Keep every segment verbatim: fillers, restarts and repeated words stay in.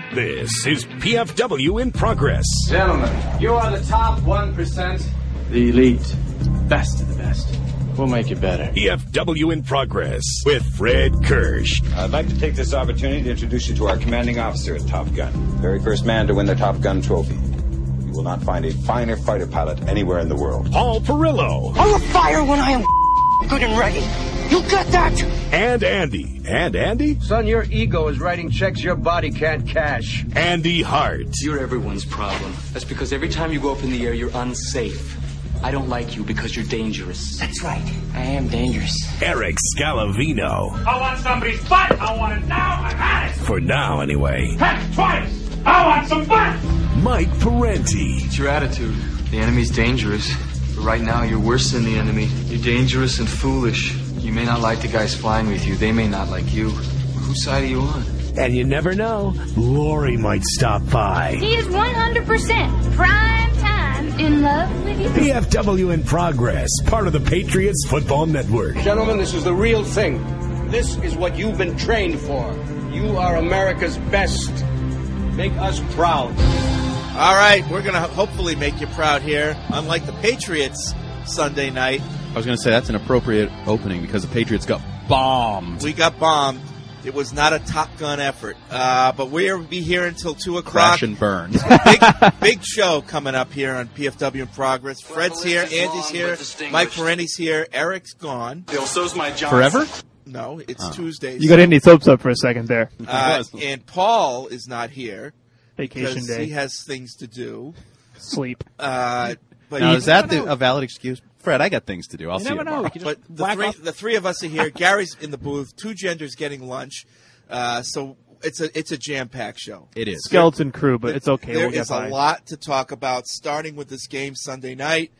This is P F W in Progress. Gentlemen, you are the top one percent. The elite. Best of the best. We'll make you better. P F W in Progress with Fred Kirsch. I'd like to take this opportunity to introduce you to our commanding officer at Top Gun. Very first man to win the Top Gun trophy. You will not find a finer fighter pilot anywhere in the world. Paul Perillo. I will fire when I am good and ready. You got that? And Andy. And Andy? Son, your ego is writing checks your body can't cash. Andy Hart. You're everyone's problem. That's because every time you go up in the air, you're unsafe. I don't like you because you're dangerous. That's right. I am dangerous. Eric Scalavino. I want somebody's butt. I want it now. I'm at it. For now, anyway. Heck, twice. I want some butt. Mike Parenti. It's your attitude. The enemy's dangerous. But right now, you're worse than the enemy. You're dangerous and foolish. You may not like the guys flying with you. They may not like you. Whose side are you on? And you never know, Lori might stop by. He is one hundred percent prime time in love with you. P F W in Progress, part of the Patriots Football Network. Gentlemen, this is the real thing. This is what you've been trained for. You are America's best. Make us proud. All right, we're going to hopefully make you proud here. Unlike the Patriots Sunday night. I was going to say that's an appropriate opening because the Patriots got bombed. We got bombed. It was not a Top Gun effort. Uh, but we'll be here until two o'clock. Crash and burn. big, big show coming up here on P F W in Progress. Fred's here. Andy's here. Mike Parenti's here. Eric's gone. Bill, so's my Johnson. Forever? No, it's oh. Tuesdays. You got Andy's hopes up for a second there. Uh, and Paul is not here. Vacation day. He has things to do. Sleep. Uh, but now, is that the, a valid excuse? Fred, I got things to do. I'll you see you never tomorrow. know. But the three, the three of us are here. Gary's in the booth. Two genders getting lunch. Uh, so it's a it's a jam-packed show. It is. Skeleton crew, but it's okay. There we'll get is by. a lot to talk about, starting with this game Sunday night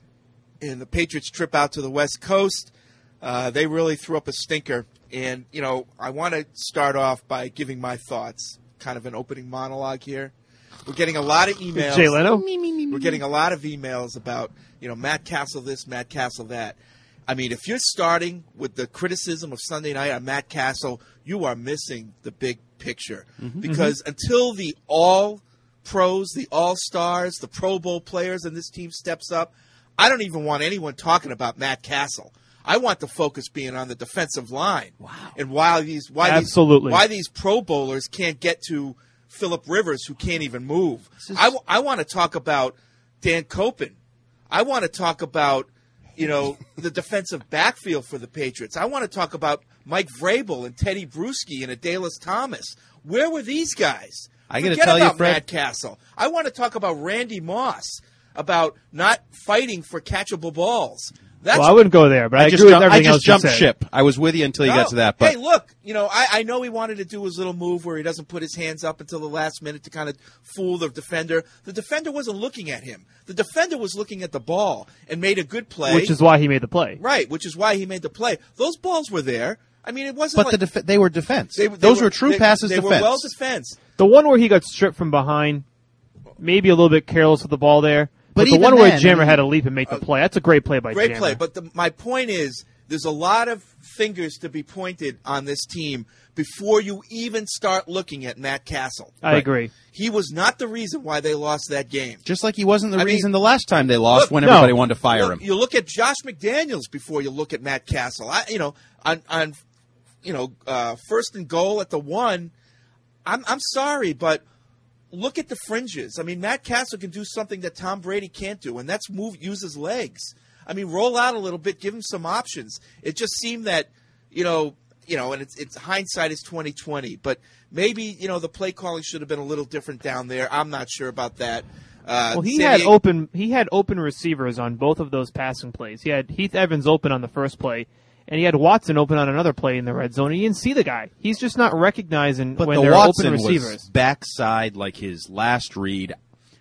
and the Patriots' trip out to the West Coast. Uh, they really threw up a stinker. And, you know, I want to start off by giving my thoughts, kind of an opening monologue here. We're getting a lot of emails. Jay Leno? We're getting a lot of emails about, you know, Matt Castle this, Matt Castle that. I mean, if you're starting with the criticism of Sunday night on Matt Castle, you are missing the big picture. Mm-hmm. Because mm-hmm. until the all-pros, the all-stars, the Pro Bowl players in this team steps up, I don't even want anyone talking about Matt Castle. I want the focus being on the defensive line. Wow. And why these why Absolutely. these why these Pro Bowlers can't get to Phillip Rivers, who can't even move. Is... I, w- I want to talk about Dan Koppen. I want to talk about, you know, the defensive backfield for the Patriots. I want to talk about Mike Vrabel and Teddy Bruschi and Adalys Thomas. Where were these guys? I got to Forget tell about you, Fred. Matt Castle. I want to talk about Randy Moss, about not fighting for catchable balls. That's, well, I wouldn't go there, but I, I just agree jump, with everything I else just jumped you said. ship. I was with you until you no, got to that. But hey, look, you know, I, I know he wanted to do his little move where he doesn't put his hands up until the last minute to kind of fool the defender. The defender wasn't looking at him. The defender was looking at the ball and made a good play. Which is why he made the play. Right, which is why he made the play. Those balls were there. I mean, it wasn't But like... the def- they were defense. They, they Those were, were true they, passes they defense. They were well defense. The one where he got stripped from behind, maybe a little bit careless with the ball there. But, But the one then, where Jammer I mean, had to leap and make the play, that's a great play by Great Jammer. play, but the, my point is there's a lot of fingers to be pointed on this team before you even start looking at Matt Castle. I right. agree. He was not the reason why they lost that game. Just like he wasn't the I reason mean, the last time they lost look, when everybody no. wanted to fire look, him. You look at Josh McDaniels before you look at Matt Castle. I, you know, on, on you know, uh, first and goal at the one, I'm I'm sorry, but look at the fringes. I mean, Matt Castle can do something that Tom Brady can't do, and that's move, use his legs. I mean, roll out a little bit, give him some options. It just seemed that, you know, you know, and it's, it's hindsight is twenty twenty, but maybe, you know, the play calling should have been a little different down there. I'm not sure about that. Uh, well, he San had Diego- open he had open receivers on both of those passing plays. He had Heath Evans open on the first play, and he had Watson open on another play in the red zone. He didn't see the guy. He's just not recognizing But when the there Watson are open receivers. was backside like his last read.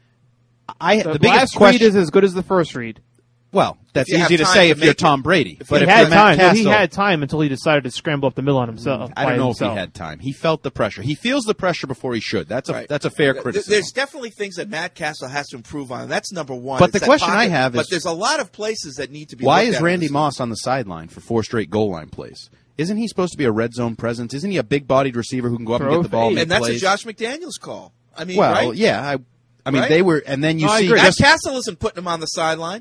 I The, the biggest last question read is as good as the first read. Well, that's If you easy have to time say to if you're make it. Tom Brady. If But he if had you're Matt time. No, he Castle- had time until he decided to scramble up the middle on himself. I don't by know himself. if he had time. He felt the pressure. He feels the pressure before he should. That's a Right. that's a fair Th- criticism. There's definitely things that Matt Castle has to improve on. That's number one. But It's the that question pocket, I have is- but there's a lot of places that need to be. Why looked is at on Randy this Moss on the sideline for four straight goal line plays? Isn't he supposed to be a red zone presence? Isn't he a big-bodied receiver who can go up Throw and get the ball? fade. And, And that's plays? a Josh McDaniels call. I mean, Well, right? yeah. I, I mean, Right? they were, and then you No, I see agree. Matt just Castle isn't putting him on the sideline.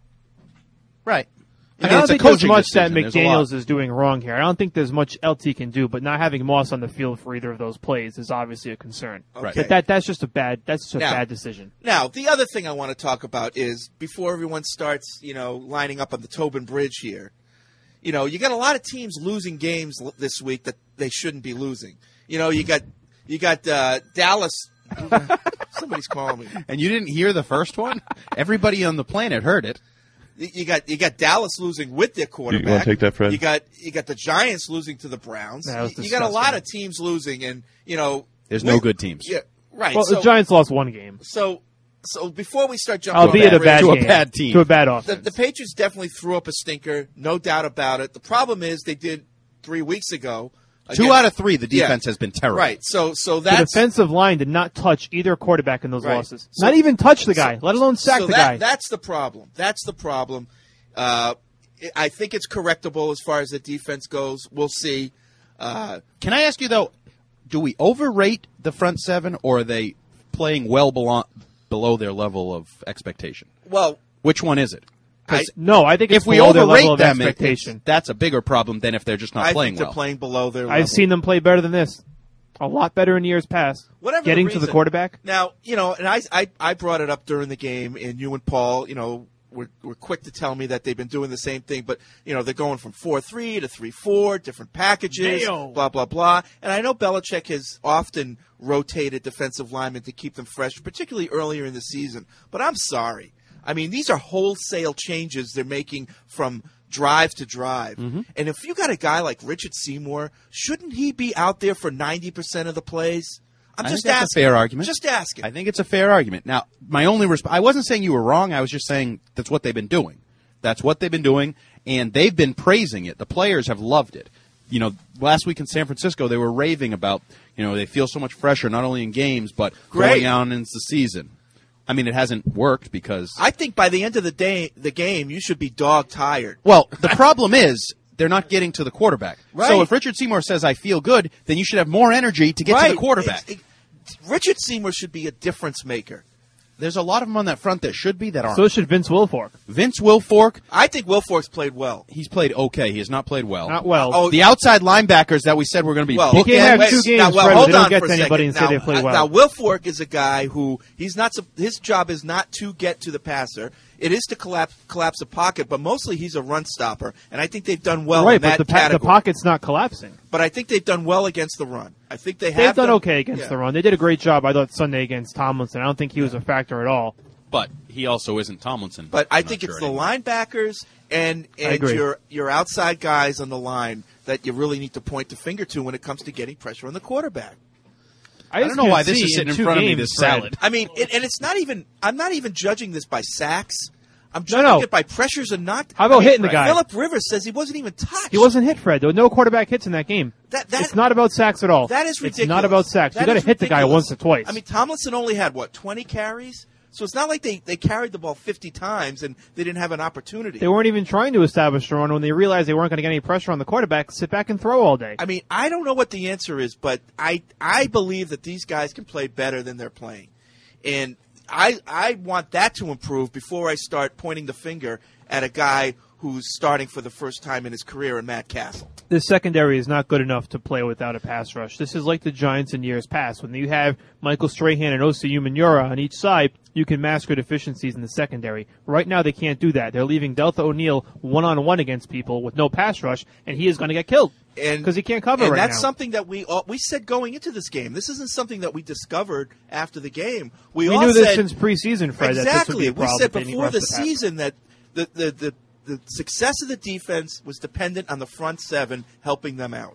right. I, mean, don't it's a think there's coaching much decision. that There's a lot. McDaniels is doing wrong here. I don't think there's much else he can do, but not having Moss on the field for either of those plays is obviously a concern. Okay. But that that's just a bad that's just a Now- bad decision. Now, the other thing I want to talk about is before everyone starts, you know, lining up on the Tobin Bridge here, you know, you got a lot of teams losing games l- this week that they shouldn't be losing. You know, you got you got uh, Dallas. Somebody's calling me. And you didn't hear the first one? Everybody on the planet heard it. You you got you got Dallas losing with their quarterback. You wanna take that, Fred? You got you got the Giants losing to the Browns. That was You you got a lot disgusting. of teams losing, and you know There's no we- good teams. Yeah, right. Well, so, the Giants lost one game, so so before we start jumping, albeit on a that bad To a game, bad team. to a bad the, offense. the Patriots definitely threw up a stinker, no doubt about it. The problem is they did three weeks ago. Two against- out of three, the defense Yeah. has been terrible. Right. So so the that's defensive line did not touch either quarterback in those Right. losses. So- not even touch the guy, let alone sack so the that, guy. That's the problem. That's the problem. Uh, I think it's correctable as far as the defense goes. We'll see. Uh, Can I ask you, though, do we overrate the front seven, or are they playing well below, below their level of expectation? well, Which one is it? 'Cause no, I think it's if we below their level overrate of them, it- expectation. it's- that's a bigger problem than if they're just not I playing think they're well. playing below their level. I've seen them play better than this. A lot better in years past. Whatever the Getting to the reason. quarterback. Now, you know, and I, I, I brought it up during the game, and you and Paul, you know, were, were quick to tell me that they've been doing the same thing, but, you know, they're going from four three to three four, different packages, Mayo. blah, blah, blah. And I know Belichick has often rotated defensive linemen to keep them fresh, particularly earlier in the season. But I'm sorry. I mean, these are wholesale changes they're making from drive to drive. Mm-hmm. And if you got a guy like Richard Seymour, shouldn't he be out there for ninety percent of the plays? I'm I just think that's asking. a fair argument. Just asking. I think it's a fair argument. Now, my only resp- I wasn't saying you were wrong. I was just saying that's what they've been doing. That's what they've been doing, and they've been praising it. The players have loved it. You know, last week in San Francisco, they were raving about, you know, they feel so much fresher, not only in games, but Great. going out into the season. I mean, it hasn't worked because... I think by the end of the day, the game, you should be dog tired. Well, the problem is they're not getting to the quarterback. Right. So if Richard Seymour says, I feel good, then you should have more energy to get right. to the quarterback. It- it- Richard Seymour should be a difference maker. There's a lot of them on that front that should be that aren't. So should Vince Wilfork. Vince Wilfork, I think Wilfork's played well. he's played okay. He has not played well. Not well. Oh, The outside linebackers that we said were going to be Well, He can't have bookends. two games, now, well, Fred, hold they don't on get for to a anybody second. and say now, they play uh, well. Now, Wilfork is a guy who he's not. sup- His job is not to get to the passer. It is to collapse collapse the pocket, but mostly he's a run stopper, and I think they've done well right, in but that the, pa- the category. pocket's not collapsing. But I think they've done well against the run. I think they have. They've done okay against yeah. the run. They did a great job, I thought, Sunday against Tomlinson. I don't think he was a factor at all. But he also isn't Tomlinson. But I I'm think not it's sure the anymore. linebackers and and agree. your your outside guys on the line that you really need to point the finger to when it comes to getting pressure on the quarterback. I, I just don't know can't why this see is sitting in two front of me, games, this Fred. salad. I mean, it, and it's not even. I'm not even judging this by sacks. I'm No, judging no. it by pressures and not. How about I mean, hitting the guy? Phillip Rivers says he wasn't even touched. He wasn't hit, Fred. There were no quarterback hits in that game. That, that, it's not about sacks at all. That is ridiculous. It's not about sacks. That you got to is hit the guy ridiculous. once or twice. I mean, Tomlinson only had what twenty carries, so it's not like they, they carried the ball fifty times and they didn't have an opportunity. they weren't even trying to establish a run. When they realized they weren't going to get any pressure on the quarterback, sit back and throw all day. I mean, I don't know what the answer is, but I I believe that these guys can play better than they're playing, and I I want that to improve before I start pointing the finger at a guy who's starting for the first time in his career in Matt Castle. The secondary is not good enough to play without a pass rush. This is like the Giants in years past. When you have Michael Strahan and Osi Umenyiora on each side, you can mask your deficiencies in the secondary. Right now, they can't do that. They're leaving Delta O'Neal one-on-one against people with no pass rush, and he is going to get killed And because he can't cover and right that's now. something that we all, we said going into this game. This isn't something that we discovered after the game. We, We all knew this said, since preseason, Fred, that this would be exactly. a problem We said if they didn't before rush the the passer. season that the the, the the success of the defense was dependent on the front seven helping them out.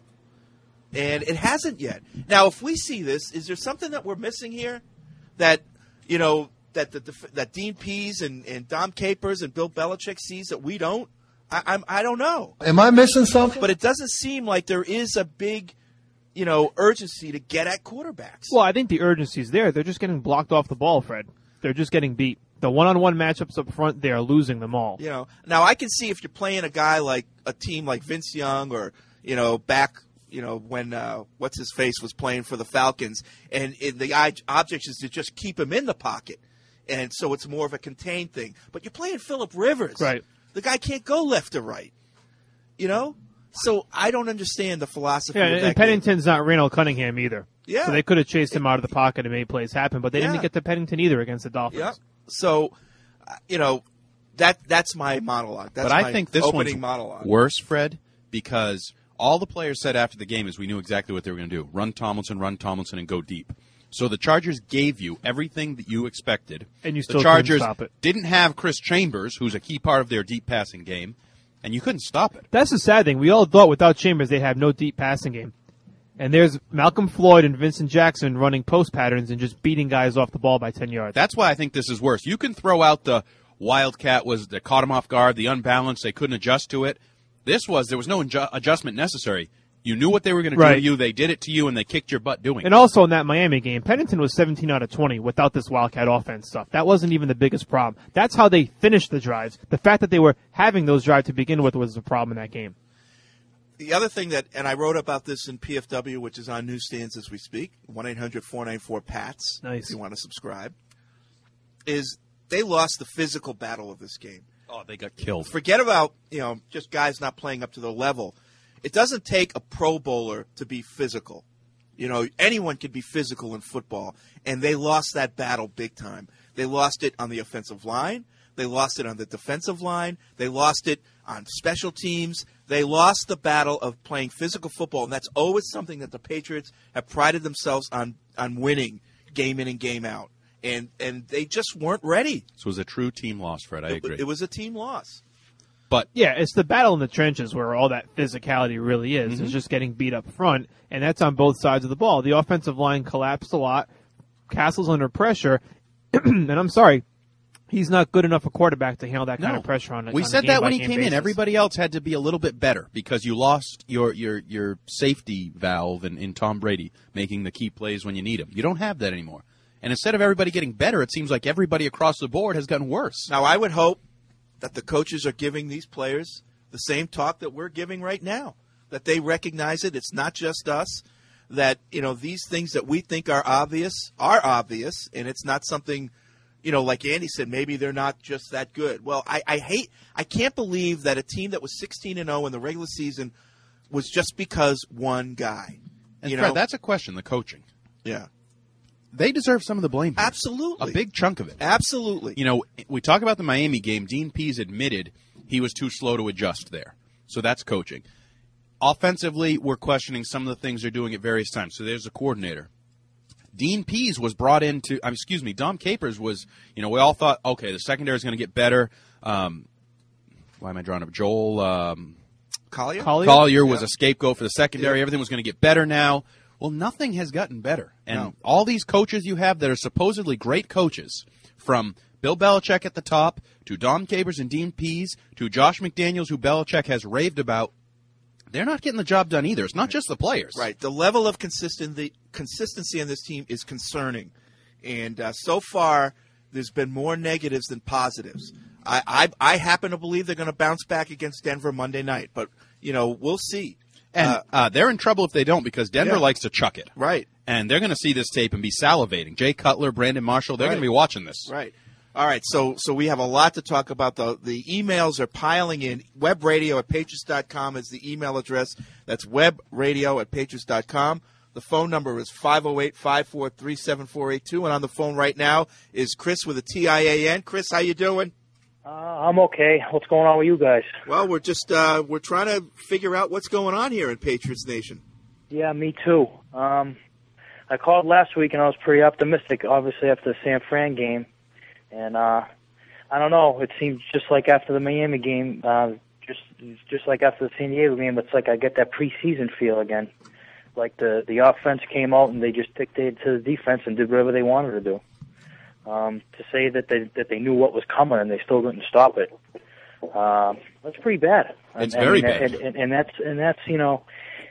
And it hasn't yet. Now, if we see this, is there something that we're missing here? That, you know, that the, that Dean Pease and, and Dom Capers and Bill Belichick sees that we don't? I, I'm, I don't know. Am I missing something? But it doesn't seem like there is a big, you know, urgency to get at quarterbacks. Well, I think the urgency is there. They're just getting blocked off the ball, Fred. They're just getting beat. The one-on-one matchups up front, they are losing them all. You know, now I can see if you're playing a guy like a team like Vince Young or, you know, back, you know, when uh, what's his face was playing for the Falcons, and, and the object is to just keep him in the pocket, and so it's more of a contained thing. But you're playing Phillip Rivers, right? The guy can't go left or right, you know. So I don't understand the philosophy. Yeah, of and that Pennington's game. not Randall Cunningham either. Yeah, so they could have chased him out of the pocket and made plays happen, but they yeah. didn't get to Pennington either against the Dolphins. Yeah. So, uh, you know, that that's my monologue. That's but I my think this opening one's monologue. worse, Fred, because all the players said after the game is we knew exactly what they were going to do: run Tomlinson, run Tomlinson, and go deep. So the Chargers gave you everything that you expected, and you still the Chargers couldn't stop it. Didn't have Chris Chambers, who's a key part of their deep passing game, and you couldn't stop it. That's the sad thing. We all thought without Chambers they have no deep passing game. And there's Malcolm Floyd and Vincent Jackson running post patterns and just beating guys off the ball by ten yards. That's why I think this is worse. You can throw out the Wildcat was that caught him off guard, the unbalanced, they couldn't adjust to it. This was, there was no adju- adjustment necessary. You knew what they were going right. to do to you, they did it to you, and they kicked your butt doing it. And also in that Miami game, Pennington was seventeen out of twenty without this Wildcat offense stuff. That wasn't even the biggest problem. That's how they finished the drives. The fact that they were having those drives to begin with was the problem in that game. The other thing that, and I wrote about this in P F W, which is on newsstands as we speak, one eight hundred four nine four P A T S, nice. if you want to subscribe, is they lost the physical battle of this game. Oh, they got killed. Forget about, you know, just guys not playing up to their level. It doesn't take a Pro Bowler to be physical. You know, anyone can be physical in football, and they lost that battle big time. They lost it on the offensive line. They lost it on the defensive line. They lost it on special teams. They lost the battle of playing physical football, and that's always something that the Patriots have prided themselves on on winning game in and game out. And and they just weren't ready. So it was a true team loss, Fred. I it, agree. It was a team loss. But yeah, it's the battle in the trenches where all that physicality really is. Mm-hmm. It's just getting beat up front, and that's on both sides of the ball. The offensive line collapsed a lot. Castle's under pressure, and I'm sorry, he's not good enough a quarterback to handle that kind no. of pressure on it. We on said a that when he game-by-game came basis. in. Everybody else had to be a little bit better because you lost your your your safety valve in, in Tom Brady, making the key plays when you need him. You don't have that anymore. And instead of everybody getting better, it seems like everybody across the board has gotten worse. Now, I would hope that the coaches are giving these players the same talk that we're giving right now, that they recognize it. It's not just us, that, you know, these things that we think are obvious are obvious, and it's not something, you know, like Andy said, maybe they're not just that good. Well, I, I hate, I can't believe that a team that was sixteen and oh in the regular season was just because one guy. And you Fred, know? that's a question, the coaching. Yeah. They deserve some of the blame here. Absolutely. A big chunk of it. Absolutely. You know, we talk about the Miami game. Dean Pease admitted he was too slow to adjust there. So that's coaching. Offensively, we're questioning some of the things they're doing at various times. So there's a coordinator. Dean Pease was brought into, um, excuse me, Dom Capers was, you know, we all thought, okay, the secondary is going to get better. Um, why am I drawing up? Joel um, Collier? Collier, Collier was yeah. a scapegoat for the secondary. Yeah. Everything was going to get better now. Well, nothing has gotten better. And No. all these coaches you have that are supposedly great coaches, from Bill Belichick at the top, to Dom Capers and Dean Pease, to Josh McDaniels, who Belichick has raved about, they're not getting the job done either. It's not just the players. Right. The level of consistency consistency in this team is concerning. And uh, so far, there's been more negatives than positives. I, I, I happen to believe they're going to bounce back against Denver Monday night. But, you know, we'll see. And Uh, uh, they're in trouble if they don't because Denver Yeah. likes to chuck it. Right. And they're going to see this tape and be salivating. Jay Cutler, Brandon Marshall, they're Right. going to be watching this. Right. All right, so so we have a lot to talk about. The the emails are piling in. Webradio at patriots dot com is the email address. That's webradio at patriots dot com. The phone number is five oh eight, five four three, seven four eight two. And on the phone right now is Chris with a T I A N. Chris, how you doing? Uh, I'm okay. What's going on with you guys? Well, we're just uh, we're trying to figure out what's going on here in Patriots Nation. Yeah, me too. Um, I called last week and I was pretty optimistic, obviously, after the San Fran game. And uh, I don't know. It seems just like after the Miami game, uh, just just like after the San Diego game, it's like I get that preseason feel again. Like the the offense came out and they just dictated to the defense and did whatever they wanted to do. Um, to say that they that they knew what was coming and they still didn't stop it, uh, that's pretty bad. It's and, very and, bad. And, and, and that's and that's you know,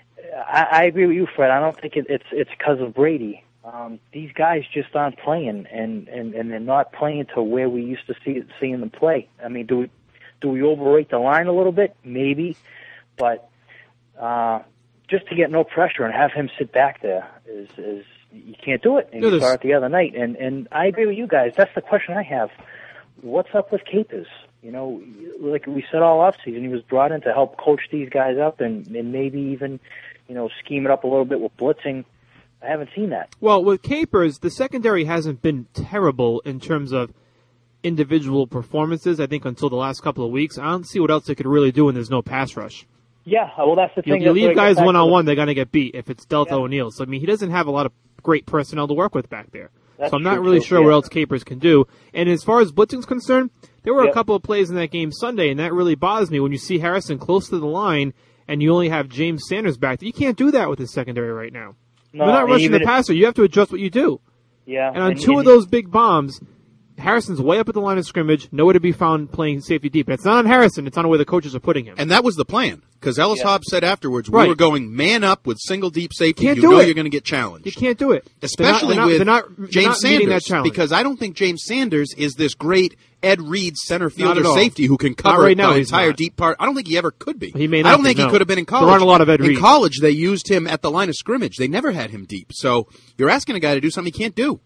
I, I agree with you, Fred. I don't think it, it's it's because of Brady. Um, these guys just aren't playing, and, and, and they're not playing to where we used to see seeing them play. I mean, do we do we overrate the line a little bit? Maybe, but uh, just to get no pressure and have him sit back there is, is you can't do it. And No, you there's- saw it the other night. And, and I agree with you guys. That's the question I have. What's up with Capers? You know, like we said all offseason, he was brought in to help coach these guys up and, and maybe even, you know, scheme it up a little bit with blitzing. I haven't seen that. Well, with Capers, the secondary hasn't been terrible in terms of individual performances, I think, until the last couple of weeks. I don't see what else they could really do when there's no pass rush. Yeah, well, that's the You, thing. you That's leave where I get guys back to one-on-one, the- they're going to get beat if it's Delta Yeah. O'Neal. So, I mean, he doesn't have a lot of great personnel to work with back there. That's so I'm not true, really too, sure yeah. what else Capers can do. And as far as blitzing's concerned, there were Yep. a couple of plays in that game Sunday, and that really bothers me when you see Harrison close to the line and you only have James Sanders back there. You can't do that with his secondary right now. No, We're not and rushing even the if- passer. You have to adjust what you do. Yeah. And on two of those big bombs, Harrison's way up at the line of scrimmage, nowhere to be found playing safety deep. And it's not on Harrison, it's on where the coaches are putting him. And that was the plan, because Ellis Yeah. Hobbs said afterwards, Right. we were going man up with single deep safety. Can't you do know it. you're going to get challenged. You can't do it. Especially they're not, with they're not, they're James not meeting that Sanders, challenge. because I don't think James Sanders is this great Ed Reed center Not fielder at all. safety who can Not cover right now, the he's entire not. deep part. I don't think he ever could be. He may I not don't be, think no. he could have been in There college. aren't a lot of Ed in Reed. college, they used him at the line of scrimmage. They never had him deep. So you're asking a guy to do something he can't do.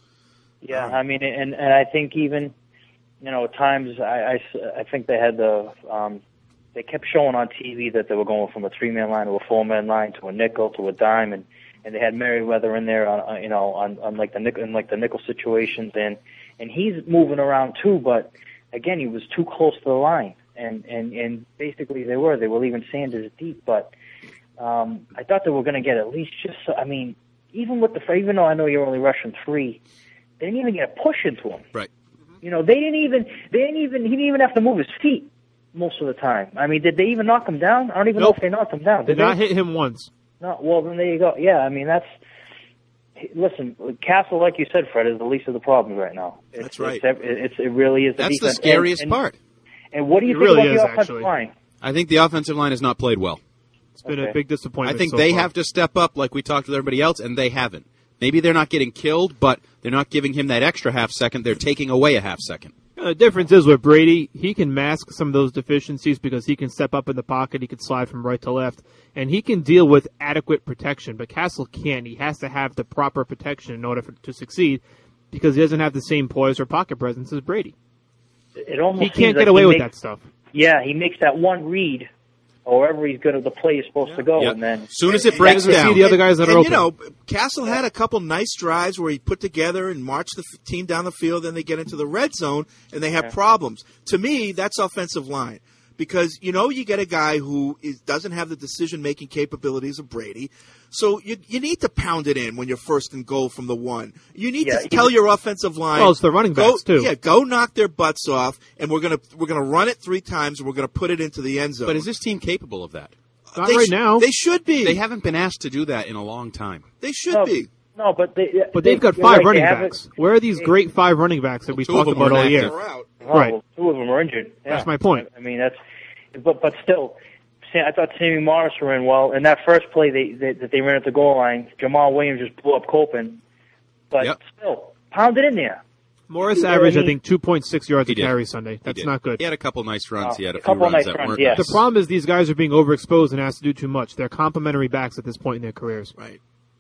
Yeah, I mean, and and I think even, you know, at times I, I, I think they had the um, they kept showing on T V that they were going from a three man line to a four man line to a nickel to a dime, and, and they had Merriweather in there on on, you know on, on like the nickel in like the nickel situations, and and he's moving around too, but again he was too close to the line, and and and basically they were they were leaving Sanders deep, but um, I thought they were going to get at least just I mean even with the even though I know you're only rushing three. They didn't even get a push into him. Right. You know, they didn't even, they didn't even, he didn't even have to move his feet most of the time. I mean, did they even knock him down? I don't even Nope. know if they knocked him down. Did Did not they? hit him once. No, well, then there you go. Yeah, I mean, that's, listen, Castle, like you said, Fred, is the least of the problems right now. It's, That's right. It's, it's, it really is the That's the defense. scariest And- and- part. And what do you It think really about is, the offensive actually. line? I think the offensive line has not played well. It's been Okay. a big disappointment. I think so they far. have to step up like we talked with everybody else, and they haven't. Maybe they're not getting killed, but they're not giving him that extra half second. They're taking away a half second. Uh, The difference is with Brady, he can mask some of those deficiencies because he can step up in the pocket, he can slide from right to left, and he can deal with adequate protection. But Castle can't. He has to have the proper protection in order for, to succeed because he doesn't have the same poise or pocket presence as Brady. It almost He seems can't like get away he with makes- that stuff. Yeah, he makes that one read, or wherever he's good, the play is supposed to go, Yep. and then As soon as it And- breaks and- down. see the other guys that and, are you know, open. Castle had a couple nice drives where he put together and marched the f- team down the field. Then they get into the red zone and they have problems. To me, that's offensive line because you know you get a guy who is, doesn't have the decision-making capabilities of Brady. So you you need to pound it in when you're first and goal from the one. You need Yeah, to tell your offensive line. Well, it's the running go, backs, too. Yeah, go knock their butts off, and we're gonna we're gonna run it three times, and we're gonna put it into the end zone. But is this team capable of that? Not They right sh- now. They should be. They haven't been asked to do that in a long time. They should No, be. no, but they, But they've got you're five right, running they haven't- backs. Where are these great five running backs that we two of talked them about are all year? inactive. They're out. Oh, Right. well, two of them are injured. Yeah. That's my point. I mean, that's, but but still, Sam- I thought Sammy Morris ran well. In that first play they, they, that they ran at the goal line, Jamal Williams just blew up Copen. But Yep. still, pound it in there. Morris You know averaged, what I I mean? think, two point six yards He a did. carry Sunday. He That's did. not good. He had a couple nice runs. Oh, he had a, a few couple runs nice that runs, weren't yeah. The problem is these guys are being overexposed and asked to do too much. They're complimentary backs at this point in their careers. Right.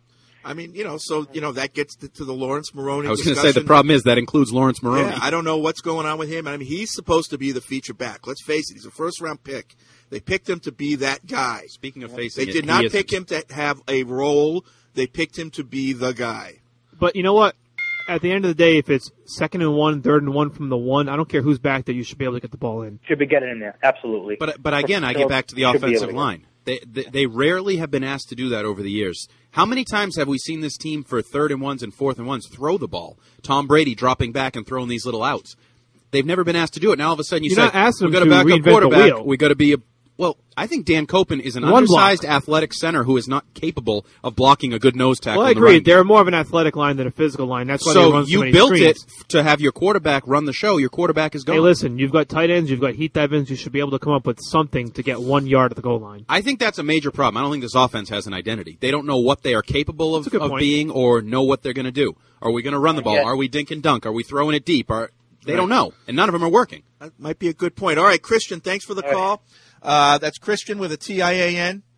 I mean, you know, so you know that gets to, to the Lawrence Maroney. I was going to discussion. say the problem is that includes Lawrence Maroney. Yeah, I don't know what's going on with him. I mean, he's supposed to be the feature back. Let's face it, he's a first round pick. They picked him to be that guy. Speaking of facing They it, did he not isn't. pick him to have a role. They picked him to be the guy. But you know what? At the end of the day, if it's second and one, third and one from the one, I don't care who's back there, you should be able to get the ball in. Should be getting in there, absolutely. But but again, I So, get back to the should be able offensive to. line. They, they they rarely have been asked to do that over the years. How many times have we seen this team for third and ones and fourth and ones throw the ball? Tom Brady dropping back and throwing these little outs. They've never been asked to do it. Now all of a sudden you You're say not asking we them got to to back up reinvent the quarterback. wheel. We got to be a well. I think Dan Copen is an One undersized block. athletic center who is not capable of blocking a good nose tackle. Well, I in the agree. running game. They're more of an athletic line than a physical line. That's why they So run so you many built screens. it to have your quarterback run the show. Your quarterback is gone. Hey, listen, you've got tight ends, you've got Heath Evans. You should be able to come up with something to get one yard at the goal line. I think that's a major problem. I don't think this offense has an identity. They don't know what they are capable of, That's a good of point. being or know what they're going to do. Are we going to run the ball? Yeah. Are we dink and dunk? Are we throwing it deep? Are They Right. don't know, and none of them are working. That might be a good point. All right, Christian, thanks for the All right. call. Uh, that's Christian with a T I A N.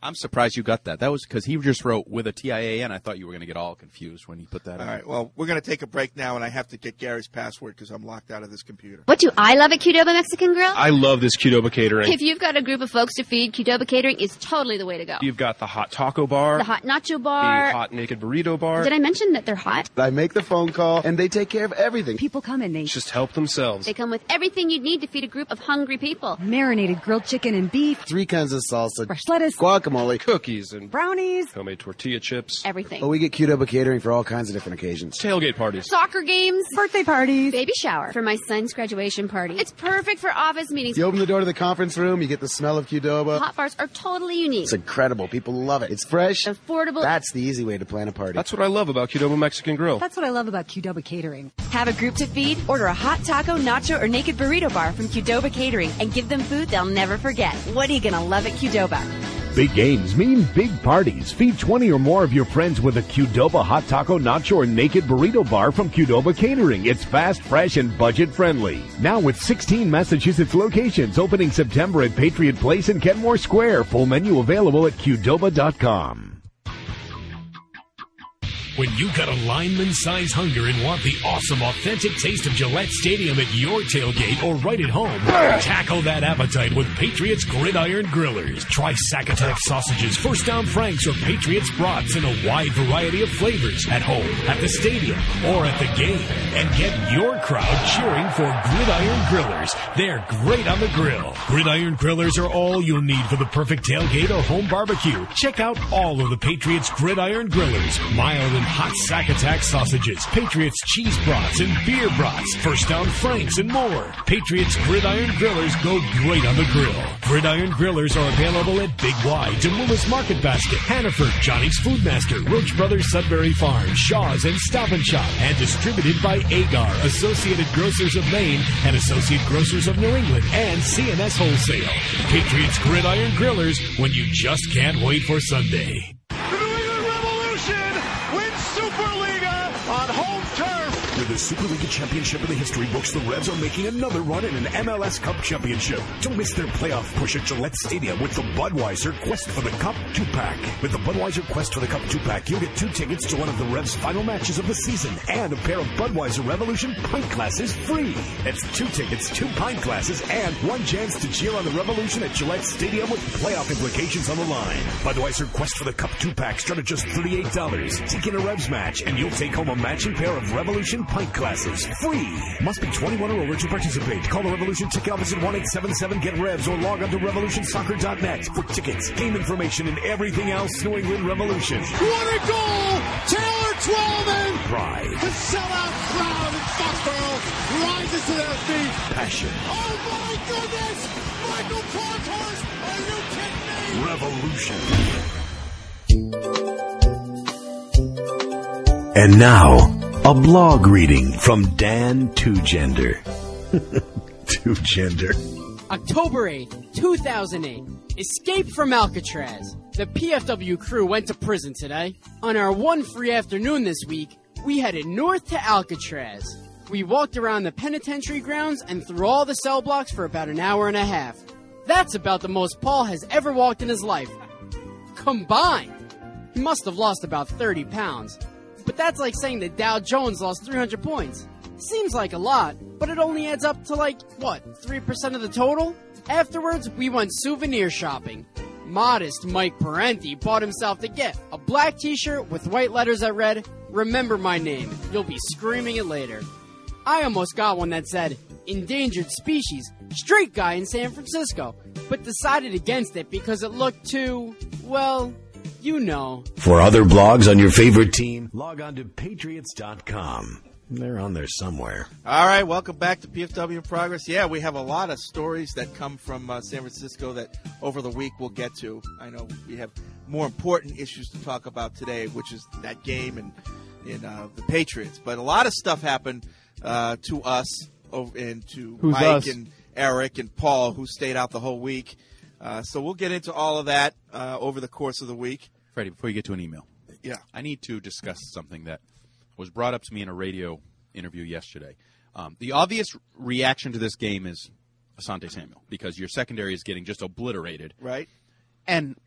I'm surprised you got that. That was because he just wrote with a T I A N. I thought you were going to get all confused when he put that All in. right, well, we're going to take a break now, and I have to get Gary's password because I'm locked out of this computer. What do I love at Qdoba Mexican Grill? I love this Qdoba catering. If you've got a group of folks to feed, Qdoba Catering is totally the way to go. You've got the hot taco bar, The hot nacho bar. the hot naked burrito bar. Did I mention that they're hot? I make the phone call, and they take care of everything. People come and they just help themselves. They come with everything you'd need to feed a group of hungry people. Marinated grilled chicken and beef. Three kinds of salsa. Fresh lettuce. Guacamole. Cookies and brownies. Homemade tortilla chips. Everything. Oh, we get Qdoba catering for all kinds of different occasions. Tailgate parties. Soccer games. Birthday parties. Baby shower. For my son's graduation party. It's perfect for office meetings. You open the door to the conference room, you get the smell of Qdoba. Hot bars are totally unique. It's incredible. People love it. It's fresh. Affordable. That's the easy way to plan a party. That's what I love about Qdoba Mexican Grill. That's what I love about Qdoba Catering. Have a group to feed? Order a hot taco, nacho, or naked burrito bar from Qdoba Catering and give them food they'll never forget. What are you going to love at Qdoba? Big games mean big parties. Feed twenty or more of your friends with a Qdoba hot taco, nacho, or naked burrito bar from Qdoba Catering. It's fast, fresh, and budget-friendly. Now with sixteen Massachusetts locations opening September at Patriot Place and Kenmore Square. Full menu available at Qdoba dot com. When you got a lineman-size hunger and want the awesome, authentic taste of Gillette Stadium at your tailgate or right at home, tackle that appetite with Patriots Gridiron Grillers. Try Sack Attack sausages, First Down Franks, or Patriots brats in a wide variety of flavors at home, at the stadium, or at the game. And get your crowd cheering for Gridiron Grillers. They're great on the grill. Gridiron Grillers are all you'll need for the perfect tailgate or home barbecue. Check out all of the Patriots Gridiron Grillers. Mild and hot Sack Attack sausages, Patriots cheese brats and beer brats, First Down Franks, and more. Patriots Gridiron Grillers go great on the grill. Gridiron Grillers are available at Big Y, Demoulas Market Basket, Hannaford, Johnny's Foodmaster, Roach Brothers Sudbury Farm, Shaw's, and Stop and Shop, and distributed by Agar, Associated Grocers of Maine, and Associate Grocers of New England, and C N S Wholesale. Patriots Gridiron Grillers, when you just can't wait for Sunday. With the Superliga Championship in the history books, the Revs are making another run in an M L S Cup Championship. Don't miss their playoff push at Gillette Stadium with the Budweiser Quest for the Cup two-pack. With the Budweiser Quest for the Cup two-pack, you'll get two tickets to one of the Revs' final matches of the season and a pair of Budweiser Revolution pint glasses free. That's two tickets, two pint glasses, and one chance to cheer on the Revolution at Gillette Stadium with playoff implications on the line. Budweiser Quest for the Cup two-pack start at just thirty-eight dollars. Take in a Revs match, and you'll take home a matching pair of Revolution pint glasses free. Must be twenty-one or over to participate. Call the Revolution ticket office at one eight seven seven get revs or log on to revolution soccer dot net for tickets, game information, and everything else New England Revolution. What a goal! Taylor Twellman! Pride. The sellout crowd in Foxborough rises to their feet. Passion. Oh my goodness! Michael Parkhurst! Are you kidding me? Revolution. And now, a blog reading from Dan Two-Gender. Two-Gender. October eighth, two thousand eight. Escape from Alcatraz. The P F W crew went to prison today. On our one free afternoon this week, we headed north to Alcatraz. We walked around the penitentiary grounds and through all the cell blocks for about an hour and a half. That's about the most Paul has ever walked in his life. Combined. He must have lost about thirty pounds. But that's like saying that Dow Jones lost three hundred points. Seems like a lot, but it only adds up to like, what, three percent of the total? Afterwards, we went souvenir shopping. Modest Mike Parenti bought himself the gift, a black t-shirt with white letters that read, "Remember my name, you'll be screaming it later." I almost got one that said, "Endangered Species, straight guy in San Francisco," but decided against it because it looked too, well, you know. For other blogs on your favorite team, log on to patriots dot com. They're on there somewhere. All right, welcome back to P F W in Progress. Yeah, we have a lot of stories that come from uh, San Francisco that over the week we'll get to. I know we have more important issues to talk about today, which is that game and, and uh, the Patriots. But a lot of stuff happened uh, to us over, and to Who's Mike us? and Eric and Paul, who stayed out the whole week. Uh, so we'll get into all of that uh, over the course of the week. Freddie, before you get to an email. Yeah. I need to discuss something that was brought up to me in a radio interview yesterday. Um, the obvious reaction to this game is Asante Samuel because your secondary is getting just obliterated. Right. And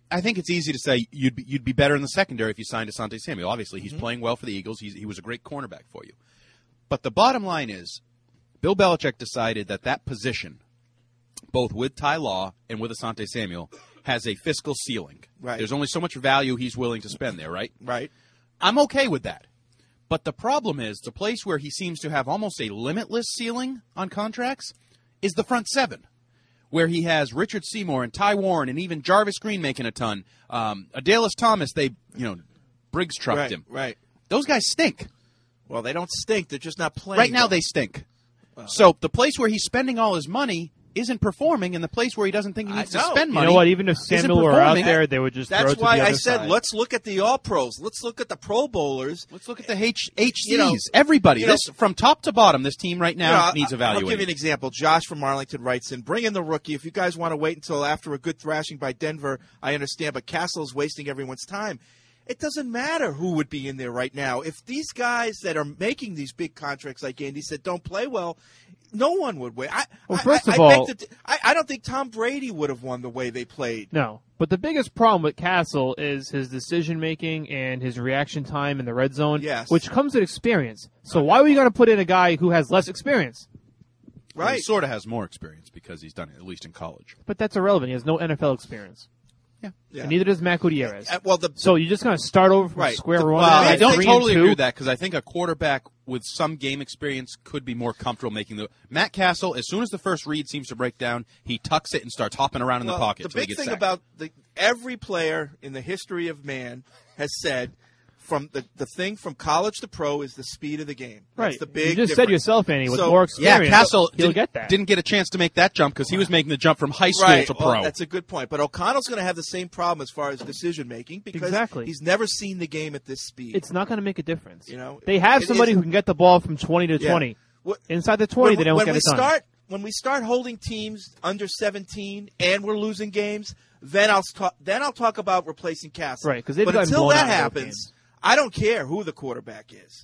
I think it's easy to say you'd be, you'd be better in the secondary if you signed Asante Samuel. Obviously, he's mm-hmm. playing well for the Eagles. He's, he was a great cornerback for you. But the bottom line is, Bill Belichick decided that that position, both with Ty Law and with Asante Samuel, has a fiscal ceiling. Right. There's only so much value he's willing to spend there, right? Right. I'm okay with that. But the problem is, the place where he seems to have almost a limitless ceiling on contracts is the front seven, where he has Richard Seymour and Ty Warren and even Jarvis Green making a ton. Um, Adalis Thomas, they, you know, Briggs trucked right, him. Right. Those guys stink. Well, they don't stink. They're just not playing. Right now, well. they stink. Well. So the place where he's spending all his money isn't performing, and the place where he doesn't think he needs to spend money. You know what? Even if Samuel were out there, they would just That's throw it to why the other I said, side. let's look at the All-Pros. Let's look at the Pro Bowlers. Let's look at the H- HCs. You know, Everybody. you know, This, from top to bottom, this team right now you know, needs evaluating. I'll give you an example. Josh from Arlington writes in, bring in the rookie. If you guys want to wait until after a good thrashing by Denver, I understand, but Castle's wasting everyone's time. It doesn't matter who would be in there right now. If these guys that are making these big contracts, like Andy said, don't play well, no one would win. I, well, first I, of I all, the, I, I don't think Tom Brady would have won the way they played. No, but the biggest problem with Castle is his decision making and his reaction time in the red zone, yes. which comes with experience. So why were you going to put in a guy who has less experience? Right. Well, he sort of has more experience because he's done it, at least in college. But that's irrelevant. He has no N F L experience. Yeah. yeah. And neither does Matt Gutierrez. Uh, well, the, so you're just going to start over from right. square the, one? Well, I don't three totally and two? agree with that because I think a quarterback with some game experience could be more comfortable making the – Matt Castle, as soon as the first read seems to break down, he tucks it and starts hopping around in well, the pocket. The till he big gets thing sacked. about the, every player in the history of man has said – From the, the thing from college to pro is the speed of the game. That's right. the big You just difference. said yourself, Andy, with so, more experience. Yeah, Castle he'll didn't, get that. didn't get a chance to make that jump because he was making the jump from high school right. to well, pro. That's a good point. But O'Connell's going to have the same problem as far as decision making because exactly. he's never seen the game at this speed. It's not going to make a difference. You know, they have it, somebody it, who can get the ball from twenty to yeah. twenty. What, Inside the twenty, when, they don't when get we it done. Start, when we start holding teams under seventeen and we're losing games, then I'll talk. Then I'll talk about replacing Castle. Right? Because they've but gotten until blown that out of those happens. games. I don't care who the quarterback is.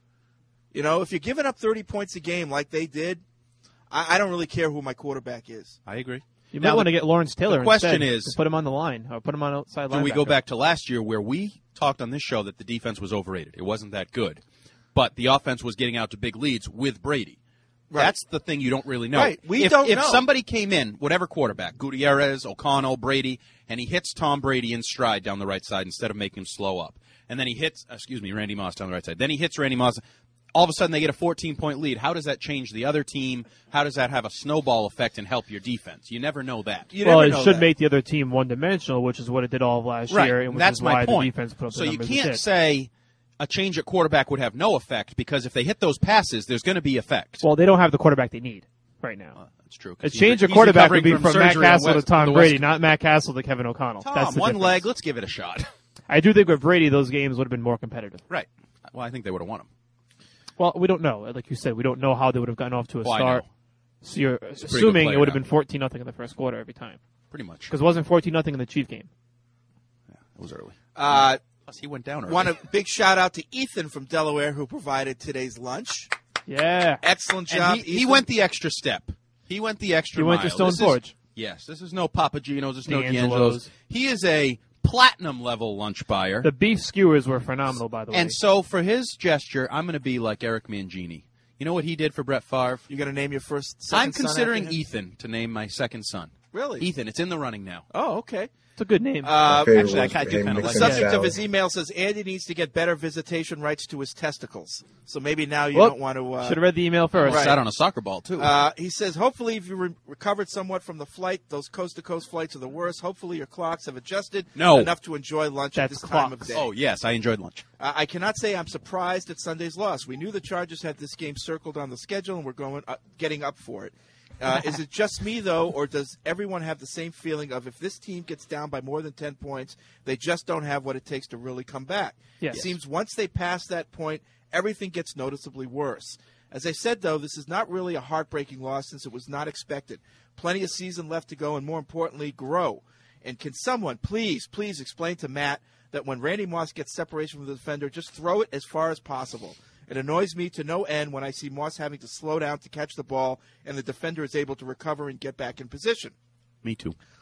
You know, if you're giving up thirty points a game like they did, I, I don't really care who my quarterback is. I agree. You now, might want the, to get Lawrence Taylor. The question instead, is, put him on the line or put him on outside linebacker. Do we go back to last year where we talked on this show that the defense was overrated? It wasn't that good, but the offense was getting out to big leads with Brady. Right. That's the thing you don't really know. Right. We if, don't if know. somebody came in, whatever quarterback, Gutierrez, O'Connell, Brady, and he hits Tom Brady in stride down the right side instead of making him slow up, and then he hits, excuse me, Randy Moss down the right side. Then he hits Randy Moss. All of a sudden, they get a fourteen-point lead. How does that change the other team? How does that have a snowball effect and help your defense? You never know that. You well, never it know should that. make the other team one-dimensional, which is what it did all of last Right. year, and which That's is my why point. the defense put up so the you numbers it can't did. say a change at quarterback would have no effect because if they hit those passes, there's going to be effect. Well, they don't have the quarterback they need right now. Uh, that's true. A 'cause change he's- of he's quarterback would recovering be from Matt surgery on Castle West- to Tom the Brady, West- not Matt Castle to Kevin O'Connell. Tom, That's the one difference. leg. Let's give it a shot. I do think with Brady, those games would have been more competitive. Right. Well, I think they would have won them. Well, we don't know. Like you said, we don't know how they would have gotten off to a Well, I start. know. So you're a pretty good assuming player it would have now. been fourteen nothing in the first quarter every time. Pretty much. Because it wasn't fourteen nothing in the Chief game. Yeah, it was early. Uh, Plus, he went down early. Want a big shout out to Ethan from Delaware who provided today's lunch. Yeah. Excellent And job. he, he Ethan. went the extra step. He went the extra He went to mile. Stone This is- Forge. Yes, this is no Papagino's. This is no D'Angelo's. D'Angelo's. He is a platinum level lunch buyer. The beef skewers were phenomenal, by the way. And so for his gesture, I'm going to be like Eric Mangini. You know what he did for Brett Favre? You're going to name your first second I'm son considering after him? Ethan to name my second son. Really? Ethan. It's in the running now. Oh, okay. It's a good name. Uh, actually, I, I do kind of the like subject it. of his email says Andy needs to get better visitation rights to his testicles. So maybe now you Whoop. don't want to. Uh, Should have read the email first. Right. Sat on a soccer ball, too. Uh, he says, hopefully, if you re- recovered somewhat from the flight, those coast-to-coast flights are the worst. Hopefully, your clocks have adjusted No. enough to enjoy lunch at That's this time of clocks. day. Oh, yes, I enjoyed lunch. Uh, I cannot say I'm surprised at Sunday's loss. We knew the Chargers had this game circled on the schedule, and we're going uh, getting up for it. Uh, is it just me, though, or does everyone have the same feeling of if this team gets down by more than ten points, they just don't have what it takes to really come back? Yes. It seems once they pass that point, everything gets noticeably worse. As I said, though, this is not really a heartbreaking loss since it was not expected. Plenty of season left to go, and more importantly, grow. And can someone please, please explain to Matt that when Randy Moss gets separation from the defender, just throw it as far as possible. It annoys me to no end when I see Moss having to slow down to catch the ball and the defender is able to recover and get back in position. Me too.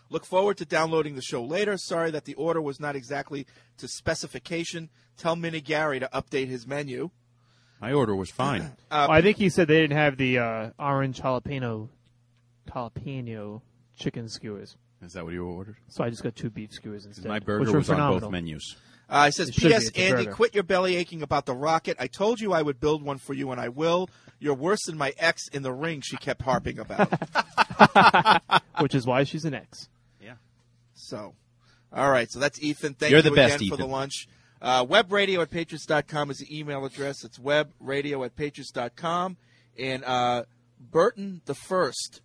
Look forward to downloading the show later. Sorry that the order was not exactly to specification. Tell Mini Gary to update his menu. My order was fine. Uh, Well, I think he said they didn't have the uh, orange jalapeno jalapeno chicken skewers. Is that what you ordered? So I just got two beef skewers instead. My which burger were was on phenomenal. both menus. Uh, it says, It should P S. be. It's a Andy, burger. quit your belly aching about the rocket. I told you I would build one for you, and I will. You're worse than my ex in the ring, she kept harping about. Which is why she's an ex. Yeah. So, all right. So that's Ethan. Thank You're you the best, again for Ethan. the lunch. Uh, webradio at patriots dot com is the email address. It's webradio at patriots dot com. And uh, Burton the First.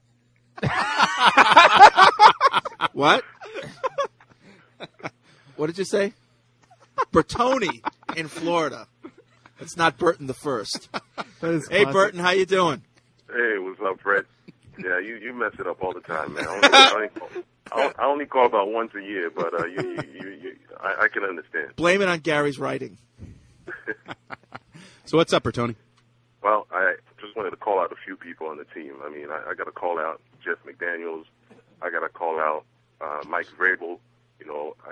What? What did you say? Bertoni in Florida. It's not Burton the First. Hey, Burton, how you doing? Hey, what's up, Fred? Yeah, you, you mess it up all the time, man. I only, I only, call, I I only call about once a year, but uh, you, you, you, you, I, I can understand. Blame it on Gary's writing. So what's up, Bertoni? Well, I just wanted to call out a few people on the team. I mean, I, I got to call out Jeff McDaniels. I got to call out uh, Mike Vrabel. You know, I,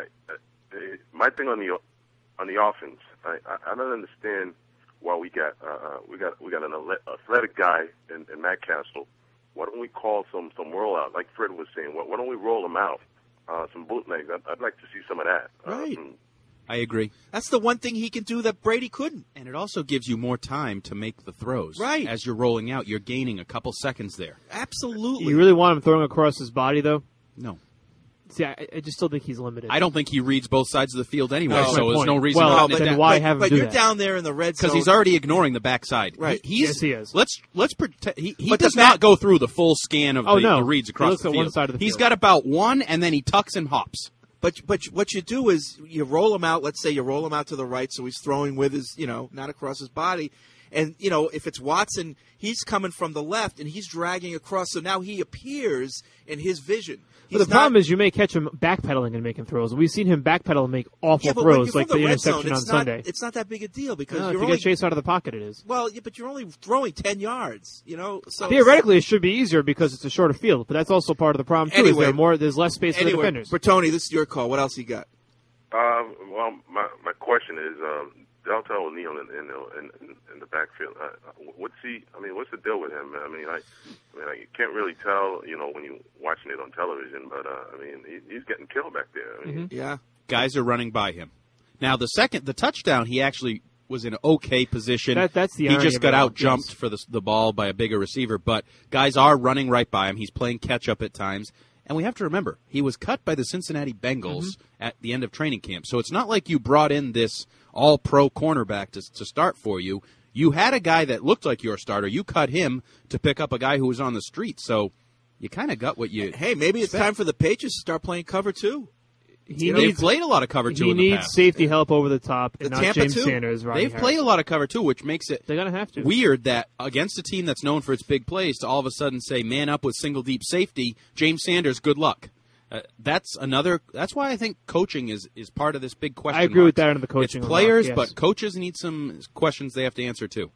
I, my thing on the on the offense, I, I, I don't understand why we got uh, we got we got an athletic guy in, in Matt Castle. Why don't we call some some rollout, like Fred was saying? Why, why don't we roll them out? Uh, some bootlegs. I'd, I'd like to see some of that. Right. Um, I agree. That's the one thing he can do that Brady couldn't. And it also gives you more time to make the throws. Right. As you're rolling out, you're gaining a couple seconds there. Absolutely. You really want him throwing across his body, though? No. See, I, I just still think he's limited. I don't think he reads both sides of the field anyway, That's so my there's point. no reason Well, to no, let but it then down. why but, have him but do you're that? down there in the red zone. Because he's already ignoring the backside. Right. He, he's, Yes, he is. Let's let's pretend he, he But does the not back- go through the full scan of Oh, the, no. the reads He across looks the at field. one side of the He's field. got about one, and then he tucks and hops. But but what you do is you roll him out. Let's say you roll him out to the right, so he's throwing with his, you know, not across his body. And you know, if it's Watson, he's coming from the left and he's dragging across. So now he appears in his vision. But the problem is you may catch him backpedaling and making throws. We've seen him backpedal and make awful yeah, but when throws, you're like from the, the red interception zone, on it's Sunday. Not, it's not that big a deal because No, if you're you only get chased out of the pocket, it is. well, yeah, but you're only throwing ten yards. You know, so Theoretically, it should be easier because it's a shorter field, but that's also part of the problem too. is Anyway. there more, there's less space for the Anyway, defenders. Bertoni, this is your call. What else you got? Um, well, my my question is, um, Delta O'Neal in, in, in, in the backfield. Uh, what's he? I mean, what's the deal with him? I mean, I, I mean, I you can't really tell, you know, when you're watching it on television. But uh, I mean, he, he's getting killed back there. I mean, Yeah. Guys are running by him. Now, the second, the touchdown, he actually was in an okay position. That- that's the He irony just of got it all, out jumped yes. for the, the ball by a bigger receiver, but guys are running right by him. He's playing catch up at times. And we have to remember, he was cut by the Cincinnati Bengals Mm-hmm. at the end of training camp. So it's not like you brought in this all-pro cornerback to, to start for you. You had a guy that looked like your starter. You cut him to pick up a guy who was on the street. So you kind of got what you Hey, maybe it's expect. time for the Patriots to start playing cover two. He They've needs played a lot of cover two He in the needs past. safety help over the top, and The not Tampa James too. Sanders. Rodney They've Harris. played a lot of cover two, which makes it They're gonna have to. weird that against a team that's known for its big plays to all of a sudden say man up with single deep safety, James Sanders, good luck. Uh, that's another. That's why I think coaching is, is part of this big question. I agree with mark. that under the coaching It's remark, players, yes. but coaches need some questions they have to answer too.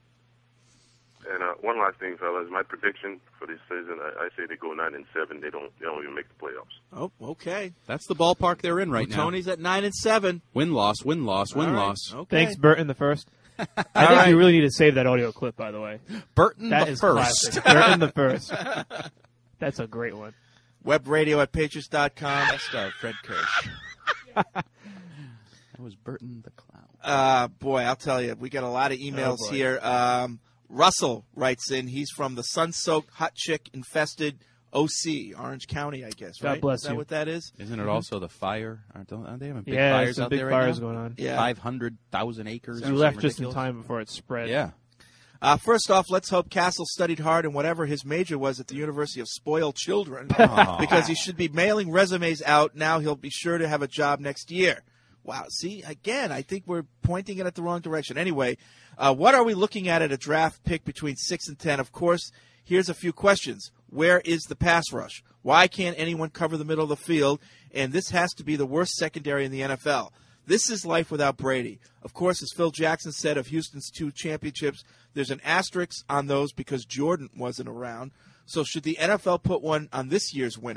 and uh, one last thing, fellas, my prediction for this season, I, I say they go nine and seven. They don't, they don't even make the playoffs. Oh, okay. That's the ballpark they're in right now. Tony's at nine and seven. Win loss, win loss, win All right. loss. Okay. Thanks, Burton the first. I think right. you really need to save that audio clip, by the way. Burton That the is first. classic. Burton the first. That's a great one. Webradio at patriots dot com. Best of Fred Kirsch. That was Burton the Clown. Uh, boy, I'll tell you, we got a lot of emails Oh, boy. here. Um, Russell writes in. He's from the sun-soaked, hot chick-infested O C, Orange County, I guess. God Right? bless is that you. what that is? Isn't it also the fire? Aren't, aren't they having big Yeah, fires some out big there right fires now? going on. Yeah. Five hundred thousand acres. You or left something just in ridiculous. time before it spread. Yeah. Uh, first off, let's hope Castle studied hard in whatever his major was at the University of Spoiled Children, Aw. because he should be mailing resumes out. Now he'll be sure to have a job next year. Wow. See, again, I think we're pointing it at the wrong direction. Anyway, uh, what are we looking at at a draft pick between six and ten? Of course, here's a few questions. Where is the pass rush? Why can't anyone cover the middle of the field? And this has to be the worst secondary in the N F L. This is life without Brady. Of course, as Phil Jackson said of Houston's two championships, there's an asterisk on those because Jordan wasn't around. So should the N F L put one on this year's winner?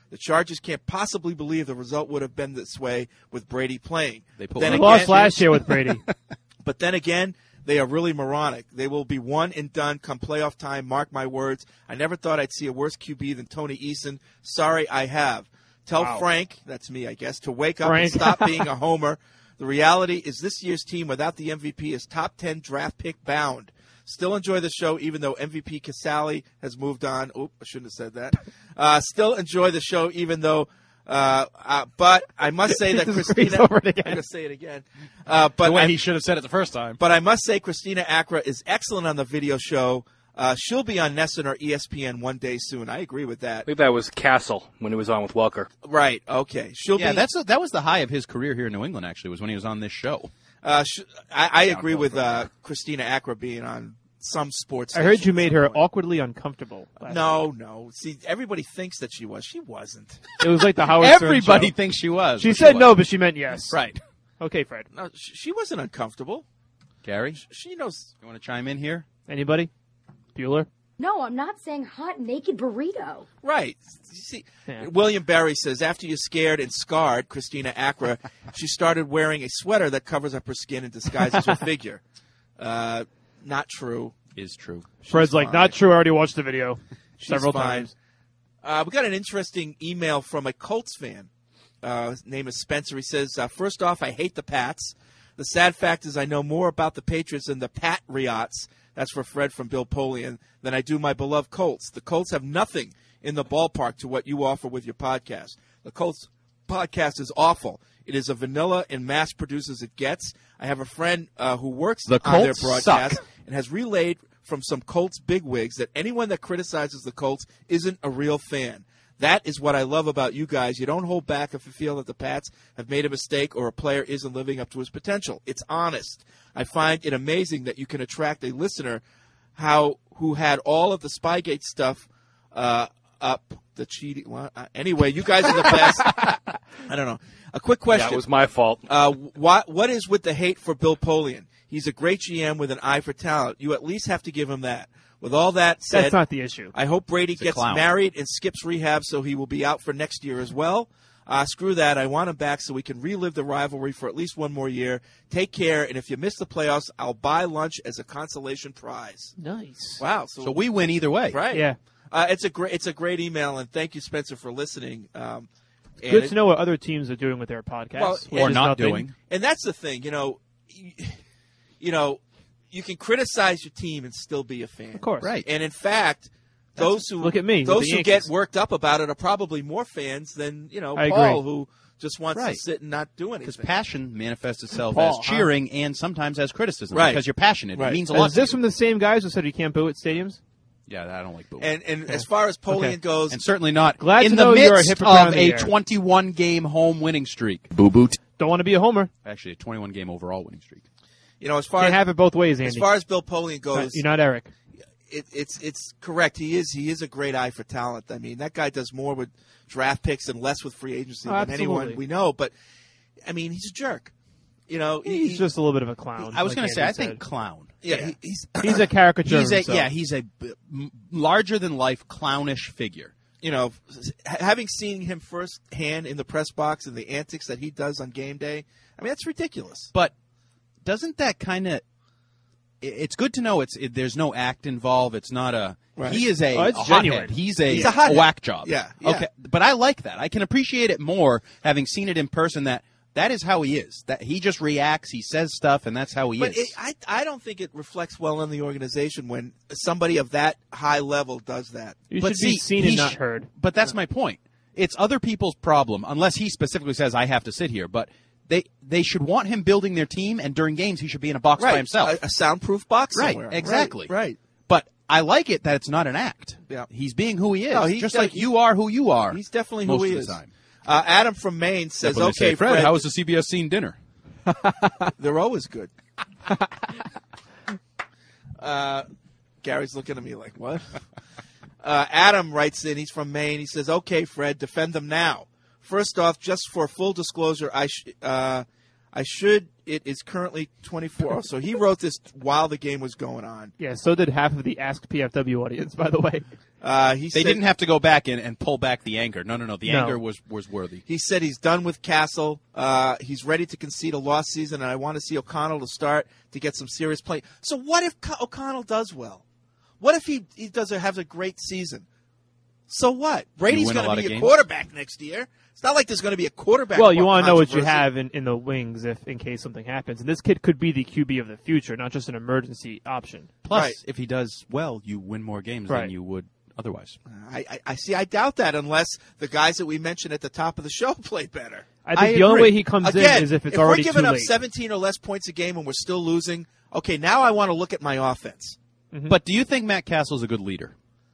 The Chargers can't possibly believe the result would have been this way with Brady playing. They But pulled then They it again- lost last year with Brady. But then again, they are really moronic. They will be one and done come playoff time. Mark my words. I never thought I'd see a worse Q B than Tony Eason. Sorry, I have. Tell Wow. Frank, that's me, I guess, to wake up Frank. and stop being a homer. The reality is this year's team without the M V P is top ten draft pick bound. Still enjoy the show, even though M V P Casale has moved on. Oop, I shouldn't have said that. Uh, still enjoy the show, even though. Uh, uh, but I must say that Just Christina. reads over it again. I'm going to say it again. Uh, but the way I, he should have said it the first time. but I must say, Christina Acra is excellent on the video show. Uh, she'll be on Nesson or E S P N one day soon. I agree with that. I believe that was Castle when he was on with Welker. Right. Okay. She'll yeah, be. that's a, that was the high of his career here in New England. Actually, was when he was on this show. Uh, sh- I, I agree with uh, Christina Acra being on some sports. I heard station you at made some her point. awkwardly uncomfortable. last No, week. no. See, everybody thinks that she was. She wasn't. It was like the Howard Stern Everybody show. thinks she was. She but said no, wasn't. but she meant yes. Right. Okay, Fred. No, sh- she wasn't uncomfortable. Gary, She knows. you want to chime in here? Anybody? Bueller? No, I'm not saying hot naked burrito. Right. You see, Yeah. William Barry says, after you're scared and scarred, Christina Acra, she started wearing a sweater that covers up her skin and disguises her figure. Uh, not true. Is true. Fred's like, fine. not true. I already watched the video She's several fine. times. Uh, we got an interesting email from a Colts fan. Uh, his name is Spencer. He says, uh, first off, I hate the Pats. The sad fact is I know more about the Patriots and the Patriots, that's for Fred from Bill Polian, than I do my beloved Colts. The Colts have nothing in the ballpark to what you offer with your podcast. The Colts podcast is awful. It is as vanilla and mass-produced as it gets. I have a friend uh, who works The on their Colts broadcast suck. and has relayed from some Colts bigwigs that anyone that criticizes the Colts isn't a real fan. That is what I love about you guys. You don't hold back if you feel that the Pats have made a mistake or a player isn't living up to his potential. It's honest. I find it amazing that you can attract a listener how who had all of the Spygate stuff uh, up the cheating. Well, uh, anyway, you guys are the best. I don't know. A quick question. That was my fault. Uh, what what is with the hate for Bill Polian? He's a great G M with an eye for talent. You at least have to give him that. With all that said, That's not the issue. I hope Brady a gets clown. married and skips rehab so he will be out for next year as well. Uh, screw that. I want him back so we can relive the rivalry for at least one more year. Take care, and if you miss the playoffs, I'll buy lunch as a consolation prize. Nice. Wow. So, So we win either way. right. Yeah. Uh, it's a great it's a great email, and thank you, Spencer, for listening. Um, and Good it- to know what other teams are doing with their podcasts. Well, which Or is not nothing. doing. And that's the thing, you know, you, you know, you can criticize your team and still be a fan. Of course. Right. And in fact, those who Look at me with those the who Yankees. get worked up about it are probably more fans than, you know, I Paul, agree. who just wants Right. to sit and not do Because anything. passion manifests itself Paul, as huh? cheering and sometimes as criticism. Right. Because you're passionate. Right. It means a lot. Is to this you. from the same guys who said you can't boo at stadiums? Yeah, I don't like booing. And and as far as Polian Okay. goes, And certainly not Glad in to the know you're a midst hypocrite on of the a air. twenty-one game home winning streak. Boo boot. Don't want to be a homer. Actually, a twenty-one game overall winning streak. you know, as far Can't as have it both ways, Andy. as far as Bill Polian goes, You're not Eric. it, it's it's correct. He is he is a great eye for talent. I mean, that guy does more with draft picks and less with free agency Oh, than anyone absolutely. we know. But I mean, he's a jerk. You know, he- He's he- just a little bit of a clown. I was like going to say, Andy I think said. clown. yeah, he- he's he's a caricature. He's of a himself. yeah, he's a b- m- larger than life clownish figure. you know, ha- having seen him firsthand in the press box and the antics that he does on game day. I mean, that's ridiculous. But doesn't that kind of? It's good to know it's it, there's no act involved. It's not a. Right. He is a, Oh, it's a hothead. genuine. He's a, He's a hothead. whack job. Yeah, yeah. Okay. But I like that. I can appreciate it more having seen it in person. That that is how he is. That he just reacts. He says stuff, and that's how he But is. it, I I don't think it reflects well on the organization when somebody of that high level does that. You But should be see, seen he and not sh- heard. But that's my point. It's other people's problem, unless he specifically says I have to sit here. But they they should want him building their team, and during games he should be in a box Right, by himself. a, a soundproof box Right, somewhere. exactly. Right. right. But I like it that it's not an act. Yeah. He's being who he is, No, he's just de- like you are who you are. He's definitely most who he of is. the time. Uh, Adam from Maine says, When they "Okay, say, Fred, Fred, how was the C B S scene dinner?" they're always good." uh, Gary's looking at me like, "What?" Uh, Adam writes in. He's from Maine. He says, "Okay, Fred, defend them now. First off, just for full disclosure, I sh- uh, I should. It is currently twenty-four. So he wrote this while the game was going on. Yeah, so did half of the Ask P F W audience, by the way. Uh, he they said, didn't have to go back and, and pull back the anger. No, no, no. The No. anger was, was worthy. He said he's done with Castle. Uh, he's ready to concede a lost season, and I want to see O'Connell to start to get some serious play. So what if Co- O'Connell does well? What if he, he does a, has a great season? So what? Brady's win a going lot to of be a games? quarterback next year. It's not like there's going to be a quarterback. Well, you want to know what you controversy. have in, in the wings if in case something happens. And this kid could be the Q B of the future, not just an emergency option. Plus, Right. if he does well, you win more games than Right. you would otherwise. I, I, I see. I doubt that unless the guys that we mentioned at the top of the show play better. I think the only way he comes in Again, is if it's we're already giving too up late. seventeen or less points a game and we're still losing. Okay, now I want to look at my offense. Mm-hmm. But do you think Matt Castle's a good leader?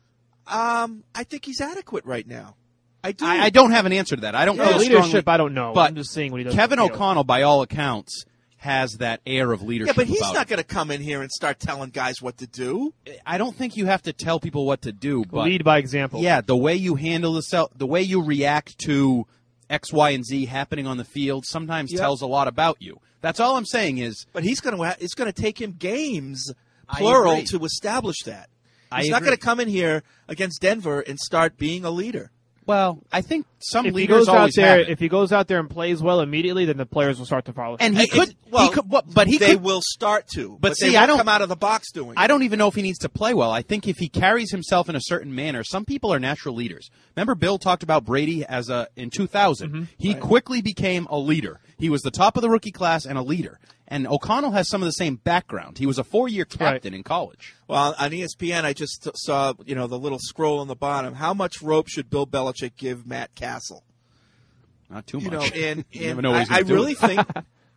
Um, I think he's adequate right now. I do. I, I don't have an answer to that. I don't Yeah, feel leadership, strongly, I don't know. But I'm just seeing what he does. Kevin on the field. O'Connell, by all accounts, has that air of Yeah, leadership. but he's about not him. going to come in here and start telling guys what to do. I don't think you have to tell people what to do. But Lead by example. Yeah, the way you handle the cell, the way you react to X, Y, and Z happening on the field sometimes Yep. tells a lot about you. That's all I'm saying is But he's going to. It's going to take him games, I plural, agree. to establish that. I He's not agree. going to come in here against Denver and start being a leader. Well, I think some If he leaders goes out always there, have it. if he goes out there and plays well immediately, then the players will start to follow. And he It- could, well, he could, what- but he they could. will start to, But but, see, they I won't don't- come out of the box doing it. I don't even know if he needs to play well. I think if he carries himself in a certain manner, some people are natural leaders. Remember, Bill talked about Brady as a in two thousand. Mm-hmm. He quickly became a leader. He was the top of the rookie class and a leader. And O'Connell has some of the same background. He was a four-year captain in college. Well, on E S P N, I just t- saw you know the little scroll on the bottom. How much rope should Bill Belichick give Matt Castle? Not too You much. know, and, You never and know what he's I, I gonna do really with it. think,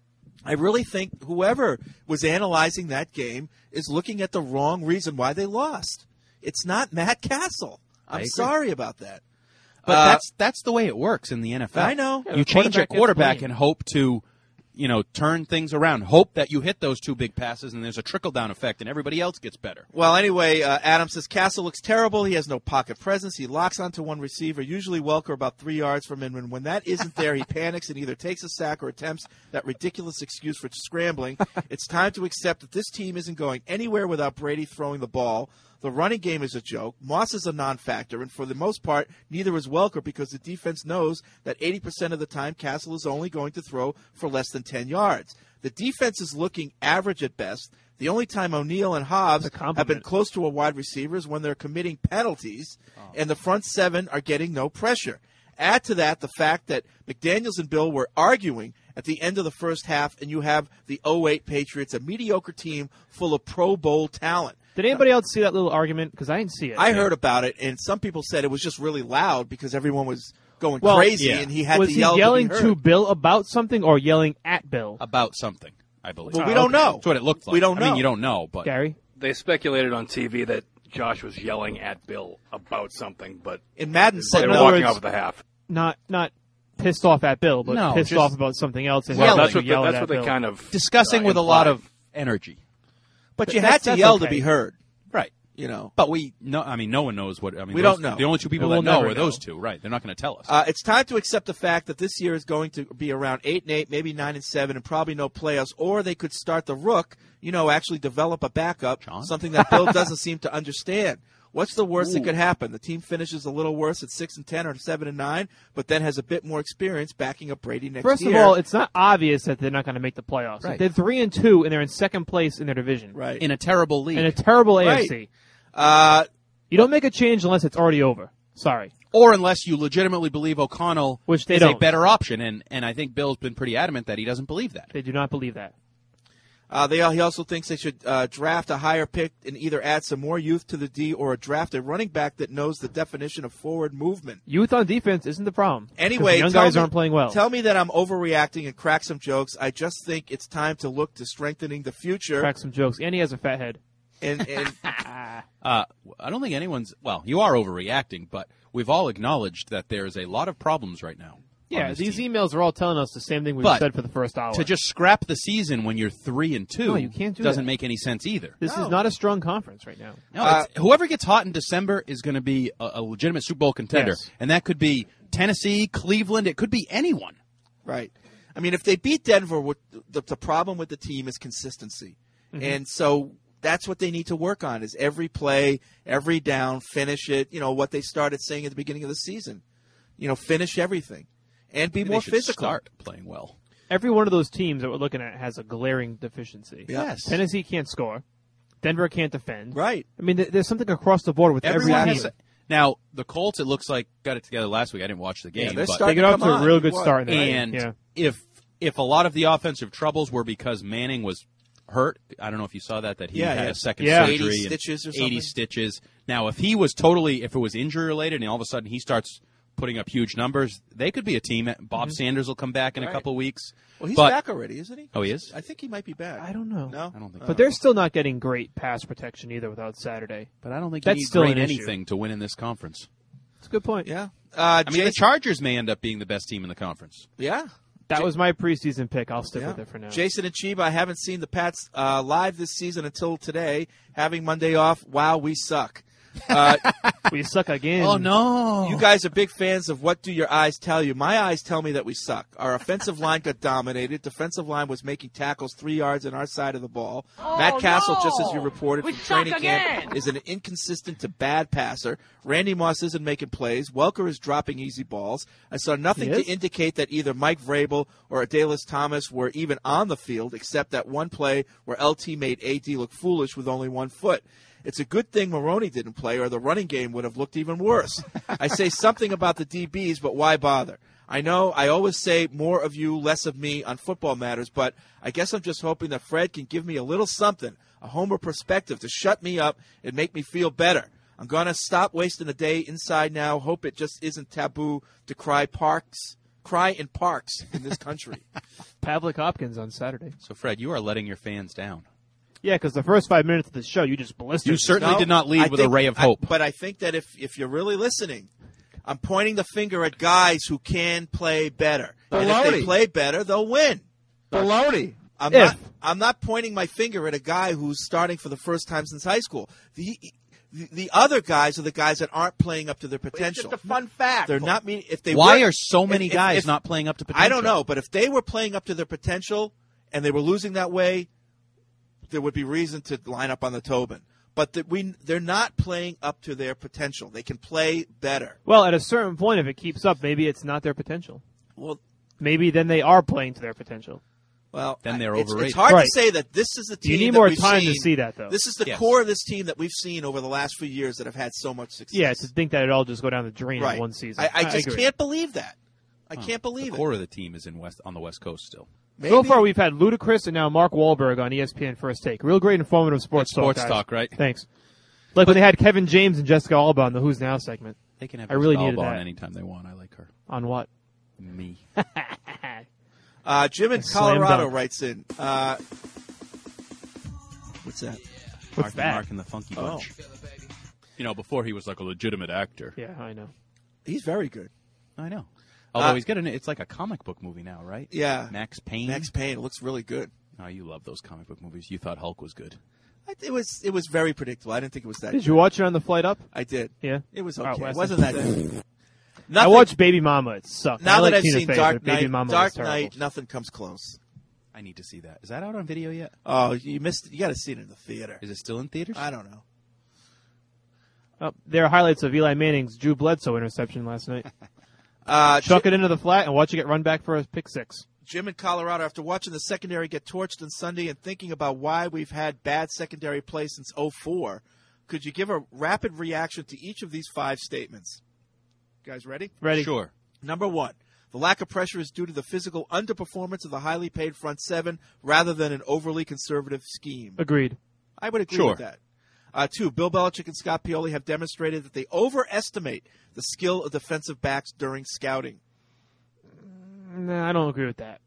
I really think whoever was analyzing that game is looking at the wrong reason why they lost. It's not Matt Castle. I I'm agree. sorry about that. But Uh, that's that's the way it works in the N F L. I know. You change your quarterback gets quarterback blamed. and hope to, you know, turn things around. Hope that you hit those two big passes and there's a trickle down effect and everybody else gets better. Well, anyway, uh, Adam says Castle looks terrible. He has no pocket presence. He locks onto one receiver, usually Welker about three yards from him. And when that isn't there, he panics and either takes a sack or attempts that ridiculous excuse for scrambling. It's time to accept that this team isn't going anywhere without Brady throwing the ball. The running game is a joke. Moss is a non-factor, and for the most part, neither is Welker because the defense knows that eighty percent of the time Castle is only going to throw for less than ten yards. The defense is looking average at best. The only time O'Neal and Hobbs have been close to a wide receiver is when they're committing penalties, and the front seven are getting no pressure. Add to that the fact that McDaniels and Bill were arguing at the end of the first half, and you have the oh eight Patriots, a mediocre team full of Pro Bowl talent. Did anybody else see that little argument? Because I didn't see it. I heard about it, and some people said it was just really loud because everyone was going Well, crazy, yeah. and he had was to he yell yelling to, be to heard. Bill about something or yelling at Bill? About something, I believe. Well, we don't know. That's what it looked like. We don't I mean, know. you don't know, but Gary? They speculated on T V that Josh was yelling at Bill about something, but And Madden they said were in other walking words, off at the half. Not not pissed off at Bill, but No, pissed just off about something else. And Well, yelling that's to what, yell the, at that's what they Bill. kind of discussing uh, with a lot implied. of energy. But But you that's- had to that's yell okay. to be heard. Right. You know. But we no I mean no one knows what I mean We those- don't know. The only two people We'll that know never are those know. two, right? They're not going to tell us. Uh, it's time to accept the fact that this year is going to be around eight and eight, maybe nine and seven, and probably no playoffs. Or they could start the rook, you know, actually develop a backup, John? something that Bill doesn't seem to understand. What's the worst that Ooh. could happen? The team finishes a little worse at six and ten or seven and nine, but then has a bit more experience backing up Brady next First year. of all, it's not obvious that they're not going to make the playoffs. Right. They're three and two, and they're in second place in their division. right. in a terrible league. In a terrible A F C. Right. Uh, You don't make a change unless it's already over. Sorry. or unless you legitimately believe O'Connell Which they is a don't. better option, and, and I think Bill's been pretty adamant that he doesn't believe that. They do not believe that. Uh, they, he also thinks they should uh, draft a higher pick and either add some more youth to the D or draft a running back that knows the definition of forward movement. Youth on defense isn't the problem. 'Cause Anyway, the young tell guys me- aren't playing well. Tell me that I'm overreacting and crack some jokes. I just think it's time to look to strengthening the future. Crack some jokes. And he has a fat head. And, and Uh, I don't think anyone's, well, you are overreacting, but we've all acknowledged that there's a lot of problems right now. Yeah, on this these team. emails are all telling us the same thing we've But said for the first hour. To just scrap the season when you're three and two No, you can't do doesn't that. make any sense either. This No. is not a strong conference right now. No, Uh, it's, whoever gets hot in December is going to be a, a legitimate Super Bowl contender, Yes. and that could be Tennessee, Cleveland. It could be anyone. right. I mean, if they beat Denver, what the, the problem with the team is consistency. Mhm. And so that's what they need to work on is every play, every down, finish it. You know, what they started saying at the beginning of the season. You know, finish everything and be Maybe more they should physical. Start playing well. Every one of those teams that we're looking at has a glaring deficiency. Yes. Tennessee can't score. Denver can't defend. Right. I mean, th- there's something across the board with every Everyone team. has- Now, the Colts, it looks like, got it together last week. I didn't watch the game. Yeah, they're but starting They get to off come to a on. real good What? start. in the And game. yeah. if if a lot of the offensive troubles were because Manning was hurt, I don't know if you saw that, that he Yeah, had yeah. a second Yeah. surgery. eighty and stitches or eighty something? stitches. Now, if he was totally, if it was injury related and all of a sudden he starts putting up huge numbers, they could be a team. Bob Mhm. Sanders will come back in Right. a couple of weeks. Well, he's But- back already, isn't he? Oh, he is? I think he might be back. I don't know. No? I don't think But they're still not getting great pass protection either without Saturday. But I don't think That's you need still great an issue. anything to win in this conference. That's a good point. Yeah. Uh, I mean, the Jason- Chargers may end up being the best team in the conference. Yeah. That Ja- was my preseason pick. I'll stick Yeah. with it for now. Jason and Chiba, I haven't seen the Pats uh, live this season until today. Having Monday off, wow, we suck. Uh, we suck again. Oh, no. You guys are big fans of What Do Your Eyes Tell You? My eyes tell me that we suck. Our offensive line got dominated. Defensive line was making tackles three yards on our side of the ball. Oh, Matt Castle, no. just as you reported We from suck training camp, again. is an inconsistent to bad passer. Randy Moss isn't making plays. Welker is dropping easy balls. I saw nothing He to is? indicate that either Mike Vrabel or Adalys Thomas were even on the field, except that one play where L T made A D look foolish with only one foot. It's a good thing Maroney didn't play, or the running game would have looked even worse. I say something about the D Bs, but why bother? I know I always say more of you, less of me on football matters, but I guess I'm just hoping that Fred can give me a little something, a homer perspective to shut me up and make me feel better. I'm going to stop wasting a day inside now. Hope it just isn't taboo to cry parks, cry in parks in this country. Pavlik Hopkins on Saturday. So, Fred, you are letting your fans down. Yeah, because the first five minutes of the show, you just ballistic. You certainly did not lead I with a think- ray of I- hope. but I think that if, if you're really listening, I'm pointing the finger at guys who can play better. And if they Baloney. play better, they'll win. Baloney. I'm If. not. I'm not pointing my finger at a guy who's starting for the first time since high school. The the, the other guys are the guys that aren't playing up to their potential. It's just a fun fact. They're not mean if they. Why were- are so many if- if- guys if- not playing up to potential? I don't know, but if they were playing up to their potential and they were losing that way, there would be reason to line up on the Tobin. But that we they're not playing up to their potential. They can play better. Well, at a certain point, if it keeps up, maybe it's not their potential. Well, Maybe then they are playing to their potential. well, Then they're it's, overrated. It's hard Right. to say that this is the team. You need that more we've time to seen- see that, though. This is the Yes. core of this team that we've seen over the last few years that have had so much success. Yeah, to think that it all just go down the drain right. in one season. I, I just agree. can't believe that. I Huh. can't believe the it. core of the team is in west on the West Coast still. Maybe. So far, we've had Ludacris and now Mark Wahlberg on E S P N First Take. Real great informative sports Good sports talk, guys. talk, right? Thanks. Like when they had Kevin James and Jessica Alba on the Who's Now segment. They can have I really Jessica needed Alba on that. anytime they want. I like her. On what? Me. Uh, Jim in Slam Colorado dunk. writes in. Uh, what's that? What's Mark, that? Mark and the Funky Oh. Bunch. You know, before he was like a legitimate actor. Yeah, I know. He's very good. I know. Although Uh, he's got an, it's like a comic book movie now, right? Yeah. Max Payne. Max Payne. It looks really good. Oh, you love those comic book movies. You thought Hulk was good. I, it was it was very predictable. I didn't think it was that Did good. you watch it on the flight up? I did. Yeah. It was All okay. right, It Wes, wasn't that good. I Nothing- watched Baby Mama. It sucked. Now I like that I've Tina seen Fey, Dark but Baby Knight, Mama Dark was terrible. Knight, nothing comes close. I need to see that. Is that out on video yet? Oh, you missed it. You got to see it in the theater. Is it still in theaters? I don't know. Oh, there are highlights of Eli Manning's Drew Bledsoe interception last night. Uh, Chuck it into the flat and watch it get run back for a pick six. Jim in Colorado, after watching the secondary get torched on Sunday and thinking about why we've had bad secondary play since oh four, could you give a rapid reaction to each of these five statements? You guys ready? Ready. Sure. Number one, the lack of pressure is due to the physical underperformance of the highly paid front seven rather than an overly conservative scheme. Agreed. I would agree Sure. with that. Uh, two, Bill Belichick and Scott Pioli have demonstrated that they overestimate the skill of defensive backs during scouting. No, I don't agree with that.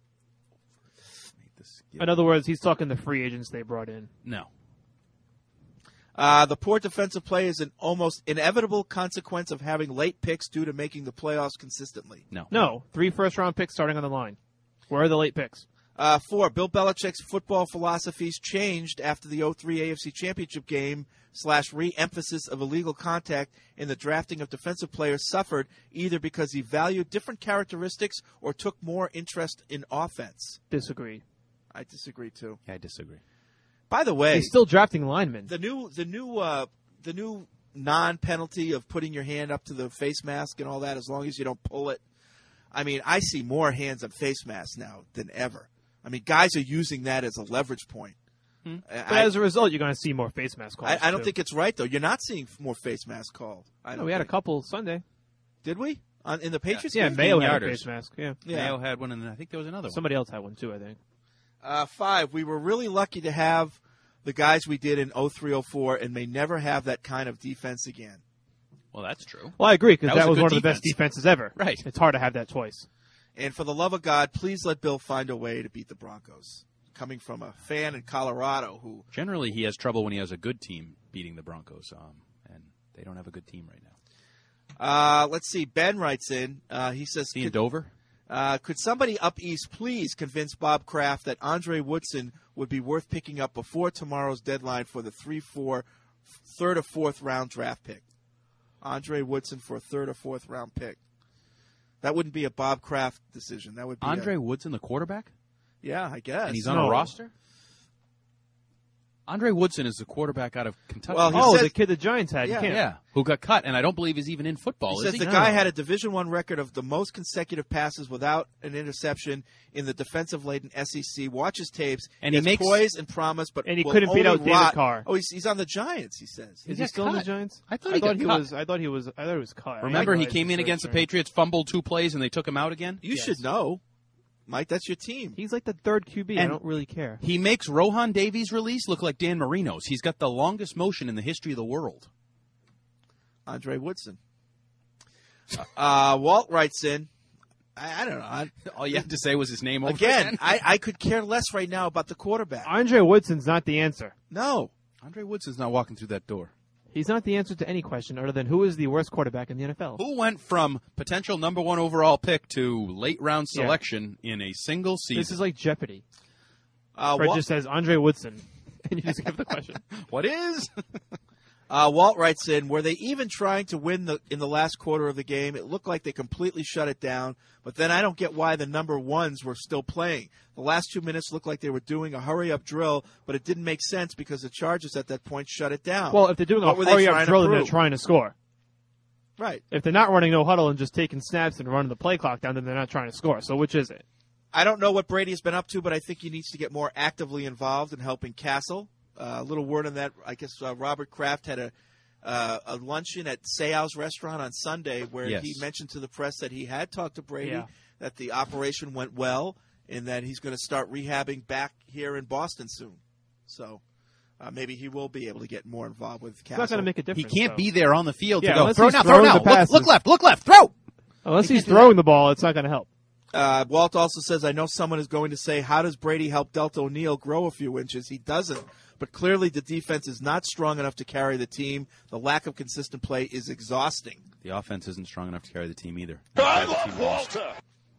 In other words, he's talking the free agents they brought in. No. Uh, the poor defensive play is an almost inevitable consequence of having late picks due to making the playoffs consistently. No. No, three first round picks starting on the line. Where are the late picks? Uh, four, Bill Belichick's football philosophies changed after the oh three A F C Championship game slash re-emphasis of illegal contact in the drafting of defensive players suffered either because he valued different characteristics or took more interest in offense. Disagree. I disagree, too. Yeah, I disagree. By the way, he's still drafting linemen. The new, the new, uh, the new non-penalty of putting your hand up to the face mask and all that, as long as you don't pull it. I mean, I see more hands on face masks now than ever. I mean, guys are using that as a leverage point. Hmm. I, But as a result, you're going to see more face mask calls. I, I don't too. think it's right, though. You're not seeing more face masks called. I No, don't we had a think. couple Sunday. Did we? On, in the Patriots Yeah, game? Mayo had Yarders. a face mask. Yeah. Yeah. Mayo had one, and I think there was another one. Somebody else had one too, I think. Uh, five, we were really lucky to have the guys we did in oh three oh four and may never have that kind of defense again. Well, that's true. Well, I agree, because that, a was good one of the best defense. defenses ever. Right. It's hard to have that twice. And for the love of God, please let Bill find a way to beat the Broncos. Coming from a fan in Colorado who... Generally, he has trouble when he has a good team beating the Broncos, um, and they don't have a good team right now. Uh, let's see. Ben writes in. Uh, he says... See in could, Dover? Uh, could somebody up east please convince Bob Kraft that Andre Woodson would be worth picking up before tomorrow's deadline for the three four, third or fourth round draft pick? Andre Woodson for a third or fourth round pick. That wouldn't be a Bob Kraft decision. That would be Andre a, Woodson, the quarterback? Yeah, I guess. And he's on No. a roster? Andre Woodson is the quarterback out of Kentucky. Well, he Oh, says- the kid the Giants had. Yeah. You can't. yeah, who got cut, and I don't believe is even in football, He is says he? the guy had a Division One record of the most consecutive passes without an interception in the defensive-laden S E C. Watch his tapes. And he has makes- poise and promise, but And he will couldn't beat only out David rot- Carr. Oh, he's, he's on the Giants. He says. Is He he got still in the cut. Giants? I thought he got he cut. was. I thought he was. I thought he was cut. I Remember, he didn't came in realize against the was hurt. Patriots, fumbled two plays, and they took him out again? You Yes. should know, Mike. That's your team. He's like the third Q B. I And- don't really care. He makes Rohan Davies' release look like Dan Marino's. He's got the longest motion in the history of the world. Andre Woodson. Uh, Walt writes in. I, I don't know. I, All you had to say was his name over again, I, I could care less right now about the quarterback. Andre Woodson's not the answer. No. Andre Woodson's not walking through that door. He's not the answer to any question other than who is the worst quarterback in the N F L. Who went from potential number one overall pick to late round Yeah. selection in a single season? This is like Jeopardy. Uh, Fred Walt, just says Andre Woodson, and you just give the question. What is? uh, Walt writes in, were they even trying to win the in the last quarter of the game? It looked like they completely shut it down, but then I don't get why the number ones were still playing. The last two minutes looked like they were doing a hurry-up drill, but it didn't make sense because the Chargers at that point shut it down. Well, if they're doing What a were they hurry-up trying to drill, then they're prove? trying to score. Right. If they're not running no huddle and just taking snaps and running the play clock down, then they're not trying to score. So which is it? I don't know what Brady has been up to, but I think he needs to get more actively involved in helping Castle. Uh, a little word on that. I guess uh, Robert Kraft had a uh, a luncheon at Seau's restaurant on Sunday where Yes. he mentioned to the press that he had talked to Brady, Yeah. that the operation went well, and that he's going to start rehabbing back here in Boston soon. So uh, maybe he will be able to get more involved with It's Castle. not going to make a He difference. can't though. be there on the field Yeah, to go, unless throw he's now, throw throwing now, the look, passes. look left, look left, throw! Unless He he's can't do throwing the ball, it's not going to help. Uh, Walt also says, I know someone is going to say, how does Brady help Delta O'Neal grow a few inches? He doesn't. But clearly the defense is not strong enough to carry the team. The lack of consistent play is exhausting. The offense isn't strong enough to carry the team either. I love Walter.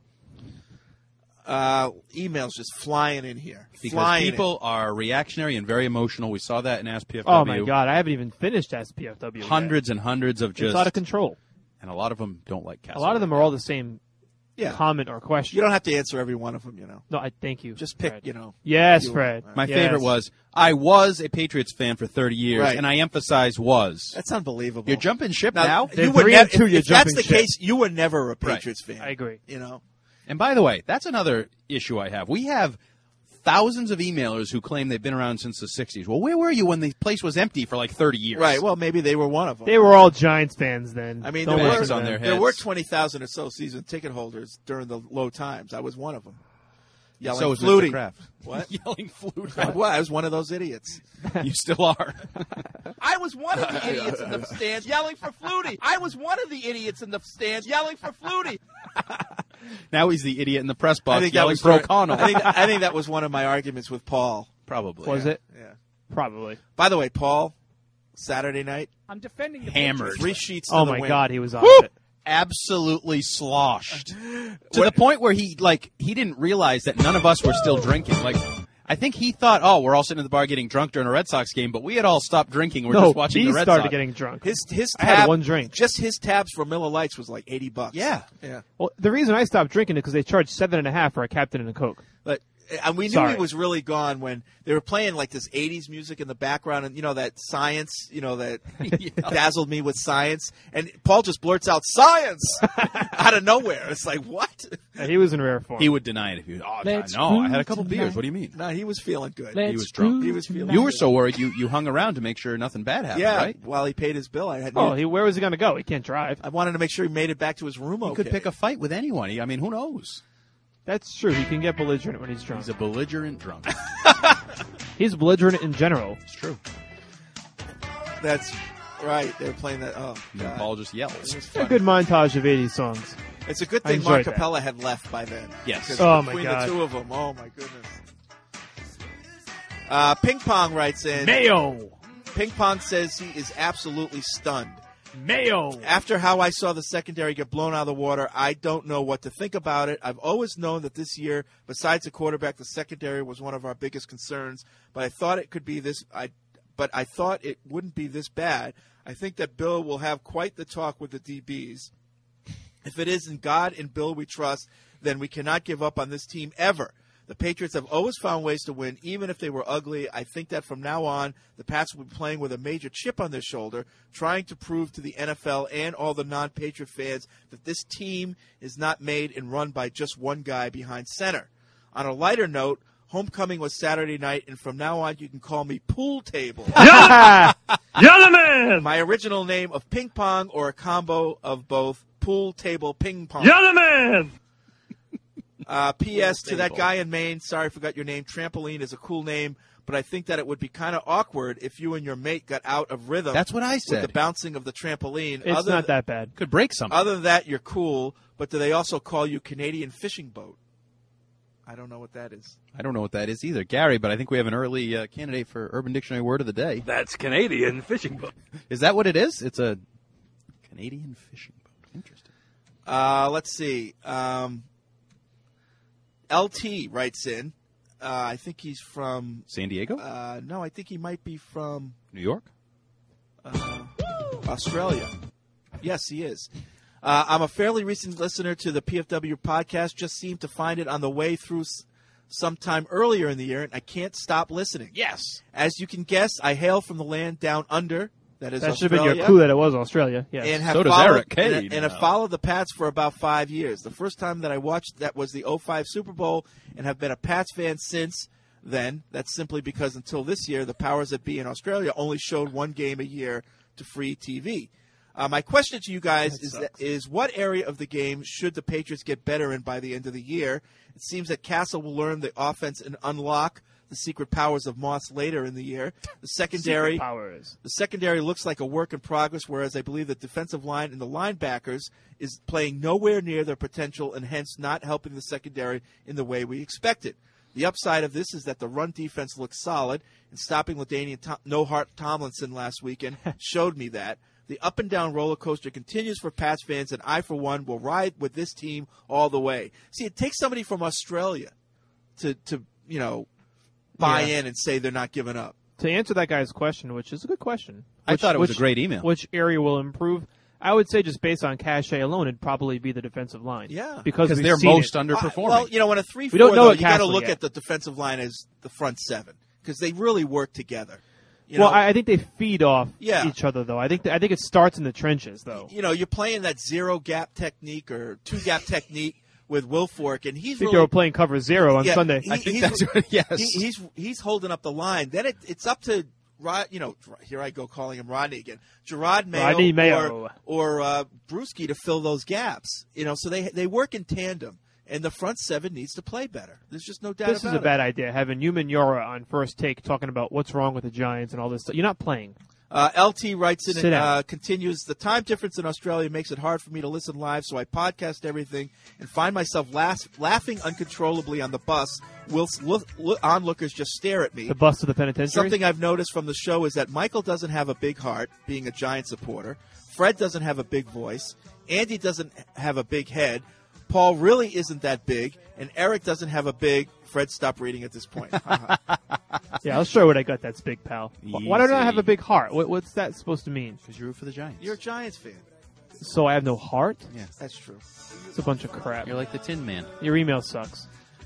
Uh, emails just flying in here. Because flying people are reactionary and very emotional. We saw that in Ask P F W. Oh, my God. I haven't even finished S P F W yet. Hundreds and hundreds of It's just... out of control. And a lot of them don't like A Castle. lot of them are all the same Yeah. comment or question. You don't have to answer every one of them, you know. No, I thank you. Just pick, Fred. you know. Yes, you- Fred. My Yes. favorite was, I was a Patriots fan for thirty years, Right. and I emphasize was. That's unbelievable. You're jumping ship Now, now? They're you were three nev- and two, if, you're if that's the jumping ship. case, you were never a Patriots fan. I agree. You know. And by the way, that's another issue I have. We have thousands of emailers who claim they've been around since the sixties. Well, where were you when the place was empty for like thirty years? Right. Well, maybe they were one of them. They were all Giants fans then. I mean, Don't there listen were, to on them. their there heads. were twenty thousand or so season ticket holders during the low times. I was one of them. Yelling So was Flutie. Mister Kraft. What? Yelling flute. I was. I was one of those idiots. You still are. I was one of the idiots in the stands yelling for Flutie. I was one of the idiots in the stands yelling for Flutie. Now he's the idiot in the press I box think that yelling was pro during- Connell. I think, I think that was one of my arguments with Paul. Probably. Was it? Yeah. Probably. By the way, Paul, Saturday night, I'm defending the Hammered. three sheets. Oh, to the my wind. God, he was off Woo! it. absolutely sloshed to the point where he like he didn't realize that none of us were still drinking. Like, I think he thought, oh, we're all sitting at the bar getting drunk during a Red Sox game, but we had all stopped drinking. We're no, just watching he the Red started Sox. getting drunk. His his I tab, had one drink. Just his tabs for Miller Lights was like eighty bucks. Yeah, yeah. Well, the reason I stopped drinking is because they charged seven and a half for a Captain and a Coke. But and we knew Sorry. he was really gone when they were playing like this eighties music in the background, and you know that science, you know that dazzled me with science, and Paul just blurts out science out of nowhere. It's like what? And he was in rare form. He would deny it if you. Oh, Let's no, I had a groove couple tonight. beers. What do you mean? No, he was feeling good. he was drunk. He was feeling. You were good. so worried. You you hung around to make sure nothing bad happened. Yeah, right? while he paid his bill, I had. Oh, he, where was he going to go? He can't drive. I wanted to make sure he made it back to his room. He okay. could pick a fight with anyone. He, I mean, who knows? That's true. He can get belligerent when he's drunk. He's a belligerent drunk. He's belligerent in general. It's true. That's right. They were playing that. Oh, And then God. Paul just yells. It was A funny. good montage of eighties songs. It's a good I thing enjoyed Mark that. Capella had left by then. Yes. 'Cause Oh, my between God. the two of them. Oh my goodness. Uh, Ping Pong writes in. Mayo. Ping Pong says he is absolutely stunned. Mayo. After how I saw the secondary get blown out of the water, I don't know what to think about it. I've always known that this year, besides the quarterback, the secondary was one of our biggest concerns. But I thought it could be this. I, but I thought it wouldn't be this bad. I think that Bill will have quite the talk with the D Bs. If it is in God and Bill we trust, then we cannot give up on this team ever. The Patriots have always found ways to win, even if they were ugly. I think that from now on, the Pats will be playing with a major chip on their shoulder, trying to prove to the N F L and all the non-Patriot fans that this team is not made and run by just one guy behind center. On a lighter note, homecoming was Saturday night, and from now on, you can call me Pool Table. Yellowman! My original name of Ping Pong or a combo of both Pool Table Ping Pong. Yellowman! Uh, P S to that Table. guy in Maine, sorry I forgot your name. Trampoline is a cool name, but I think that it would be kind of awkward if you and your mate got out of rhythm. That's what I With said. the bouncing of the trampoline. It's Other not th- that bad. Could break something. Other than that, you're cool, but do they also call you Canadian fishing boat? I don't know what that is. I don't know what that is either, Gary. But I think we have an early uh, candidate for Urban Dictionary word of the day. That's Canadian fishing boat. Is that what it is? It's a Canadian fishing boat. Interesting. Uh, let's see. Um, L T writes in. Uh, I think he's from San Diego, Uh, no, I think he might be from New York. uh, Australia. Yes, he is. Uh, I'm a fairly recent listener to the P F W podcast. Just seemed to find it on the way through s- sometime earlier in the year, and I can't stop listening. Yes. As you can guess, I hail from the land down under. That is That should Australia. have been your clue that it was Australia. Yes. And have So does followed, Eric Kay and, and have now. followed the Pats for about five years. The first time that I watched that was the oh five Super Bowl, and have been a Pats fan since then. That's simply because until this year, the powers that be in Australia only showed one game a year to free T V. Uh, my question to you guys That is, sucks. that, is what area of the game should the Patriots get better in by the end of the year? It seems that Castle will learn the offense and unlock the secret powers of Moss later in the year. The secondary Secret powers. the secondary looks like a work in progress, whereas I believe the defensive line and the linebackers is playing nowhere near their potential and hence not helping the secondary in the way we expected. The upside of this is that the run defense looks solid, and stopping LaDainian Tom- No Heart Tomlinson last weekend showed me that. The up and down roller coaster continues for Pats fans, and I, for one, will ride with this team all the way. See, it takes somebody from Australia to, to you know, buy Yeah. in and say they're not giving up. To answer that guy's question, which is a good question. I which- thought it was which- a great email. Which area will improve? I would say just based on cachet alone, it'd probably be the defensive line. Yeah. Because Because we've they're seen most it. underperforming. Uh, well, you know, in a three four, We don't know though, what you got to Castle look yet. at the defensive line as the front seven because they really work together. You well, know, I, I think they feed off Yeah. each other, though. I think I think it starts in the trenches, though. you know, you're playing that zero gap technique or two gap technique with Wilfork, and I he's think really they were playing cover zero on yeah, Sunday. he- I think he's- that's what. Yes. he, he's he's holding up the line. Then it, it's up to Rod. You know, here I go calling him Rodney again. Gerard Mayo, Rodney Mayo. or or uh, Brewski to fill those gaps. You know, so they they work in tandem, and the front seven needs to play better. There's just no doubt This is about a it. bad idea, having Newman Yora on first take talking about what's wrong with the Giants and all this stuff. You're not playing. Uh, L T writes in Sit and down. uh, continues, the time difference in Australia makes it hard for me to listen live, so I podcast everything and find myself laugh- laughing uncontrollably on the bus whilst look- look- onlookers just stare at me. The bus to the penitentiary? Something I've noticed from the show is that Michael doesn't have a big heart, being a Giant supporter. Fred doesn't have a big voice. Andy doesn't have a big head. Paul really isn't that big. And Eric doesn't have a big... Fred, stop reading at this point. Yeah, I'll show you what I got that's big, pal. Wh- Why don't I have a big heart? What, what's that supposed to mean? Because you root for the Giants. You're a Giants fan. So I have no heart? Yeah. That's true. It's a bunch of crap. You're like the Tin Man. Your email sucks.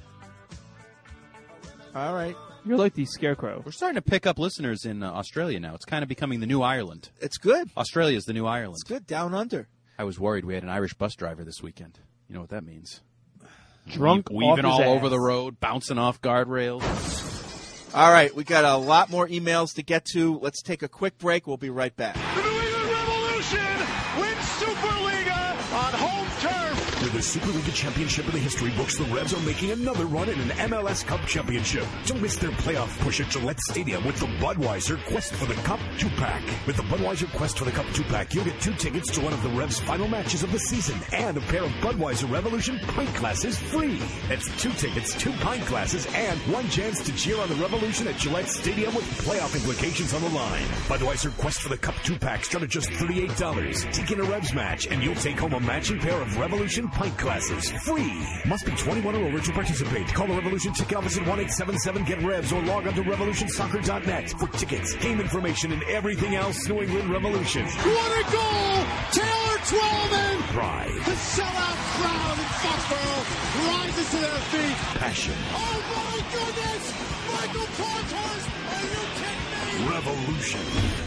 All right. You're like the Scarecrow. We're starting to pick up listeners in uh, Australia now. It's kind of becoming the new Ireland. It's good. Australia's the new Ireland. It's good. Down under. I was worried we had an Irish bus driver this weekend. You know what that means. Drunk We- weaving off his all ass. over the road, bouncing off guardrails. All right. We got a lot more emails to get to. Let's take a quick break. We'll be right back. Revolution wins Superliga on home turf. With the Superliga championship in the history books, the Revs are making another run at an M L S Cup championship. Don't miss their playoff push at Gillette Stadium with the Budweiser Quest for the Cup two-pack. With the Budweiser Quest for the Cup two-pack, you'll get two tickets to one of the Revs' final matches of the season and a pair of Budweiser Revolution pint glasses free. That's two tickets, two pint glasses, and one chance to cheer on the Revolution at Gillette Stadium with playoff implications on the line. Budweiser Quest for the Cup two-pack start at just thirty-eight dollars. Take in a Revs match, and you'll take home a matching pair of Revolution pint glasses free. Must be twenty-one or over to participate. Call the Revolution ticket office at one eight seven seven get revs or log on to revolution soccer dot net for tickets, game information, and everything else New England Revolution. What a goal! Taylor Twellman! Pride, The sellout crowd in Foxborough rises to their feet. passion, Oh my goodness! Michael Portos, are you kidding me? revolution.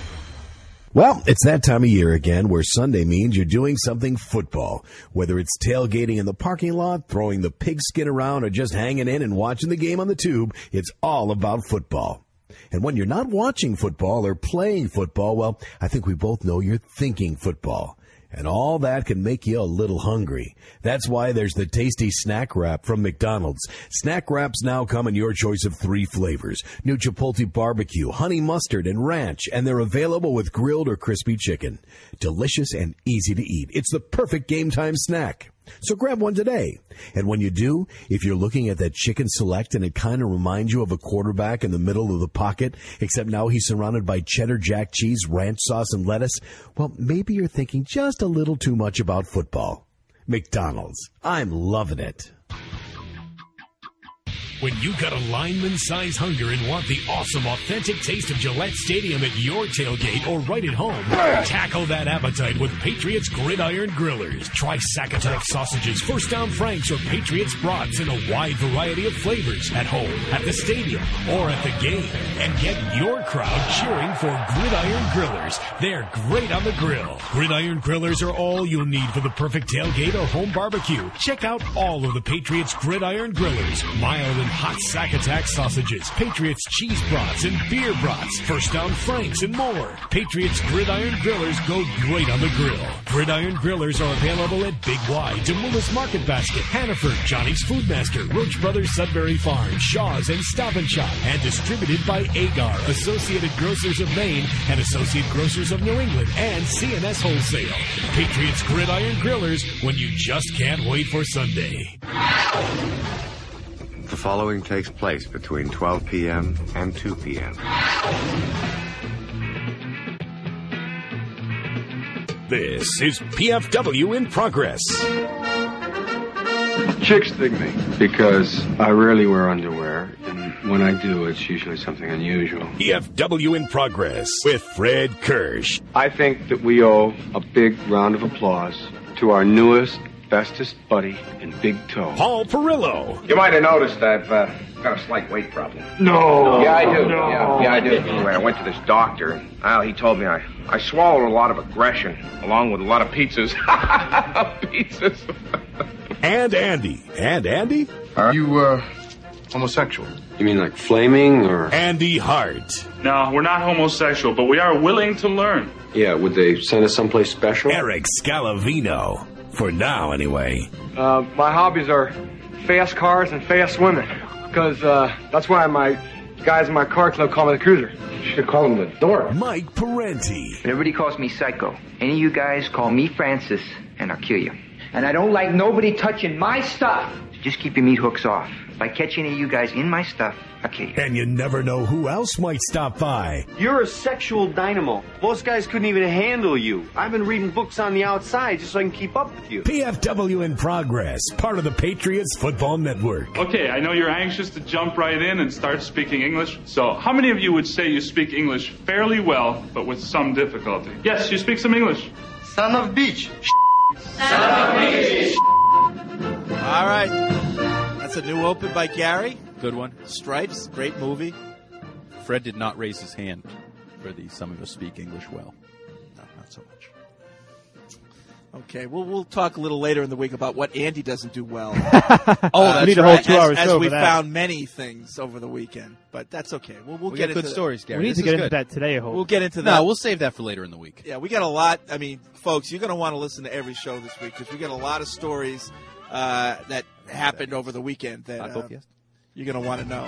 Well, it's that time of year again where Sunday means you're doing something football. Whether it's tailgating in the parking lot, throwing the pigskin around, or just hanging in and watching the game on the tube, it's all about football. And when you're not watching football or playing football, well, I think we both know you're thinking football. And all that can make you a little hungry. That's why there's the tasty Snack Wrap from McDonald's. Snack Wraps now come in your choice of three flavors: new Chipotle barbecue, honey mustard, and ranch, and they're available with grilled or crispy chicken. Delicious and easy to eat. It's the perfect game time snack. So grab one today. And when you do, if you're looking at that chicken select and it kind of reminds you of a quarterback in the middle of the pocket, except now he's surrounded by cheddar jack cheese, ranch sauce, and lettuce, well, maybe you're thinking just a little too much about football. McDonald's. I'm loving it. When you got a lineman-size hunger and want the awesome, authentic taste of Gillette Stadium at your tailgate or right at home, tackle that appetite with Patriots Gridiron Grillers. Try Sack-Attack sausages, First Down Franks, or Patriots brats in a wide variety of flavors at home, at the stadium, or at the game. And get your crowd cheering for Gridiron Grillers. They're great on the grill. Gridiron Grillers are all you'll need for the perfect tailgate or home barbecue. Check out all of the Patriots Gridiron Grillers. Mild and hot Sack-Attack sausages, Patriots cheese brats and beer brats, First Down Franks, and more. Patriots Gridiron Grillers go great on the grill. Gridiron Grillers are available at Big Y, Demoulas Market Basket, Hannaford, Johnny's Foodmaster, Roach Brothers Sudbury Farm, Shaw's, and Stop and Shop, and distributed by Agar, Associated Grocers of Maine, and Associate Grocers of New England, and C N S Wholesale. Patriots Gridiron Grillers, when you just can't wait for Sunday. The following takes place between twelve p.m. and two p.m. This is P F W in progress. Chicks dig me because I rarely wear underwear, and when I do, it's usually something unusual. P F W in progress with Fred Kirsch. I think that we owe a big round of applause to our newest, bestest buddy in Big Toe. Paul Perillo. You might have noticed I've uh, got a slight weight problem. No. Yeah, I do. No. Yeah, yeah, I do. Anyway, I went to this doctor. Well, he told me I, I swallowed a lot of aggression, along with a lot of pizzas. Pizzas. And Andy. And Andy? Are you, uh, homosexual? You mean like flaming, or? Andy Hart. No, we're not homosexual, but we are willing to learn. Yeah, would they send us someplace special? Eric Scalavino. For now, anyway. Uh, my hobbies are fast cars and fast women, because uh, that's why my Guys in my car club call me the Cruiser. You should call him the Dork. Mike Parenti. Everybody calls me Psycho. Any of you guys call me Francis, and I'll kill you. And I don't like nobody touching my stuff. So just keep your meat hooks off. If I catch any of you guys in my stuff, I'll kill you. And you never know who else might stop by. You're a sexual dynamo. Most guys couldn't even handle you. I've been reading books on the outside just so I can keep up with you. P F W in Progress, part of the Patriots Football Network. Okay, I know you're anxious to jump right in and start speaking English. So, how many of you would say you speak English fairly well, but with some difficulty? Yes, you speak some English. Son of bitch. Son of bitch. All right. That's a new open by Gary. Good one. Stripes, great movie. Fred did not raise his hand for the some of us speak English well. No, not so much. Okay, we'll we'll talk a little later in the week about what Andy doesn't do well. Oh, that's we need a right. whole two-hour as, show as we for that. found many things over the weekend, but that's okay. We'll we'll We get got into good that. stories, Gary. We need This to is get into good. that today, I hope. We'll get into that. No, we'll save that for later in the week. Yeah, we got a lot. I mean, folks, you're going to want to listen to every show this week because we got a lot of stories uh, that happened over the weekend that uh, you're going to want to know.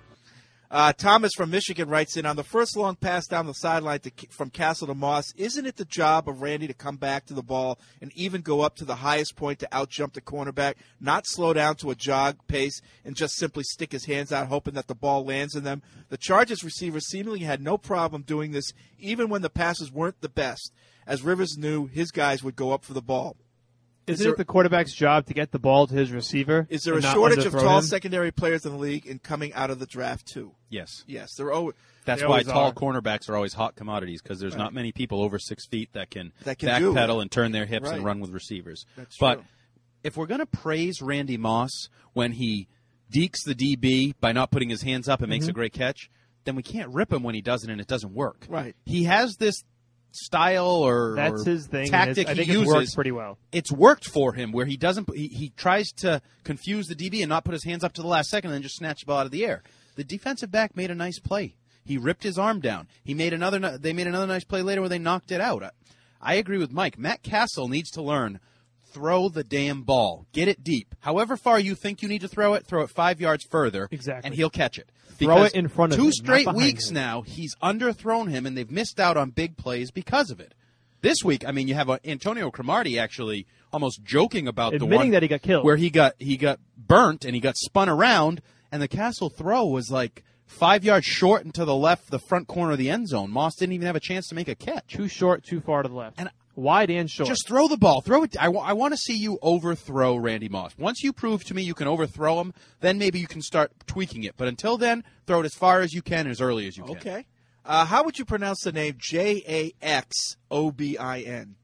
Uh, Thomas from Michigan writes in, on the first long pass down the sideline to, from Castle to Moss, isn't it the job of Randy to come back to the ball and even go up to the highest point to outjump the cornerback, not slow down to a jog pace and just simply stick his hands out hoping that the ball lands in them? The Chargers receiver seemingly had no problem doing this even when the passes weren't the best, as Rivers knew his guys would go up for the ball. Isn't Is there- it the quarterback's job to get the ball to his receiver? Is there a and not shortage of underthrow tall him? secondary players in the league and coming out of the draft, too? Yes. Yes. They're always, That's they why always tall are. cornerbacks are always hot commodities because there's Right. not many people over six feet that can, That can do backpedal it. and turn their hips Right. and run with receivers. That's but true. if we're going to praise Randy Moss when he dekes the D B by not putting his hands up and makes Mhm. a great catch, then we can't rip him when he does it and it doesn't work. Right. He has this style or, That's or his thing, and tactic it's- I think he it uses. works pretty well. It's worked for him where he doesn't. He, he tries to confuse the D B and not put his hands up to the last second and then just snatch the ball out of the air. The defensive back made a nice play. He ripped his arm down. He made another. ni- They made another nice play later where they knocked it out. I, I agree with Mike. Matt Castle needs to learn. Throw the damn ball. Get it deep. However far you think you need to throw it, throw it five yards further, Exactly. and he'll catch it. Throw Because it in front of two him, not straight behind weeks him. now, he's underthrown him, and they've missed out on big plays because of it. This week, I mean, you have uh, Antonio Cromartie actually almost joking about the Admitting one that he got killed. where he got he got burnt and he got spun around, and the Castle throw was like five yards short and to the left, the front corner of the end zone. Moss didn't even have a chance to make a catch. Too short, too far to the left. And wide and short. Just throw the ball. Throw it. I, w- I want to see you overthrow Randy Moss. Once you prove to me you can overthrow him, then maybe you can start tweaking it. But until then, throw it as far as you can and as early as you can. Okay. Uh, how would you pronounce the name J A X O B I N?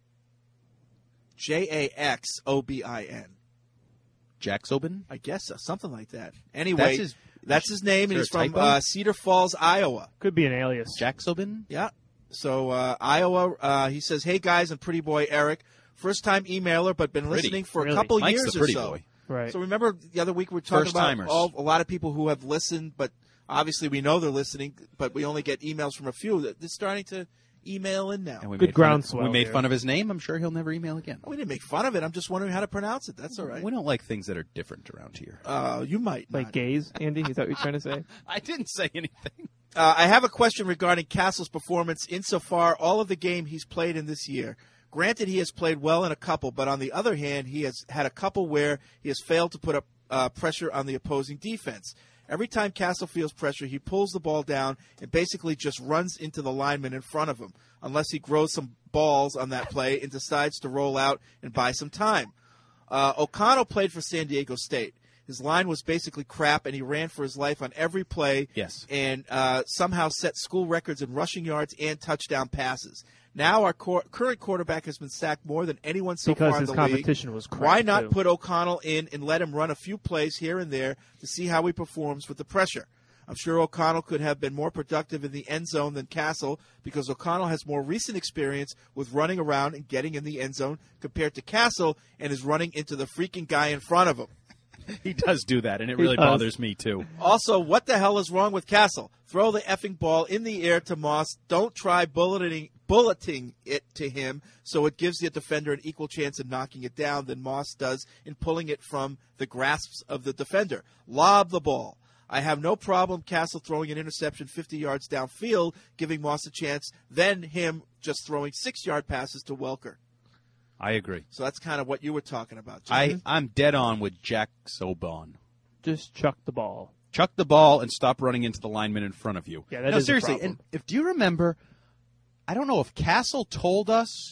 J A X O B I N. Jaxobin? I guess so, something like that. Anyway, That's his- that's his name, and Is he's there a from typo? uh, Cedar Falls, Iowa. Could be an alias. Jaxobin? Yeah. So uh, Iowa, uh, he says, "Hey guys, and pretty boy Eric, first time emailer, but been Pretty. listening for Really? a couple Mike's years the pretty or so." boy. Right. So remember the other week we were talking First-timers. about all, a lot of people who have listened, but obviously we know they're listening, but we only get emails from a few. They're starting to email in now. And we Good made fun of- groundswell We made here. fun of his name. I'm sure he'll never email again. We didn't make fun of it. I'm just wondering how to pronounce it. That's all right. We don't like things that are different around here. Uh, you might Like not. gays, Andy? Is that what you're trying to say? I didn't say anything. Uh, I have a question regarding Castle's performance insofar all of the game he's played in this year. Granted, he has played well in a couple, but on the other hand, he has had a couple where he has failed to put up uh, pressure on the opposing defense. Every time Castle feels pressure, he pulls the ball down and basically just runs into the lineman in front of him, unless he grows some balls on that play and decides to roll out and buy some time. Uh, O'Connell played for San Diego State. His line was basically crap, and he ran for his life on every play. Yes. And uh, somehow set school records in rushing yards and touchdown passes. Now our cor- current quarterback has been sacked more than anyone so Because far in his the competition league. was crap, Why not too. put O'Connell in and let him run a few plays here and there to see how he performs with the pressure? I'm sure O'Connell could have been more productive in the end zone than Castle because O'Connell has more recent experience with running around and getting in the end zone compared to Castle and is running into the freaking guy in front of him. He does do that, and it He really does. bothers me, too. Also, what the hell is wrong with Castle? Throw the effing ball in the air to Moss. Don't try bulleting, bulleting it to him so it gives the defender an equal chance of knocking it down than Moss does in pulling it from the grasps of the defender. Lob the ball. I have no problem Castle throwing an interception fifty yards downfield, giving Moss a chance, than him just throwing six-yard passes to Welker. I agree. So that's kind of what you were talking about, Jim. I, I'm dead on with Jack Sobon. Just chuck the ball. Chuck the ball and stop running into the lineman in front of you. Yeah, that no, is a seriously. problem. And if do you remember? I don't know if Castle told us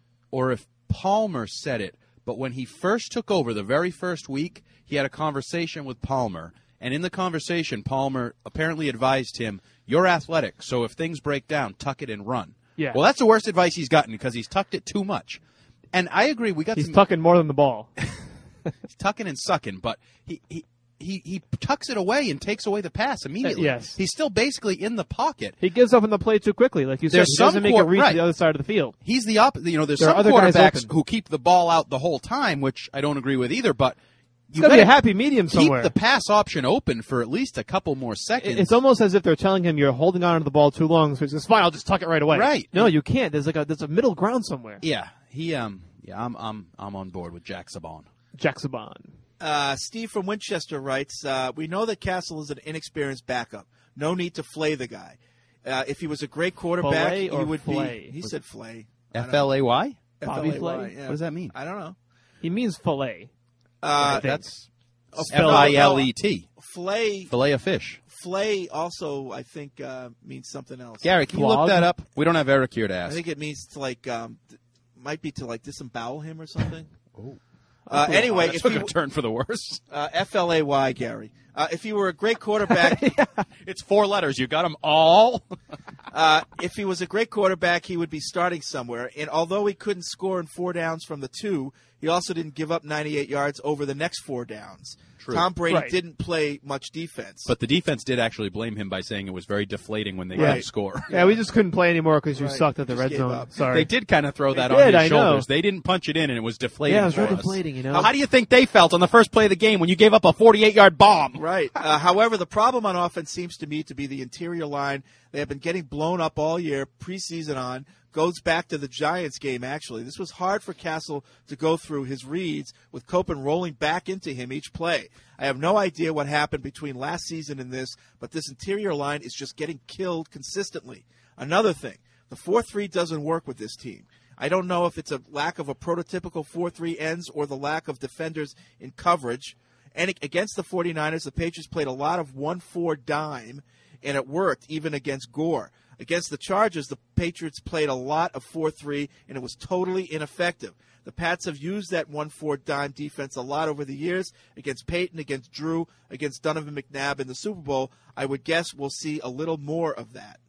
or if Palmer said it, but when he first took over, the very first week, he had a conversation with Palmer, and in the conversation, Palmer apparently advised him, "You're athletic, so if things break down, tuck it and run." Yeah. Well, that's the worst advice he's gotten because he's tucked it too much. And I agree. We got He's some, tucking more than the ball. he's tucking and sucking, but he. he He he tucks it away and takes away the pass immediately. Uh, yes. He's still basically in the pocket. He gives up on the play too quickly, like you said. There's He some doesn't make quar- it reach right. the other side of the field. He's the opposite. You know, there's There are some other guys quarterbacks open. who keep the ball out the whole time, which I don't agree with either. But It's you got to be a gotta happy medium somewhere. Keep the pass option open for at least a couple more seconds. It's almost as if they're telling him you're holding on to the ball too long, so he says, "Fine, I'll just tuck it right away." Right. No, you can't. There's like a there's a middle ground somewhere. yeah, he um yeah, I'm I'm I'm on board with Jack Sabon. Jack Saban. Uh, Steve from Winchester writes, uh, we know that Castle is an inexperienced backup. No need to flay the guy. Uh, if he was a great quarterback, Fillet he or would flay? be. He said flay. F L A Y. Bobby F L A Y, Flay? yeah. What does that mean? I don't know. He means fillet. Uh, think. That's Oh, F I L E T. Flay. Fillet of fish. Flay also, I think, uh, means something else. Gary, can you Flog? look that up? We don't have Eric here to I ask. think it means to like, um, th- might be to like disembowel him or something. Oh. Uh, anyway, that if took he, a turn for the worse. uh, F L A Y, Gary. Uh, if he were a great quarterback, It's four letters. You got them all. uh, if he was a great quarterback, he would be starting somewhere. And although he couldn't score in four downs from the two, he also didn't give up ninety-eight yards over the next four downs. True. Tom Brady Right. didn't play much defense. But the defense did actually blame him by saying it was very deflating when they Right. couldn't score. Yeah, we just couldn't play anymore because you Right. sucked at the Just red gave zone. up. Sorry. They did kind of throw that They on did, his I know. shoulders. They didn't punch it in, and it was deflating. Yeah, it was for very us. deflating, you know. Now, how do you think they felt on the first play of the game when you gave up a forty-eight yard bomb? Right. Uh, however, the problem on offense seems to me to be the interior line. They have been getting blown up all year, preseason on. Goes back to the Giants game, actually. This was hard for Castle to go through his reads with Copen rolling back into him each play. I have no idea what happened between last season and this, but this interior line is just getting killed consistently. Another thing, the four three doesn't work with this team. I don't know if it's a lack of a prototypical four three ends or the lack of defenders in coverage. And against the 49ers, the Patriots played a lot of one four dime, and it worked even against Gore. Against the Chargers, the Patriots played a lot of four three, and it was totally ineffective. The Pats have used that one four dime defense a lot over the years against Peyton, against Drew, against Donovan McNabb in the Super Bowl. I would guess we'll see a little more of that.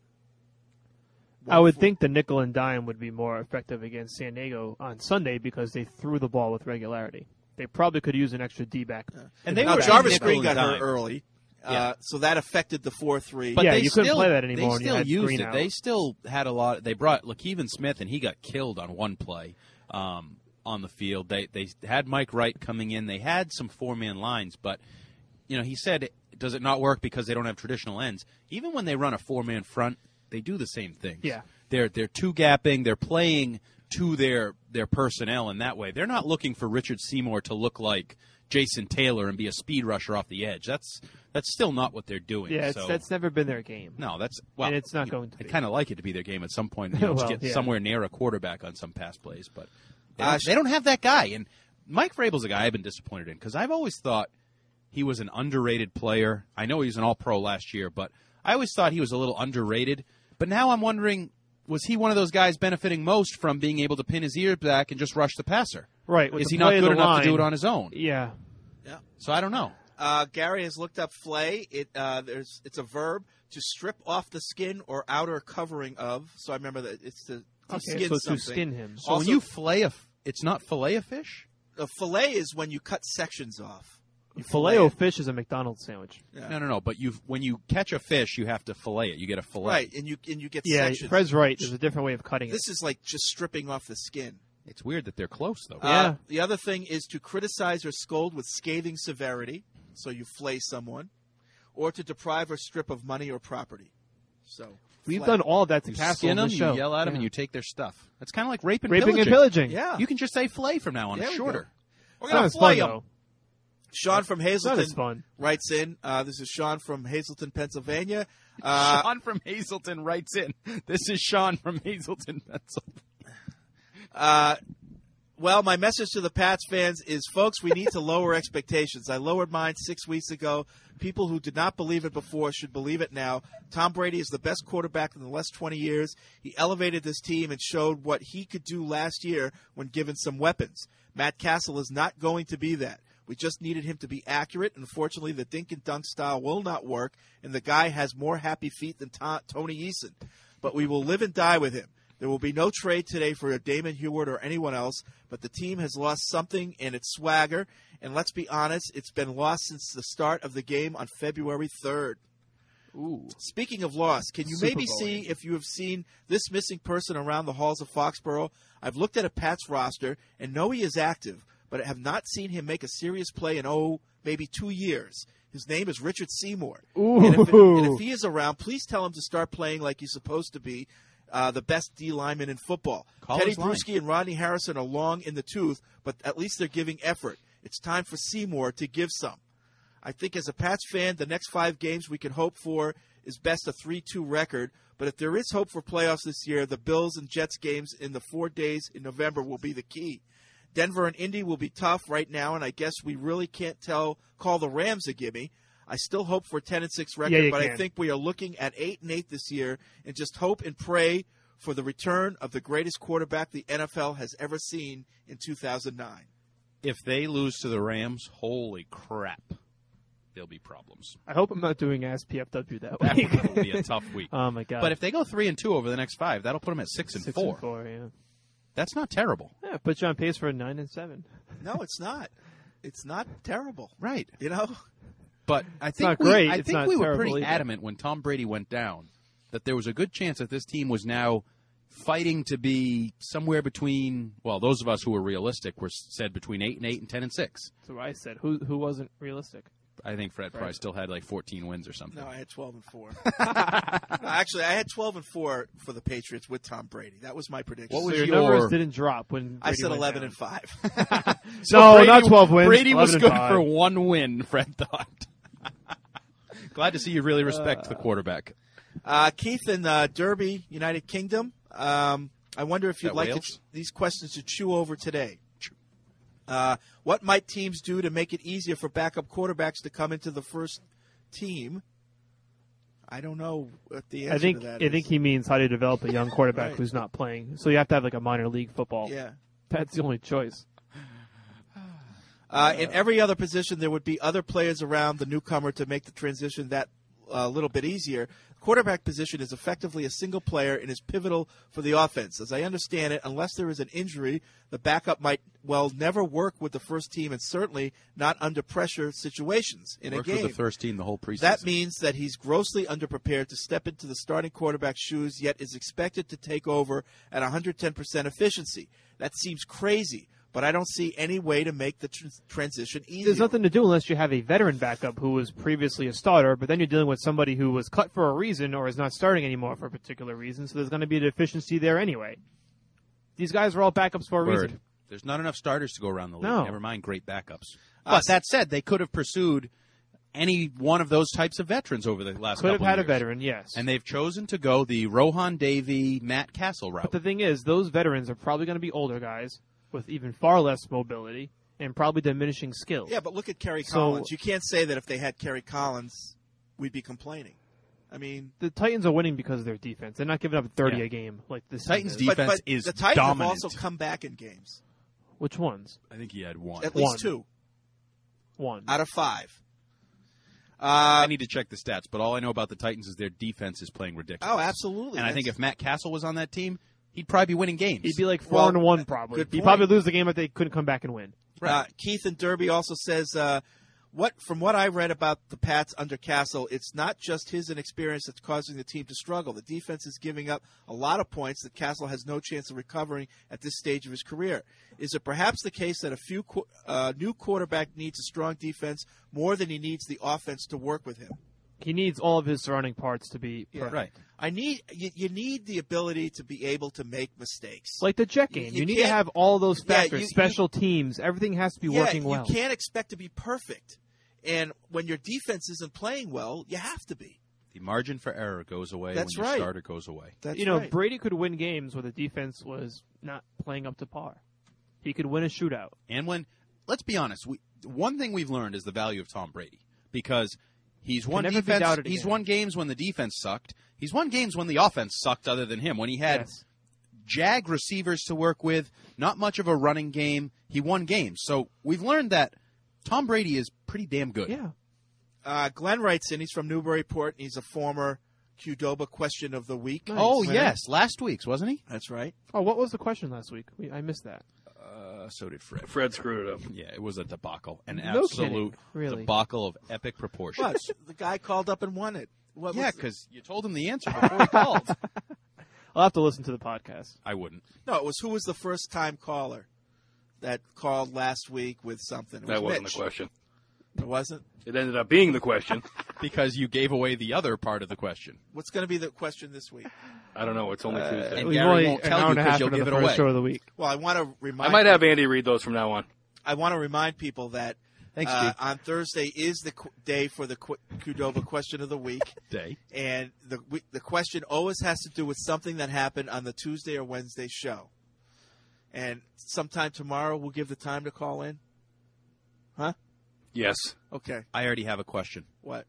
I would think the nickel and dime would be more effective against San Diego on Sunday because they threw the ball with regularity. They probably could use an extra D-back. And they now, were Jarvis nickel Green and got hurt dime. early, Yeah. uh, so that affected the four three. But Yeah, they you couldn't still, play that anymore when They you still had used Green it. out. They still had a lot. They brought Lakeven Smith, and he got killed on one play um, on the field. They they had Mike Wright coming in. They had some four man lines, but you know he said, does it not work because they don't have traditional ends? Even when they run a four man front, they do the same things. Yeah. They're they're two gapping. They're playing to their their personnel in that way. They're not looking for Richard Seymour to look like Jason Taylor and be a speed rusher off the edge. That's that's still not what they're doing. Yeah, it's, so. that's never been their game. No, that's well, and it's not you- going to I be. kind of like it to be their game at some point. You know, Well, to get yeah. somewhere near a quarterback on some pass plays, but they Uh, don't, they don't have that guy. And Mike Vrabel's a guy I've been disappointed in because I've always thought he was an underrated player. I know he was an All-Pro last year, but I always thought he was a little underrated. But now I'm wondering, was he one of those guys benefiting most from being able to pin his ear back and just rush the passer? Right. with Is the he not play of good the enough to do line- it on his own? Yeah. Yeah. So I don't know. Uh, Gary has looked up flay. It uh, there's it's a verb to strip off the skin or outer covering of. So I remember that it's to, to Okay, skin so to something. skin him. So Also, when you fillet a, f- it's not fillet a fish? a fillet is when you cut sections off. You Filet o it. fish is a McDonald's sandwich. Yeah. No, no, no. But you when you catch a fish, you have to fillet it. You get a fillet. Right, and you and you get Yeah, sections. Fred's right. There's a different way of cutting it. This is like just stripping off the skin. It's weird that they're close, though. Uh, the other thing is to criticize or scold with scathing severity, so you flay someone, or to deprive or strip of money or property. So We've flay. done all of that to You Castle skin on them, the you show. yell at them, Yeah. and you take their stuff. That's kind of like rape and Raping pillaging. and pillaging. Yeah. You can just say fillet from now on. There it's we shorter. go. We're gonna Sounds flay fun, them. though. Sean from That is Hazleton fun. writes in. Uh, this is Sean from Hazleton, Pennsylvania. Uh, Sean from Hazleton writes in. This is Sean from Hazleton, Pennsylvania. Uh, well, my message to the Pats fans is, folks, we need to lower expectations. I lowered mine six weeks ago. People who did not believe it before should believe it now. Tom Brady is the best quarterback in the last twenty years. He elevated this team and showed what he could do last year when given some weapons. Matt Castle is not going to be that. We just needed him to be accurate. Unfortunately, the dink and dunk style will not work, and the guy has more happy feet than to- Tony Eason. But we will live and die with him. There will be no trade today for a Damon Heward or anyone else, but the team has lost something in its swagger, and let's be honest, it's been lost since the start of the game on February third. Ooh. Speaking of loss, can you Super maybe Bowl. see if you have seen this missing person around the halls of Foxborough? I've looked at a Pats roster and know he is active, but I have not seen him make a serious play in, oh, maybe two years. His name is Richard Seymour. Ooh. And if, and if he is around, please tell him to start playing like he's supposed to be. Uh, the best D lineman in football. Call Teddy his line. Bruschi and Rodney Harrison are long in the tooth, but at least they're giving effort. It's time for Seymour to give some. I think as a Pats fan, the next five games we can hope for is best a three two record, but if there is hope for playoffs this year, the Bills and Jets games in the four days in November will be the key. Denver and Indy will be tough right now, and I guess we really can't tell call the Rams a gimme. I still hope for a ten and six record, Yeah, you but I can. think we are looking at eight and eight this year, and just hope and pray for the return of the greatest quarterback the N F L has ever seen in two thousand nine. If they lose to the Rams, holy crap, there'll be problems. I hope I'm not doing Ask P F W that That week. will be a tough week. Oh my god! But if they go three and two over the next five, that'll put them at six and Six four. and four, yeah. That's not terrible. Yeah, put you on pace for a nine and seven. No, it's not. It's not terrible. Right. You know? But I It's think not we, great. I It's think not we were terrible pretty either. adamant when Tom Brady went down that there was a good chance that this team was now fighting to be somewhere between, well, those of us who were realistic were said between eight and eight and ten and six. That's what I said. Who who wasn't realistic? I think Fred probably Right. still had like fourteen wins or something. No, I had twelve and four. No, actually, I had twelve and four for the Patriots with Tom Brady. That was my prediction. What was So your, your- numbers didn't drop when I Brady said went eleven down. and five. So No, Brady- not twelve wins. Brady was eleven and good five. for one win, Fred thought. Glad to see you really respect the quarterback. Uh, Keith in uh, Derby, United Kingdom. Um, I wonder if you'd That like to Wales? ch- these questions to chew over today. Uh, what might teams do to make it easier for backup quarterbacks to come into the first team? I don't know what the answer I think to that I is. think he means how to develop a young quarterback Right. who's not playing. So you have to have like a minor league football. Yeah. That's the only choice. Uh, in every other position, there would be other players around the newcomer to make the transition that a little bit easier. Quarterback position is effectively a single player and is pivotal for the offense. As I understand it, unless there is an injury, the backup might, well, never work with the first team and certainly not under pressure situations in Worked a game. with the first team the whole preseason. That means that he's grossly underprepared to step into the starting quarterback's shoes, yet is expected to take over at one hundred ten percent efficiency. That seems crazy, but I don't see any way to make the tr- transition easier. There's nothing to do unless you have a veteran backup who was previously a starter, but then you're dealing with somebody who was cut for a reason or is not starting anymore for a particular reason, so there's going to be a deficiency there anyway. These guys are all backups for a Word. reason. There's not enough starters to go around the league. No. Never mind great backups. Uh, But that said, they could have pursued any one of those types of veterans over the last Could have couple had of a years. veteran, yes. And they've chosen to go the Rohan Davey, Matt Castle route. But the thing is, those veterans are probably going to be older guys with even far less mobility and probably diminishing skills. Yeah, but look at Kerry So- Collins. You can't say that if they had Kerry Collins, we'd be complaining. I mean, The Titans are winning because of their defense. They're not giving up thirty Yeah. a game like this. Titans team is. defense but, but is the Titans dominant. have also come back in games. Which ones? I think he had one. At least One. two One. out of five. Uh, I need to check the stats, but all I know about the Titans is their defense is playing ridiculous. oh, absolutely. And I think That's- if Matt Castle was on that team, he'd probably be winning games. He'd be like four Well, and one probably. good He'd point. probably lose the game if they couldn't come back and win. Uh, Keith in Derby also says, uh, "What from what I read about the Pats under Castle, it's not just his inexperience that's causing the team to struggle. The defense is giving up a lot of points that Castle has no chance of recovering at this stage of his career. Is it perhaps the case that a few qu- uh, new quarterback needs a strong defense more than he needs the offense to work with him?" He needs all of his surrounding parts to be Yeah. perfect. Right. I need you, you need the ability to be able to make mistakes. Like the Jet You- game. you You, need to can't- have all those Yeah, factors. you- special teams. Everything has to be yeah, working well. You can't expect to be perfect. And when your defense isn't playing well, you have to be. The margin for error goes away That's when your right. starter goes away. That's you know, right. Brady could win games where the defense was not playing up to par. He could win a shootout. And when, let's be honest, we, one thing we've learned is the value of Tom Brady because he's won never be defense. doubted He's again. won games when the defense sucked. He's won games when the offense sucked. Other than him, when he had Yes. jag receivers to work with, not much of a running game, he won games. So we've learned that Tom Brady is pretty damn good. Yeah. Uh, Glenn writes in. He's from Newburyport. He's a former Qdoba question of the week. Oh winner. yes, last week's wasn't he? That's right. Oh, what was the question last week? We, I missed that. Uh, so did Fred. Fred screwed it up. Yeah, it was a debacle, an No absolute kidding. Really? debacle of epic proportions. What? The guy called up and won it. What Yeah, was- because you told him the answer before he called. I'll have to listen to the podcast. I wouldn't. No, it was who was the first time caller that called last week with something. It That was wasn't Mitch. the question. It wasn't? It ended up being the question. Because you gave away the other part of the question. What's going to be the question this week? I don't know. It's only Tuesday. And We've Gary only won't an tell hour you and a 'cause half you'll into give the it first away. show of the week. Well, I want to I remind might have Andy read those from now on. I want to remind people that Thanks, uh, Steve. on Thursday is the qu- day for the qu- Qdoba question of the week. Day. And the we- the question always has to do with something that happened on the Tuesday or Wednesday show. And sometime tomorrow we'll give the time to call in. Huh? Yes. Okay. I already have a question. What?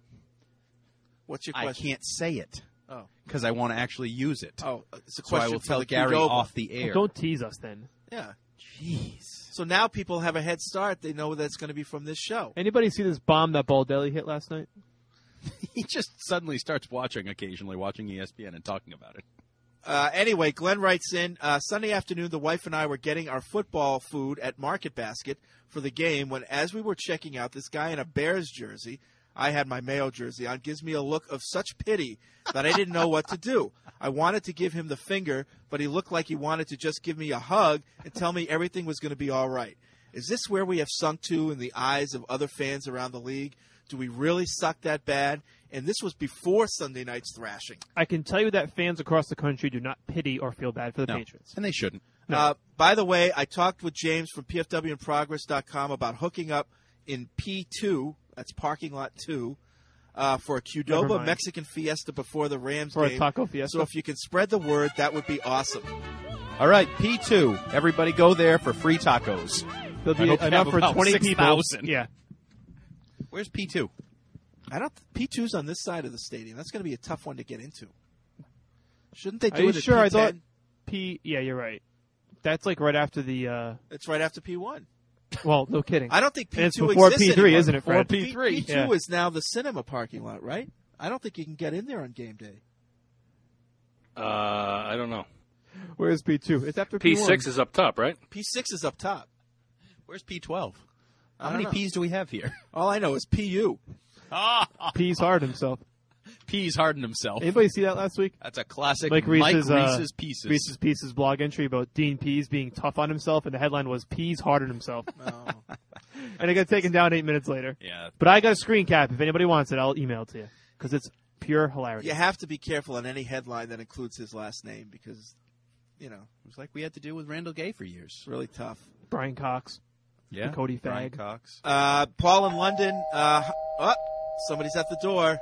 What's your I question? can't say it Oh. because I want to actually use it. Oh, it's a So I question will for tell the Gary Qdoba. off the air. Well, don't tease us then. Yeah. Jeez. So now people have a head start. They know that's going to be from this show. Anybody see this bomb that Baldelli hit last night? He just suddenly starts watching occasionally, watching E S P N and talking about it. Uh, anyway, Glenn writes in, uh, Sunday afternoon, the wife and I were getting our football food at Market Basket for the game when, as we were checking out, this guy in a Bears jersey, I had my Mayo jersey on, gives me a look of such pity that I didn't know what to do. I wanted to give him the finger, but he looked like he wanted to just give me a hug and tell me everything was going to be all right. Is this where we have sunk to in the eyes of other fans around the league? Do we really suck that bad? And this was before Sunday night's thrashing. I can tell you that fans across the country do not pity or feel bad for the No. Patriots. And they shouldn't. No. Uh, by the way, I talked with James from P F W in progress dot com about hooking up in P two, that's parking lot two, uh, for a Never Qdoba mind. Mexican fiesta before the Rams For a game. taco fiesta. So if you can spread the word, that would be awesome. All right, P two. Everybody go there for free tacos. There'll I be hope you enough have for about twenty six people. thousand. Yeah. Where's P two? I don't. P two's on this side of the stadium. That's going to be a tough one to get into. Shouldn't they Are do you it at sure? I P ten? thought P. Yeah, you're right. That's like right after the. Uh, It's right after P one. well, no kidding. I don't think P two And it's before exists P three, anymore. isn't it, Fred? P- P two Yeah. is now the cinema parking lot, right? I don't think you can get in there on game day. Uh, I don't know. Where's P two? It's after P P one. six is up top, right? P six is up top. Where's P twelve? I How don't many know. P's do we have here? All I know is P U. P's hard himself. P's hardened himself. Anybody see that last week? That's a classic Like Mike Reese's, uh, Reese's Pieces. Reese's Pieces blog entry about Dean Pease being tough on himself, and the headline was Pease hardened himself. Oh. And it got taken down eight minutes later. Yeah. But I got a screen cap. If anybody wants it, I'll email it to you because it's pure hilarity. You have to be careful on any headline that includes his last name because, you know, It was like we had to do with Randall Gay for years. it's really tough. Brian Cox. Yeah. And Cody Brian Fagg. Cox. Uh, Paul in London. Uh, oh, somebody's at the door.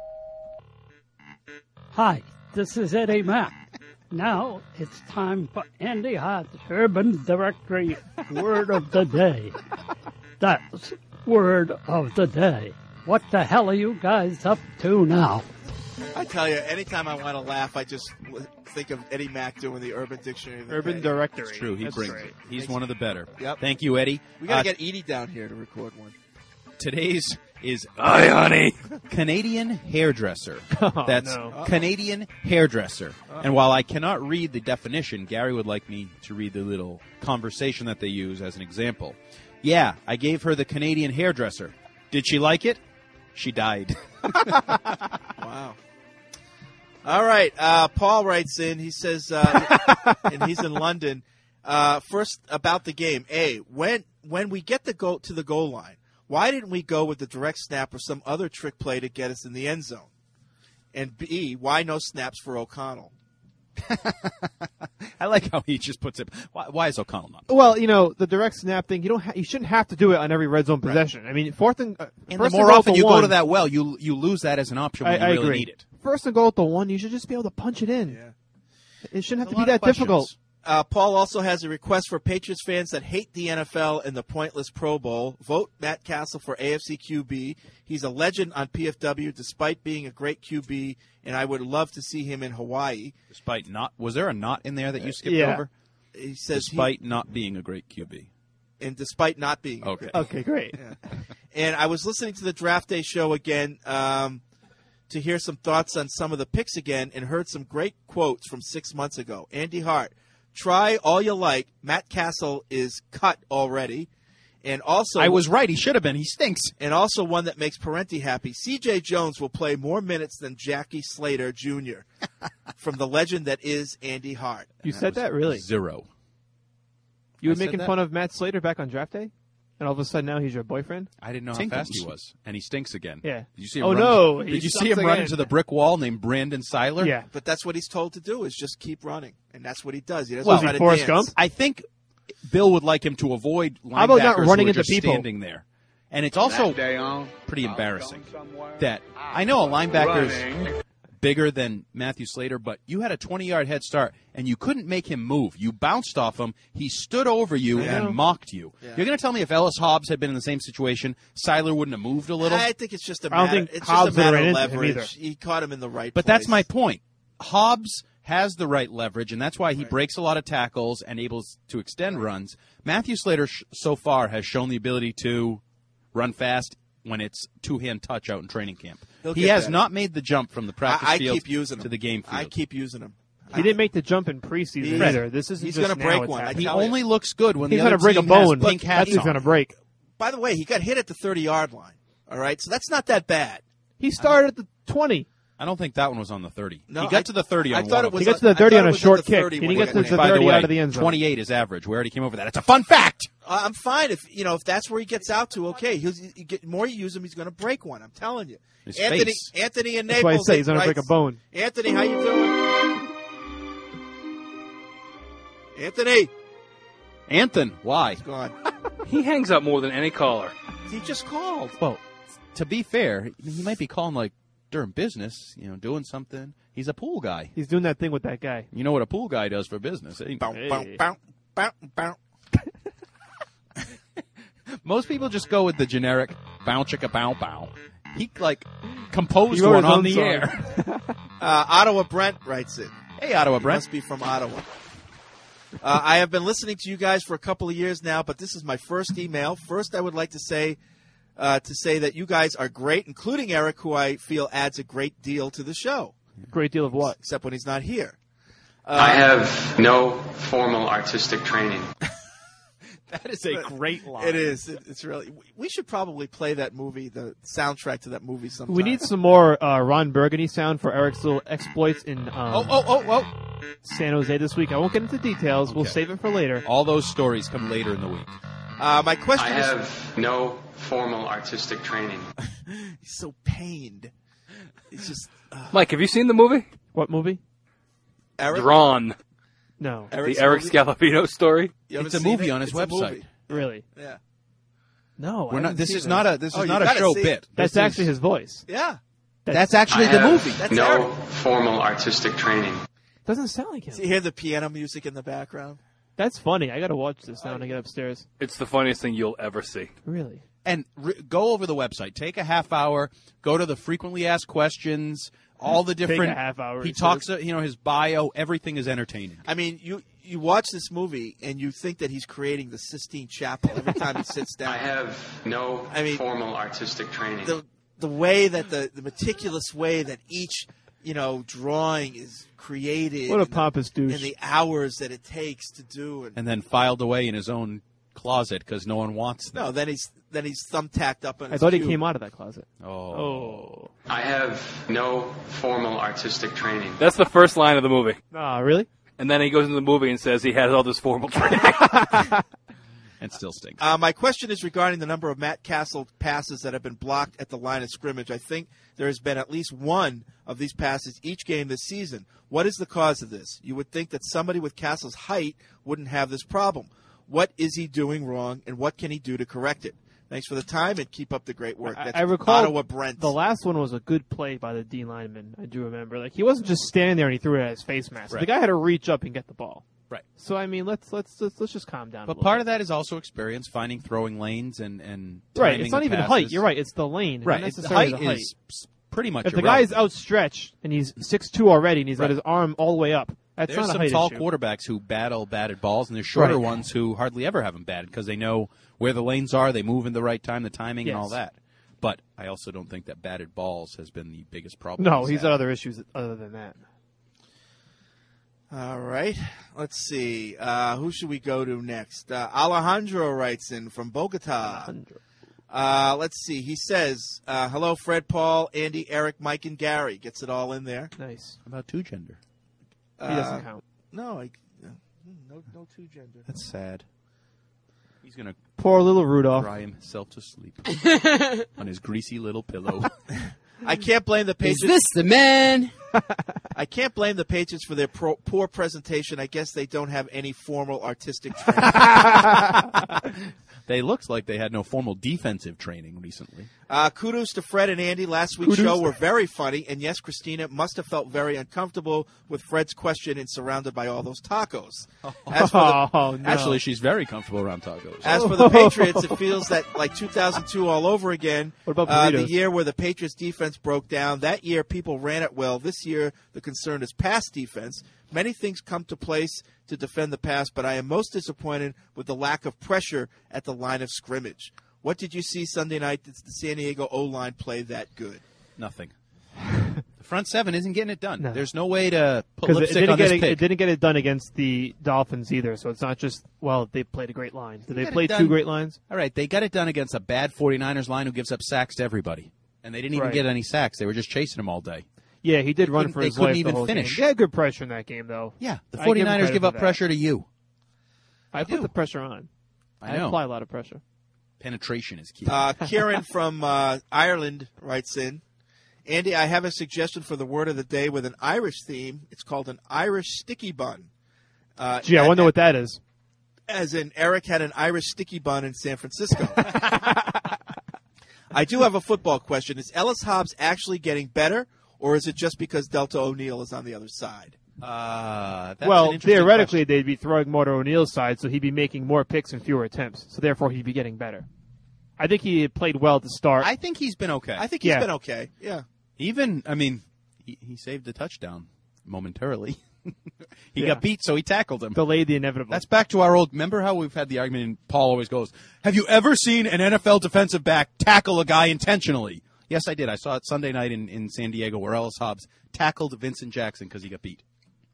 Hi, this is Eddie Mack. Now it's time for Andy Hart's Urban Directory Word of the Day. That's Word of the Day. What the hell are you guys up to now? I tell you, anytime I want to laugh, I just w- think of Eddie Mack doing the Urban Dictionary. Of the Urban Day. Directory. It's true. He That's brings great. it. He's Thanks. one of the better. Yep. Thank you, Eddie. We got to Uh, get Edie down here to record one. Today's is Hi, honey. Canadian hairdresser. Oh, That's no. Canadian hairdresser. And while I cannot read the definition, Gary would like me to read the little conversation that they use as an example. Yeah, I gave her the Canadian hairdresser. Did she like it? She died. Wow. All right. Uh, Paul writes in. He says, uh, and he's in London. Uh, first, about the game. A, when when we get the go to the goal line, why didn't we go with the direct snap or some other trick play to get us in the end zone? And B, why no snaps for O'Connell? I like how he just puts it. Why, why is O'Connell not? Well, you know, the direct snap thing, you don't ha- you shouldn't have to do it on every red zone possession. I mean, fourth and uh, And first the more and goal often at the you one, go to that well, you you lose that as an option when I, you I really agree. need it. First and goal at the one, you should just be able to punch it in. Yeah. It shouldn't have A to be lot of that difficult. Uh, Paul also has a request for Patriots fans that hate the N F L and the pointless Pro Bowl. Vote Matt Castle for A F C Q B. He's a legend on P F W despite being a great Q B, and I would love to see him in Hawaii. Despite not, was there a not in there that you skipped Yeah. over? He says despite he, not being a great Q B. and despite not being Okay. great. Okay, great. Yeah. And I was listening to the Draft Day show again um, to hear some thoughts on some of the picks again, and heard some great quotes from six months ago. Andy Hart, try all you like. Matt Castle is cut already. And also, I was right. He should have been. He stinks. And also one that makes Parenti happy. C J Jones will play more minutes than Jackie Slater Junior from the legend that is Andy Hart. You said that, really? Zero. You were I said making that? fun of Matt Slater back on draft day? And all of a sudden now he's your boyfriend? I didn't know Tinkums. how fast he was, and he stinks again. Yeah. Did you see him Oh, run no, Into, he did you see him sucks run again. into the brick wall named Brandon Seiler? Yeah. But that's what he's told to do, is just keep running. And that's what he does. He doesn't Well, try to Forrest dance. Gump? I think Bill would like him to avoid linebackers How about not running who are into just people? standing there. And it's also pretty embarrassing that I know a linebacker's bigger than Matthew Slater, but you had a twenty-yard head start, and you couldn't make him move. You bounced off him. He stood over you I know. and mocked you. Yeah. You're going to tell me if Ellis Hobbs had been in the same situation, Seiler wouldn't have moved a little? I think it's just a I don't matter, think it's Hobbs just a matter ran of into him leverage. either. He caught him in the right But place. that's my point. Hobbs has the right leverage, and that's why he breaks a lot of tackles and able to extend runs. Matthew Slater sh- so far has shown the ability to run fast when it's two-hand touch out in training camp. He'll He get has better. not made the jump from the practice I, I field keep using him. to the game field. I keep using him. He didn't make the jump in preseason He's- either. This isn't he's just gonna now break it's one. I happening. he tell you. only looks good when He's the going other to break a team has bone. pink That's hats he's on. going to break. By the way, he got hit at the thirty-yard line. All right, so that's not that bad. He started at the twenty. I don't think that one was on the thirty. No, he got I- to the thirty I on thought one it of was He them. gets to the I thirty thought on it a was short at the kick. thirty And he when gets he to the went By the thirty way, out of the end zone. twenty-eight is average. We already came over that. It's a fun fact. Uh, I'm fine if you know if that's where he gets out to. Okay, he'll you get more you use him, he's going to break one. I'm telling you. His Anthony, face. Anthony, and That's why I Naples. say he's going to writes- break a bone. Anthony, how you doing? Anthony, Anthony, why? he's gone. He hangs up more than any caller. He just called. Well, to be fair, he might be calling like during business, you know, doing something. He's a pool guy. He's doing that thing with that guy. You know what a pool guy does for business. eh? Bow, Hey. bow, bow, bow, bow. Most people just go with the generic bow chicka bow bow. He like composed He wrote one his on own the song. air. Uh, Ottawa Brent writes it. Hey, Ottawa He Brent. must be from Ottawa. Uh, I have been listening to you guys for a couple of years now, but this is my first email. First, I would like to say uh, to say that you guys are great, including Eric, who I feel adds a great deal to the show. Great deal of what? Except when he's not here. Uh, I have no formal artistic training. That is a great line. It is. It, it's really. We should probably play that movie, the soundtrack to that movie sometime. We need some more uh, Ron Burgundy sound for Eric's little exploits in um, Oh, oh, oh, oh. San Jose this week. I won't get into details. We'll Okay. save it for later. All those stories come later in the week. Uh, my I question is. have no formal artistic training. He's so pained. He's just. Uh, Mike, have you seen the movie? What movie? Eric. Drawn. No. Eric's the Eric movie? Scalafino story. You haven't It's a seen movie it? on his It's a website. movie. Really? Yeah. No. I We're not. haven't This seen is it. not a. This Oh, is you not a gotta show see it. bit. That's This actually is, his voice. Yeah. That's actually I the have movie. That's no Eric. formal artistic training. Doesn't sound like him. So you hear the piano music in the background? That's funny. I got to watch this now when I get upstairs. It's the funniest thing you'll ever see. Really? And re- go over the website. Take a half hour. Go to the frequently asked questions. All the Take different. a half hour. He He talks. uh, You know, his bio. Everything is entertaining. I mean, you you watch this movie and you think that he's creating the Sistine Chapel every time he sits down. I have no I mean, formal artistic training. the the way that the, the meticulous way that each you know drawing is created. What a and the- pompous douche. And the hours that it takes to do. And, And then filed away in his own closet because no one wants them. no, then he's then he's thumbtacked up on. I his thought he cube. came out of that closet. Oh. Oh. I have no formal artistic training. That's the first line of the movie. Ah, really? And then he goes into the movie and says he has all this formal training. and still stinks. Uh, my question is regarding the number of Matt Castle passes that have been blocked at the line of scrimmage. I think there has been at least one of these passes each game this season. What is the cause of this? You would think that somebody with Castle's height wouldn't have this problem. What is he doing wrong, and what can he do to correct it? Thanks for the time, and keep up the great work. That's I recall Ottawa Brent. The last one was a good play by the D lineman. I do remember. Like he wasn't just standing there and he threw it at his face mask. Right. The guy had to reach up and get the ball. Right. So I mean, let's let's let's, let's just calm down. But a little part bit. of that is also experience, finding throwing lanes and and right. timing It's not the even passes. height. You're right. It's the lane. Right. Not It's- necessarily height the height. is s- pretty much If the guy is irrelevant. outstretched and he's six two already and he's Right. got his arm all the way up, that's There's not a some height tall issue. quarterbacks who battle batted balls, and there's shorter Right. ones who hardly ever have them batted because they know where the lanes are, they move in the right time, the timing, and all Yes. that. But I also don't think that batted balls has been the biggest problem. No, he's he's had. got other issues other than that. All right. Let's see. Uh, who should we go to next? Uh, Alejandro writes in from Bogota. Uh, let's see. He says, uh, hello, Fred, Paul, Andy, Eric, Mike, and Gary. Gets it all in there. Nice. How about two gender? He doesn't count. No, I, no, no two gender. That's sad. He's going to Poor little Rudolph. cry himself to sleep on his greasy little pillow. I can't blame the Is Patriots. this the man? I can't blame the Patriots for their pro- poor presentation. I guess they don't have any formal artistic training. They looked like they had no formal defensive training recently. Uh, kudos to Fred and Andy. Last week's Kudos. show were very funny. And yes, Christina must have felt very uncomfortable with Fred's question and surrounded by all those tacos. As for the, Oh, no. Actually, she's very comfortable around tacos. As for the Patriots, it feels that like two thousand two all over again. What about uh, the burritos? year where the Patriots defense broke down? That year, people ran it well. This year, the concern is pass defense. Many things come to place to defend the pass, but I am most disappointed with the lack of pressure at the line of scrimmage. What did you see Sunday night? Did the San Diego O-line play that good? Nothing. The front seven isn't getting it done. No. There's no way to put Because it, it lipstick didn't on get this it, pig. it didn't get it done against the Dolphins either. So it's not just well they played a great line. Did they got it play done- two great lines? All right, they got it done against a bad 49ers line who gives up sacks to everybody. And they didn't even Right. get any sacks. They were just chasing him all day. Yeah, he did They run couldn't- for they his couldn't life the even whole finish. game. He had good pressure in that game, though. Yeah, the I give him 49ers credit give for up that. pressure to you. I put the pressure on. I know. apply a lot of pressure. Penetration is key. Uh, Kieran from uh, Ireland writes in, Andy, I have a suggestion for the word of the day with an Irish theme. It's called an Irish sticky bun. Uh, Gee, I wonder what that is. As in, Eric had an Irish sticky bun in San Francisco. I do have a football question. Is Ellis Hobbs actually getting better, or is it just because Delta O'Neill is on the other side? Uh, that's an Well, interesting theoretically, question. they'd be throwing more to O'Neill's side, so he'd be making more picks and fewer attempts. So therefore, he'd be getting better. I think he played well to start. I think he's been okay. I think he's Yeah. been okay. Yeah. Even, I mean, he, he saved a touchdown momentarily. he Yeah. got beat, so he tackled him. Delayed the inevitable. That's back to our old. Remember how we've had the argument, and Paul always goes, have you ever seen an N F L defensive back tackle a guy intentionally? Yes, I did. I saw it Sunday night in, in San Diego where Ellis Hobbs tackled Vincent Jackson because he got beat.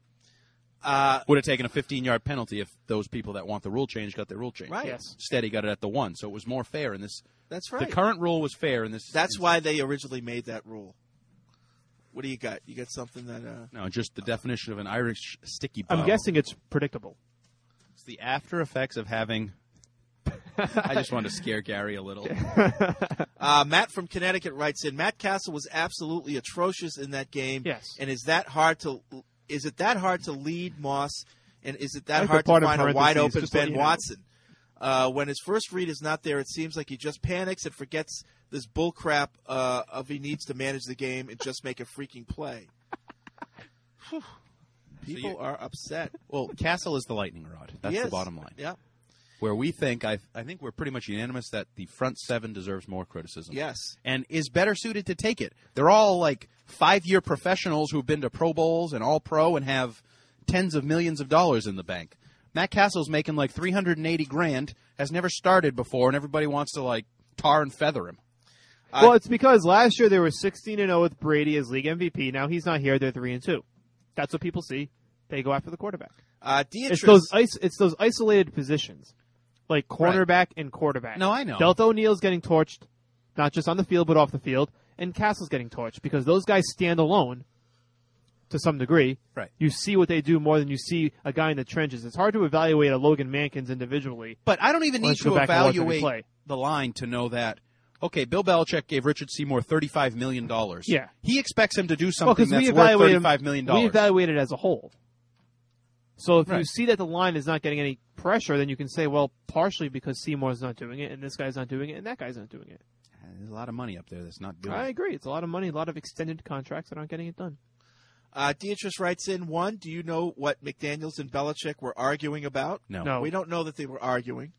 Uh, Would have taken a fifteen-yard penalty if those people that want the rule change got their rule change. Right. Yes. Instead, he got it at the one, so it was more fair in this. That's right. The current rule was fair in this. That's why they originally made that rule. What do you got? You got something that... Uh... No, just the definition of an Irish sticky bun. I'm guessing it's predictable. It's the after effects of having. I just wanted to scare Gary a little. Uh, Matt from Connecticut writes in, Matt Castle was absolutely atrocious in that game. Yes. And is that hard to is it that hard to lead Moss, and is it that I hard put part to in find a wide parentheses, open just to let Ben you know. Watson? Uh, when his first read is not there, it seems like he just panics and forgets this bull crap uh, of he needs to manage the game and just make a freaking play. Whew. People you- are upset. Well, Castle is the lightning rod. That's He the is. bottom line. Yeah. Where we think, I, I think we're pretty much unanimous that the front seven deserves more criticism. Yes. And is better suited to take it. They're all like five-year professionals who've been to Pro Bowls and All-Pro and have tens of millions of dollars in the bank. Matt Castle's making like three hundred eighty grand, has never started before, and everybody wants to like tar and feather him. Well, it's because last year they were sixteen and oh with Brady as league M V P. Now he's not here; they're three and two. That's what people see. They go after the quarterback. Uh, It's those ice, It's those isolated positions, like cornerback and quarterback. No, I know. Delta O'Neill's getting torched, not just on the field but off the field, and Castle's getting torched because those guys stand alone. to some degree. Right. You see what they do more than you see a guy in the trenches. It's hard to evaluate a Logan Mankins individually. But I don't even need Let's go to back and watch him evaluate play. the line to know that, okay, Bill Belichick gave Richard Seymour thirty-five million dollars. Yeah. He expects him to do Well, something 'cause we that's worth evaluate him- thirty-five million dollars. We evaluate it as a whole. So if you Right. see that the line is not getting any pressure, then you can say, well, partially because Seymour's not doing it, and this guy's not doing it, and that guy's not doing it. There's a lot of money up there that's not doing I it. agree. It's a lot of money, a lot of extended contracts that aren't getting it done. Uh, Beatrice writes in, one, do you know what McDaniels and Belichick were arguing about? No. No. We don't know that they were arguing.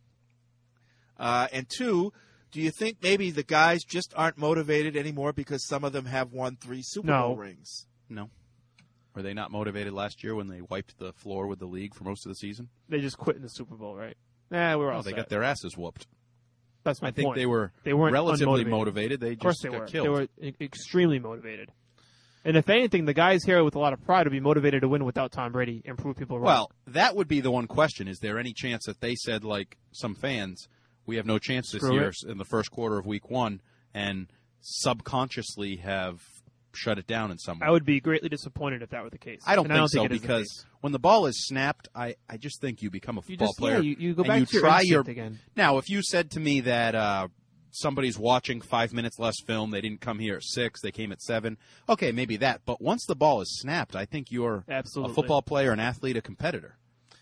Uh, and two, do you think maybe the guys just aren't motivated anymore because some of them have won three Super No. Bowl rings? No. Were they not motivated last year when they wiped the floor with the league for most of the season? They just quit in the Super Bowl, right? Nah, we're all Oh, they set. got their asses whooped. That's my I think point. they were they weren't relatively unmotivated. motivated. They Of course just they got were. killed. They were e- extremely motivated. And if anything, the guys here with a lot of pride would be motivated to win without Tom Brady and prove people wrong. Well, that would be the one question. Is there any chance that they said, like some fans, we have no chance this Screw year it. in the first quarter of week one, and subconsciously have shut it down in some way? I would be greatly disappointed if that were the case. I don't And think I don't so think it is the because case. when the ball is snapped, I, I just think you become a You football just- player. yeah, you- you go and back you to your try instinct your again. Now, if you said to me that uh, somebody's watching five minutes less film, they didn't come here at six, they came at seven. Okay, maybe that. But once the ball is snapped, I think you're Absolutely. a football player, an athlete, a competitor.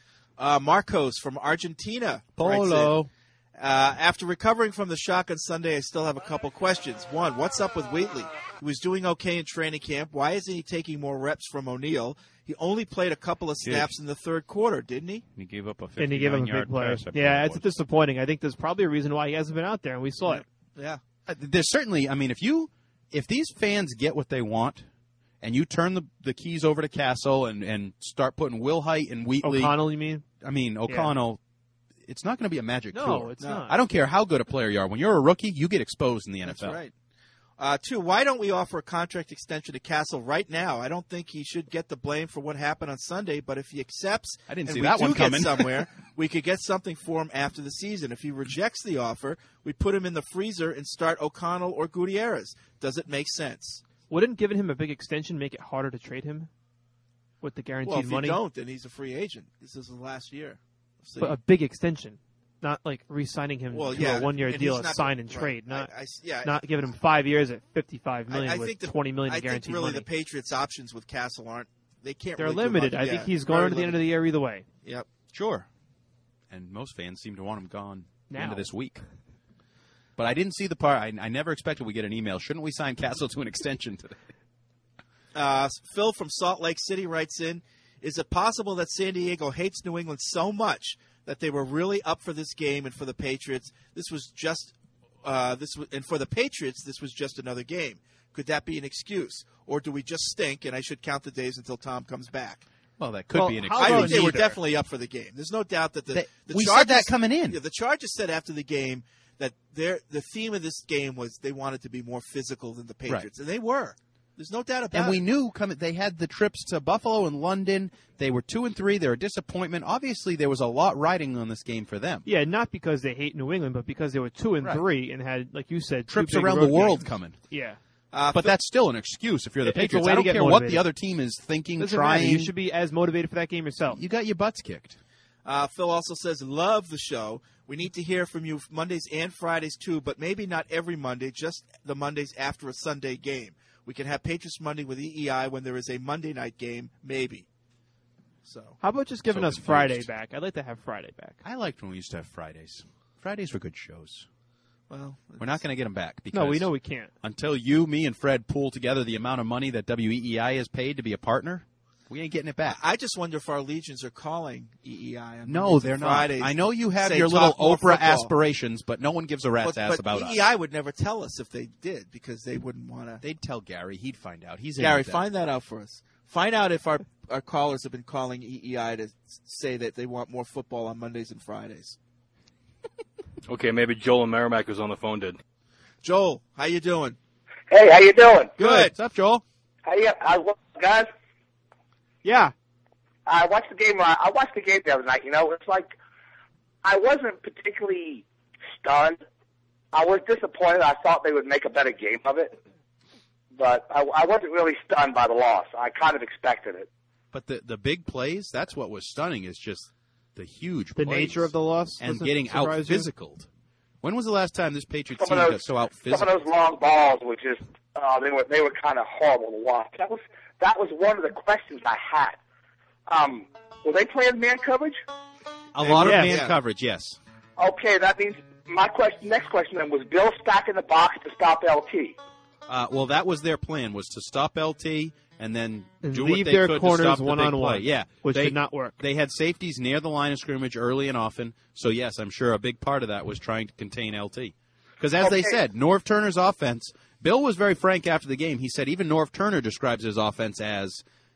Uh, Marcos from Argentina. writes Polo. in, Uh, after recovering from the shock on Sunday, I still have a couple questions. One, what's up with Wheatley? He was doing okay in training camp. Why isn't he taking more reps from O'Neal? He only played a couple of snaps in the third quarter, didn't he? He gave up a And he gave him a big play. Yeah, it's disappointing. I think there's probably a reason why he hasn't been out there, and we saw it. Yeah. Uh, There's certainly, I mean, if you, if these fans get what they want, and you turn the the keys over to Castle and, and start putting Will Height and Wheatley, O'Connell, you mean? I mean O'Connell. It's not going to be a magic No, cure. it's not. I don't care how good a player you are. When you're a rookie, you get exposed in the N F L. That's right. Uh, two, why don't we offer a contract extension to Castle right now? I don't think he should get the blame for what happened on Sunday, but if he accepts I didn't and see we that do one get coming. somewhere, we could get something for him after the season. If he rejects the offer, we put him in the freezer and start O'Connell or Gutierrez. Does it make sense? Wouldn't giving him a big extension make it harder to trade him with the guaranteed Well, if money? you don't, then he's a free agent. This is his last year. See? But a big extension, not like re-signing him Well, to yeah, a one-year and deal he's at not sign gonna- and right. trade, not I- I- yeah. not giving him five years at fifty-five million I, I with think the, twenty million I in guaranteed think really money. the Patriots' options with Castle aren't. They can't. They're really do limited. much. I Yeah, think he's very going to the end of the year either way. Yep. Sure. And most fans seem to want him gone at the end Now. of this week. But I didn't see the part. I, I never expected we get an email. Shouldn't we sign Castle to an extension today? Uh, Phil from Salt Lake City writes in, is it possible that San Diego hates New England so much that they were really up for this game and for the Patriots? This was just uh, this was, and for the Patriots, this was just another game. Could that be an excuse? Or do we just stink and I should count the days until Tom comes back? Well, that could Well, be an how excuse. I think they were either. definitely up for the game. There's no doubt that the, They- the we said Chargers, that coming in. Yeah, the Chargers said after the game that their the theme of this game was they wanted to be more physical than the Patriots, and they were. There's no doubt about And we it. knew coming. They had the trips to Buffalo and London. They were two and three. They're a disappointment. Obviously, there was a lot riding on this game for them. Yeah, not because they hate New England, but because they were two and Right. three and had, like you said, two Trips big around road the world games. coming. Yeah. Uh, But Phil- that's still an excuse if you're the It's a Patriots. way I to don't get care what motivated. the other team is thinking, Doesn't trying. matter. You should be as motivated for that game yourself. You got your butts kicked. Uh, Phil also says, love the show. We need to hear from you Mondays and Fridays, too, but maybe not every Monday, just the Mondays after a Sunday game. We can have Patriots Monday with E E I when there is a Monday night game, maybe. So How about just giving So us confused. Friday back? I'd like to have Friday back. I liked when we used to have Fridays. Fridays were good shows. Well, We're not going to get them back because No, we know we can't. until you, me, and Fred pool together the amount of money that W E E I has paid to be a partner, we ain't getting it back. I just wonder if our legions are calling E E I on No, Mondays they're and not. Fridays. I know you have say, your little "Talk more Oprah football." aspirations, but no one gives a rat's But, ass but about E E I us. would never tell us if they did because they wouldn't want to. They'd tell Gary. He'd find out. He's in Gary, with them. find that out for us. Find out if our, our callers have been calling E E I to say that they want more football on Mondays and Fridays. Okay, maybe Joel and Merrimack was on the phone did. Joel, how you doing? Hey, how you doing? Good. What's up, Joel? How you, I, guys? Yeah. I watched the game. uh, I watched the game the other night. You know, it's like I wasn't particularly stunned. I was disappointed. I thought they would make a better game of it. but I, I wasn't really stunned by the loss. I kind of expected it. But the the big plays, that's what was stunning, is just the huge The plays. nature of the loss and doesn't getting out surprise you? physicaled. When was the last time this Patriots Some team of those, got so out some of physical? those long balls were just uh, they were they were kind of horrible to watch. That was that was one of the questions I had. Um, were they playing man coverage? A lot of Yeah. man Yeah. coverage, yes. Okay, that means my question. Next question then was Bill stacking the box to stop L T. Uh, well, that was their plan, was to stop L T and then And do leave what they their could to corners stop the big one-on-one, play. Yeah, which they, did not work. They had safeties near the line of scrimmage early and often. So yes, I'm sure a big part of that was trying to contain L T. Because as they Okay. said, Norv Turner's offense. Bill was very frank after the game. He said even Norv Turner describes his offense as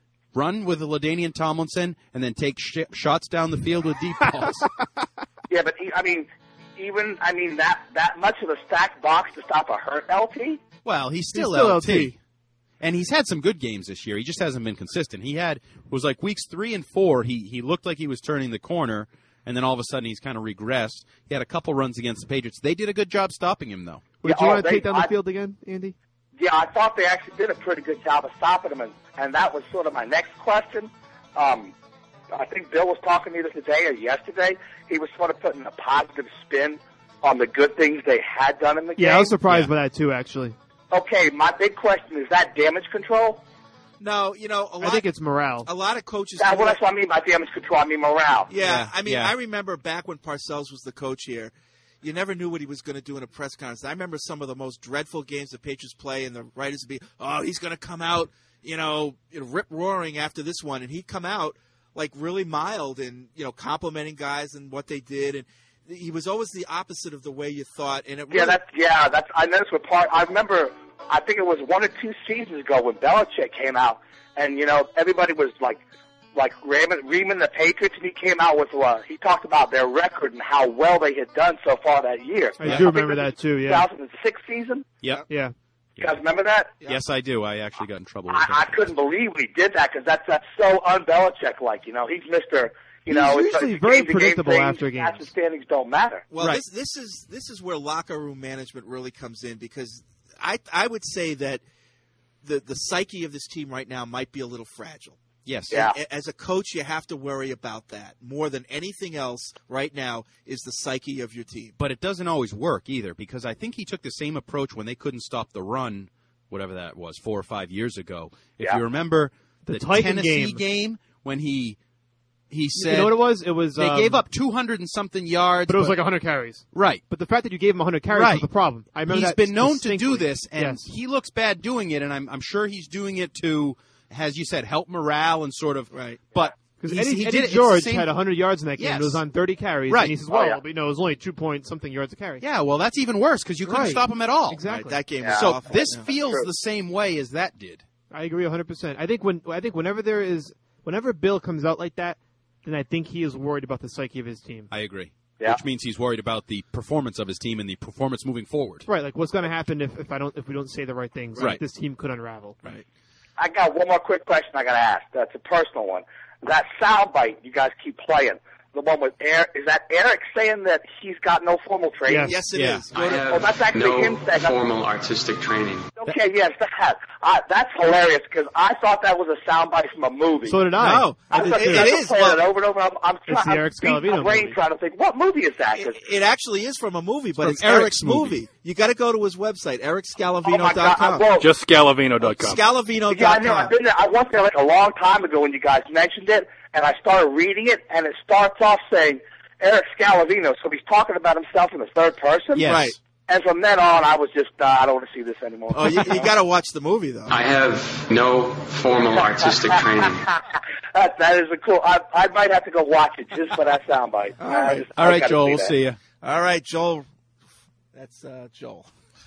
run with LaDainian Tomlinson and then take sh- shots down the field with deep balls. Yeah, but he, I mean, even I mean that that much of a stacked box to stop a hurt L T. Well, he's still, He's still L T. L T. And he's had some good games this year. He just hasn't been consistent. He had it was like weeks three and four. He he looked like he was turning the corner, and then all of a sudden he's kind of regressed. He had a couple runs against the Patriots. They did a good job stopping him, though. Would Yeah, you oh, want to they- take down the I- field again, Andy? Yeah, I thought they actually did a pretty good job of stopping him, and, and that was sort of my next question. Um, I think Bill was talking to me today or yesterday. He was sort of putting a positive spin on the good things they had done in the game. Yeah, I was surprised by that too, actually. Okay, my big question is that damage control? No, you know, a lot, I think it's morale. a lot of coaches. That, do well, that- that's what I mean by damage control. I mean morale. Yeah, Yeah, I mean, yeah. I remember back when Parcells was the coach here, you never knew what he was going to do in a press conference. I remember some of the most dreadful games the Patriots play, and the writers would be, oh, he's going to come out, you know, rip-roaring after this one. And he'd come out, like, really mild and, you know, complimenting guys and what they did. And he was always the opposite of the way you thought. And it really, Yeah, that's yeah. That's I noticed with part. I remember. I think it was one or two seasons ago when Belichick came out, and you know everybody was like, like reaming, reaming the Patriots, and he came out with uh, he talked about their record and how well they had done so far that year. I do remember that too, yeah. two thousand six season. Yep. Yeah. You guys remember that? Yes, I do. I actually got in trouble with I, I that. couldn't believe we did that because that's that's so un-Belichick like. You know, he's Mister You He's know, it's, usually it's very game-to-game predictable things, after games. stats and standings don't matter. Well, Right. this this is this is where locker room management really comes in, because I I would say that the the psyche of this team right now might be a little fragile. Yes. Yeah. And as a coach, you have to worry about that more than anything else right now. Is the psyche of your team. But it doesn't always work either, because I think he took the same approach when they couldn't stop the run, whatever that was, four or five years ago. If Yeah. you remember The the, Titan Tennessee game. game when he he said You know what it was? It was they um, gave up two hundred and something yards, but it was like one hundred carries. right. But the fact that you gave him one hundred carries Right. was the problem. I remember He's that been known to do distinctly. this, and yes. he looks bad doing it, and I'm I'm sure he's doing it to, as you said, help morale and sort of. Right. But Because he's- Eddie, he Eddie did it- it's the George same- had one hundred yards in that game. Yes. It was on thirty carries. Right. And he says, Oh, well, yeah. you know, it was only two point something yards a carry. Yeah, well, that's even worse because you couldn't Right. stop him at all. Exactly. Right, that game Yeah. was So awful. this Yeah. feels True. the same way as that did. I agree one hundred percent. I think when I think whenever there is whenever Bill comes out like that, then I think he is worried about the psyche of his team. I agree. Yeah. Which means he's worried about the performance of his team and the performance moving forward. Right, like what's going to happen if, if I don't if we don't say the right things? Right. Like, this team could unravel. Right. I got one more quick question I got to ask. That's a personal one. That soundbite you guys keep playing, the one with Eric, is that Eric saying that he's got no formal training? Yes. Yes, it Yeah. is. I Go to- Oh, have that's actually no him saying that. formal artistic training. Okay, yes, that. I, that's hilarious because I thought that was a soundbite from a movie. So did I. No, I it, thought it- you it guys were is. playing Well, it over and over. I'm, I'm It's trying. the Eric I'm beating my Scalavino brain movie. trying to think what movie is that? 'Cause- It, it actually is from a movie, but from it's Eric's Eric's movie. movie. You got to go to his website, eric oh scalavino my dot com. God! Well, Just scalavino dot com. scalavino yeah, I dot know. I've com. been there. I went there like a long time ago when you guys mentioned it, and I started reading it, and it starts off saying Eric Scalavino, so he's talking about himself in the third person. Yes. Right. And from then on, I was just, uh, I don't want to see this anymore. Oh, you, you got to watch the movie though. I have no formal artistic training. that, that is a cool. I, I might have to go watch it just for that soundbite. All right. I just- All I right, gotta Joel, see we'll that. see you. All right, Joel. That's uh, Joel.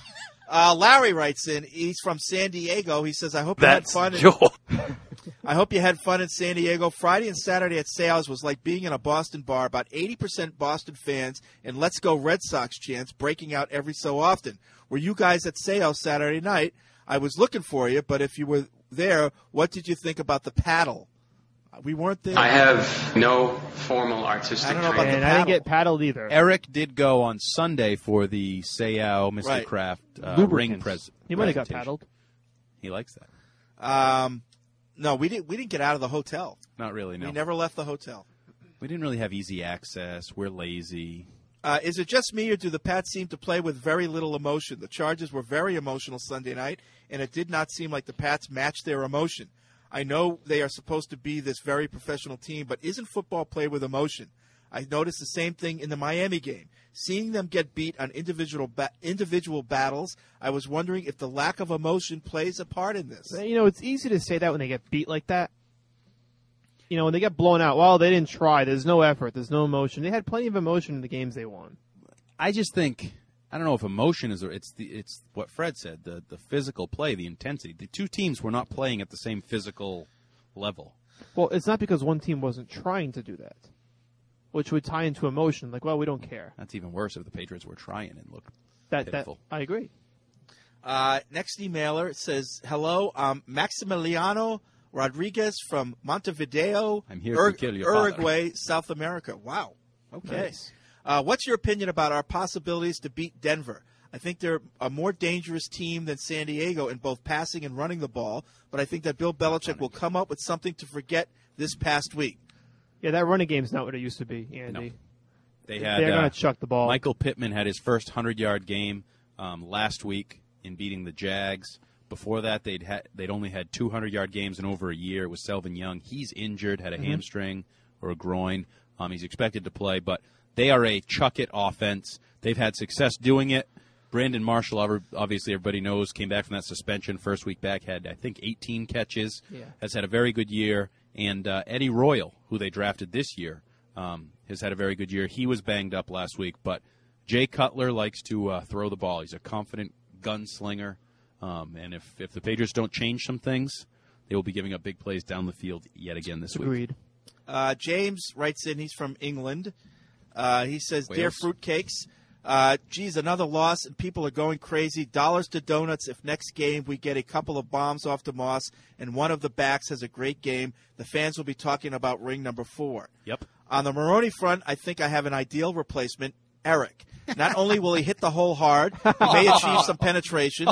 Uh, Larry writes in. He's from San Diego. He says, "I hope you That's had fun." in- Joel. I hope you had fun in San Diego. Friday and Saturday at Sales was like being in a Boston bar. About eighty percent Boston fans and "Let's Go Red Sox" chants breaking out every so often. Were you guys at Sales Saturday night? I was looking for you, but if you were there, what did you think about the paddle? We weren't there. I have no formal artistic I don't know about training. And I didn't get paddled either. Eric did go on Sunday for the Sayao Mister Right. Kraft uh, Lubricants. ring presentation. He might have got paddled. He likes that. Um, no, we didn't. We didn't get out of the hotel. Not really. No. We never left the hotel. We didn't really have easy access. We're lazy. Uh, is it just me, or do the Pats seem to play with very little emotion? The Chargers were very emotional Sunday night, and it did not seem like the Pats matched their emotion. I know they are supposed to be this very professional team, but isn't football played with emotion? I noticed the same thing in the Miami game. Seeing them get beat on individual ba- individual battles, I was wondering if the lack of emotion plays a part in this. You know, it's easy to say that when they get beat like that. You know, when they get blown out, well, they didn't try. There's no effort. There's no emotion. They had plenty of emotion in the games they won. I just think, I don't know if emotion is, it's the it's what Fred said, the, the physical play, the intensity. The two teams were not playing at the same physical level. Well, it's not because one team wasn't trying to do that, which would tie into emotion. Like, well, we don't care. That's even worse if the Patriots were trying and looked that, pitiful. That, I agree. Uh, next emailer says, hello, um, Maximiliano Rodriguez from Montevideo, I'm here Ur- to kill your Uruguay, South America. Wow. Okay. Nice. Uh, what's your opinion about our possibilities to beat Denver? I think they're a more dangerous team than San Diego in both passing and running the ball, but I think that Bill Belichick will come up with something to forget this past week. Yeah, that running game's not what it used to be, Andy. No. They had, They're uh, going to chuck the ball. Michael Pittman had his first hundred-yard game um, last week in beating the Jags. Before that, they'd had they'd only had two hundred-yard games in over a year. It was Selvin Young. He's injured, had a Mhm. hamstring or a groin. Um, he's expected to play, but they are a chuck-it offense. They've had success doing it. Brandon Marshall, obviously everybody knows, came back from that suspension. First week back, had, I think, eighteen catches. Yeah. Has had a very good year. And uh, Eddie Royal, who they drafted this year, um, has had a very good year. He was banged up last week, but Jay Cutler likes to uh, throw the ball. He's a confident gunslinger. Um, and if, if the Patriots don't change some things, they will be giving up big plays down the field yet again this week. Agreed. Uh, James writes in, he's from England. Uh, he says, Wales. Dear Fruitcakes, uh, geez, another loss and people are going crazy. Dollars to donuts if next game we get a couple of bombs off to Moss and one of the backs has a great game. The fans will be talking about ring number four. Yep. On the Maroney front, I think I have an ideal replacement, Eric. Not only will he hit the hole hard, he may achieve some penetration.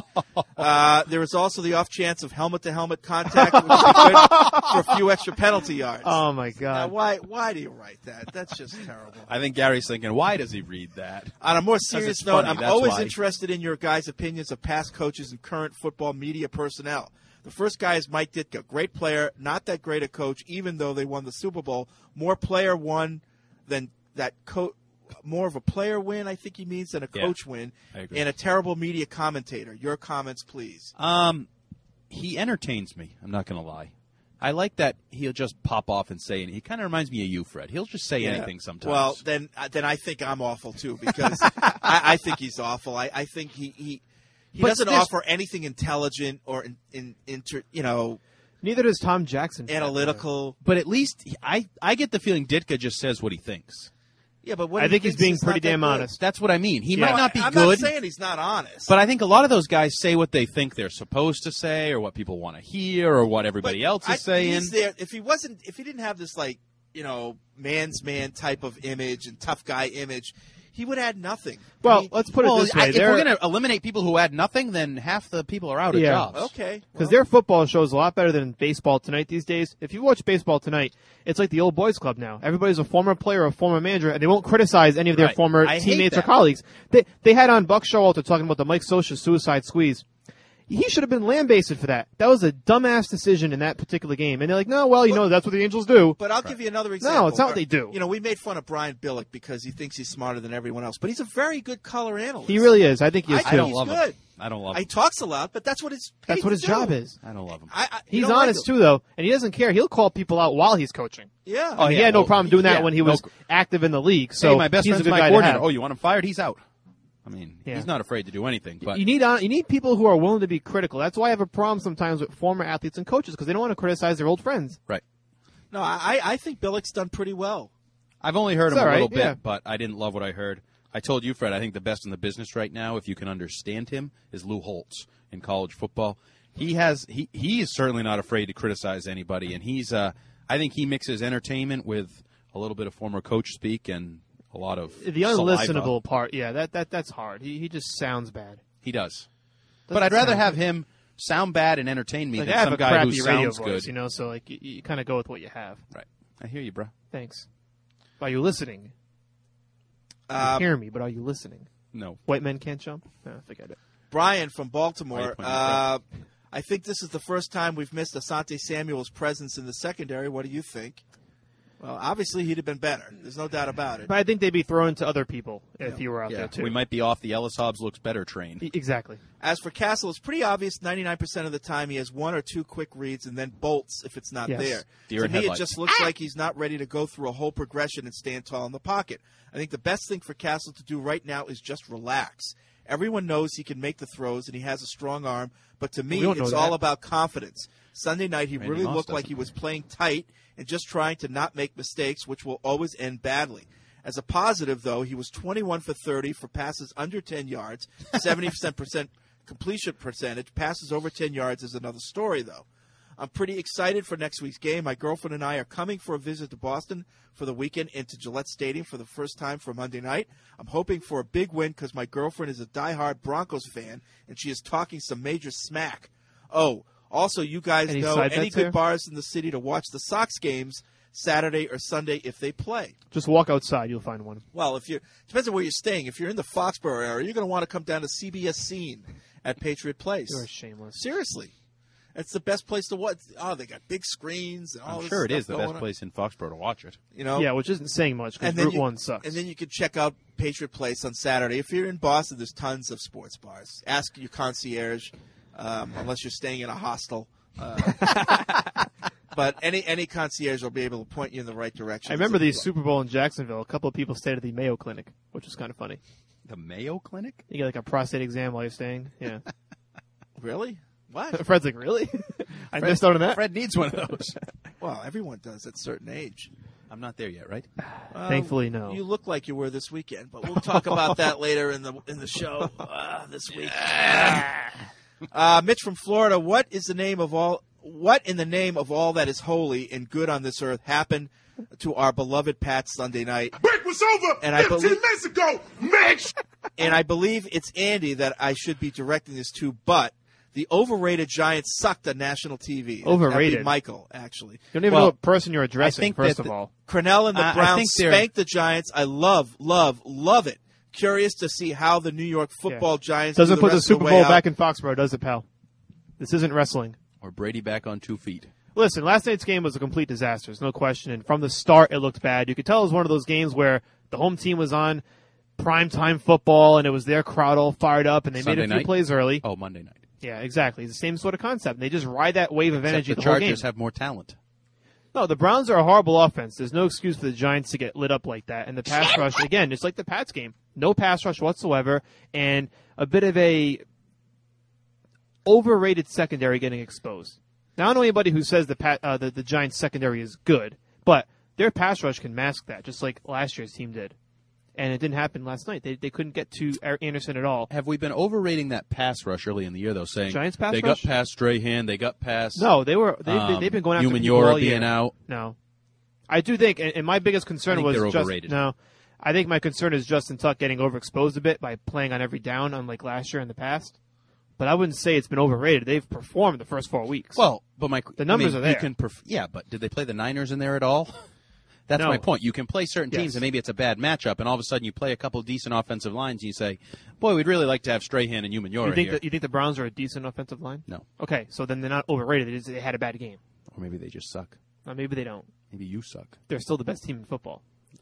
Uh, there is also the off chance of helmet-to-helmet contact, which would be good for a few extra penalty yards. Oh, my Now, God. why why do you write that? That's just terrible. I think Gary's thinking, why does he read that? On a more 'Cause serious it's note, funny, I'm that's always why. interested in your guys' opinions of past coaches and current football media personnel. The first guy is Mike Ditka. Great player, not that great a coach, even though they won the Super Bowl. More player won than that coach. More of a player win, I think he means, than a Yeah, coach win. I agree. And a terrible media commentator. Your comments, please. Um, he entertains me. I'm not going to lie. I like that he'll just pop off and say, and he kind of reminds me of you, Fred. He'll just say Yeah. anything sometimes. Well, then uh, then I think I'm awful, too, because I, I think he's awful. I, I think he, he, he But doesn't there's- offer anything intelligent or, in, in, inter, you know, Neither does Tom Jackson. analytical. but at least I, I get the feeling Ditka just says what he thinks. Yeah, but what I he think he's thinks being is not pretty that damn good. honest. That's what I mean. He Yeah. might not be I'm good, not saying he's not honest. but I think a lot of those guys say what they think they're supposed to say or what people want to hear or what everybody But else is I- saying. He's there. If he wasn't, if he didn't have this like you know man's man type of image and tough guy image, he would add nothing. Well, I mean, let's put Well, it this I- way. if They're- we're going to eliminate people who add nothing, then half the people are out of Yeah. jobs. okay, Because well, their football show is a lot better than Baseball Tonight these days. If you watch Baseball Tonight, it's like the old boys club now. Everybody's a former player or a former manager, and they won't criticize any of their Right. former I hate teammates or that. colleagues. They they had on Buck Showalter talking about the Mike Scioscia suicide squeeze. He should have been lambasted for that. That was a dumbass decision in that particular game. And they're like, no, well, you know, that's what the Angels do. But I'll give you another example. No, it's not what they do. You know, we made fun of Brian Billick because he thinks he's smarter than everyone else, but he's a very good color analyst. He really is. I think he is, I, too. I don't he's love him. good. I don't love He him. talks a lot, but that's what his That's what his job is. I don't love him. I, I, you He's don't like honest, him. too, though, and he doesn't care. He'll call people out while he's coaching. Yeah. Oh, he yeah, had no well, problem doing that yeah, when he no- was active in the league. So hey, my best he's a friend's good my guy to coordinator. have. Oh, you want him fired? He's out. I mean, Yeah. he's not afraid to do anything. But You need uh, you need people who are willing to be critical. That's why I have a problem sometimes with former athletes and coaches because they don't want to criticize their old friends. right. No, I, I think Billick's done pretty well. I've only heard It's him all a right, little bit, yeah. but I didn't love what I heard. I told you, Fred, I think the best in the business right now, if you can understand him, is Lou Holtz in college football. He has he he is certainly not afraid to criticize anybody, and he's uh I think he mixes entertainment with a little bit of former coach speak and a lot of The saliva. unlistenable part, yeah, that, that that's hard. He he just sounds bad. He does. Doesn't But I'd rather sound have good. him sound bad and entertain me Like, than I have some a guy crappy who radio sounds voice, good. you know, so like you, you kind of go with what you have. Right. I hear you, bro. Thanks. Are you listening? You Um, hear me, but are you listening? No. White men can't jump? No, forget it. Brian from Why are Baltimore. you pointing Uh, I think this is the first time we've missed Asante Samuel's presence in the secondary. What do you think? Well, obviously he'd have been better. There's no doubt about it. But I think they'd be thrown to other people if you were out Yeah, there, too. we might be off the Ellis Hobbs looks better train. E- Exactly. As for Castle, it's pretty obvious ninety-nine percent of the time he has one or two quick reads and then bolts if it's not Yes. there. Deer to in me, it headlights. just looks like he's not ready to go through a whole progression and stand tall in the pocket. I think the best thing for Castle to do right now is just relax. Everyone knows he can make the throws and he has a strong arm, but to me, We don't know it's that. all about confidence. Sunday night, he Randy really Moss looked like doesn't. he was playing tight and just trying to not make mistakes, which will always end badly. As a positive, though, he was twenty-one for thirty for passes under ten yards, seventy percent completion percentage. Passes over ten yards is another story, though. I'm pretty excited for next week's game. My girlfriend and I are coming for a visit to Boston for the weekend into Gillette Stadium for the first time for Monday night. I'm hoping for a big win because my girlfriend is a diehard Broncos fan, and she is talking some major smack. Oh, also, you guys Any know side any bets good here? bars in the city to watch the Sox games Saturday or Sunday if they play. Just walk outside. You'll find one. Well, if you depends on where you're staying. If you're in the Foxborough area, you're going to want to come down to C B S Scene at Patriot Place. You're shameless. Seriously, it's the best place to watch. Oh, they got big screens and all I'm this sure it stuff is the going best on. place in Foxborough to watch it. You know, Yeah, which isn't saying much because and then Route you, one sucks. And then you can check out Patriot Place on Saturday. If you're in Boston, there's tons of sports bars. Ask your concierge, um, unless you're staying in a hostel. Uh, but any any concierge will be able to point you in the right direction. I remember the Super Bowl in Jacksonville. A couple of people stayed at the Mayo Clinic, which was kind of funny. The Mayo Clinic? You get like a prostate exam while you're staying. Yeah. Really? What? Fred's like, really? I Fred- missed out on that. Fred needs one of those. Well, everyone does at a certain age. I'm not there yet, right? Well, Thankfully, no. You look like you were this weekend, but we'll talk about that later in the in the show uh, this week. Uh, Mitch from Florida. What is the name of all? What in the name of all that is holy and good on this earth happened to our beloved Pats Sunday night? Break was over And I fifteen believe- minutes ago, Mitch! And I believe it's Andy that I should be directing this to, but the overrated Giants sucked on national T V. That'd be Overrated? Michael, actually. You don't even Well, know what person you're addressing, think first that of the- all. Cornell and the I- I Browns think they're- spanked the Giants. I love, love, love it. Curious to see how the New York Football Giants Doesn't do the put the rest of Super way Bowl out. back in Foxborough, does it, pal? This isn't wrestling. Or Brady back on two feet. Listen, last night's game was a complete disaster. There's no question. And from the start, it looked bad. You could tell it was one of those games where the home team was on primetime football, and it was their crowd all fired up, and they Sunday made a few night? plays early. Oh, Monday night. Yeah, exactly. It's the same sort of concept. They just ride that wave of Except energy the the, whole game. Chargers have more talent. No, the Browns are a horrible offense. There's no excuse for the Giants to get lit up like that. And the pass rush, again, it's like the Pats game. No pass rush whatsoever, and a bit of a overrated secondary getting exposed. Now, I don't know anybody who says the, Pat, uh, the the Giants secondary is good, but their pass rush can mask that, just like last year's team did. And it didn't happen last night. They they couldn't get to Anderson at all. Have we been overrating that pass rush early in the year, though, saying Giants pass they rush? got past Strahan, they got past... No, they were they um, they've been going after people Umanura all year. being out. No, I do think, and, and my biggest concern I think was they're just, overrated. no. I think my concern is Justin Tuck getting overexposed a bit by playing on every down, unlike last year in the past. But I wouldn't say it's been overrated. They've performed the first four weeks. Well, but my the numbers I mean, are there. You can perf- yeah, but did they play the Niners in there at all? That's No. my point. You can play certain teams, Yes. and maybe it's a bad matchup, and all of a sudden you play a couple of decent offensive lines, and you say, "Boy, we'd really like to have Strahan and Umanura you think here." that you think the Browns are a decent offensive line? No. Okay, so then they're not overrated. They, just, they had a bad game. Or maybe they just suck. Or maybe they don't. Maybe you suck. They're still the best team in football.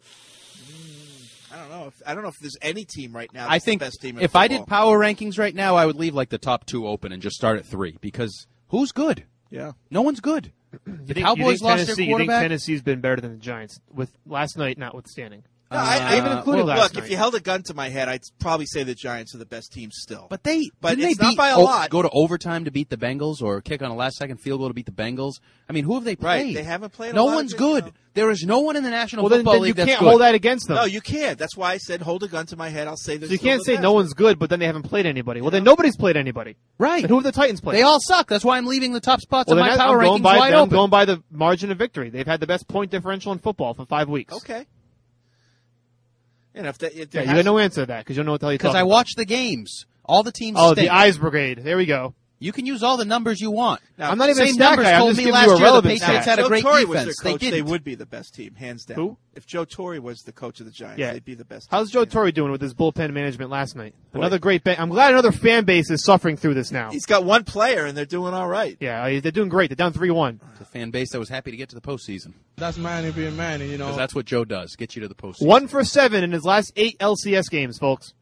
I don't know. If, I don't know if there's any team right now. I That's think the best team in if football. I did power rankings right now, I would leave like the top two open and just start at three because who's good? Yeah. No one's good. You The think, you Cowboys think lost Tennessee, their You think quarterback. Tennessee's been better than the Giants with last night notwithstanding? No, I, I even Uh, included. well, last Look, if night. you held a gun to my head, I'd probably say the Giants are the best team still. But they, But didn't it's they not beat, by a oh, lot. Go to overtime to beat the Bengals, or kick on a last-second field goal to beat the Bengals. I mean, who have they played? Right, they haven't played a No lot of one's good, good. you know. There is no one in the National Well, then, Football then League you that's can't good. hold that against them. No, you can't. That's why I said hold a gun to my head. I'll say this. So you can't say no one's good, but then they haven't played anybody. Well, then nobody's played anybody. Right. And who have the Titans played? They all suck. That's why I'm leaving the top spots Well, of then my that- power I'm going rankings by, wide then I'm open. going by the margin of victory. They've had the best point differential in football for five weeks. Okay. And if, they, if Yeah, there you has- got no answer to that because you don't know what the hell you're Because talking I about. watch the games. All the teams Oh, stink. the Eyes Brigade. There we go. You can use all the numbers you want. Now, I'm not even a Same stat numbers guy. I'm told just me giving last you a year the relevant Patriots stat. had a Joe great Torre defense. was their They coach, they, didn't. would be the best team, hands down. Who? If Joe Torre was the coach of the Giants, Yeah. they'd be the best. How's team. Joe Torre doing with his bullpen management last night? Another great. Ba- I'm glad another fan base is suffering through this now. He's got one player, and they're doing all right. Yeah, uh, they're doing great. They're down three one. It's a fan base that was happy to get to the postseason. That's Manny being Manny, you know. Because that's what Joe does, get you to the postseason. One for seven in his last eight L C S games, folks.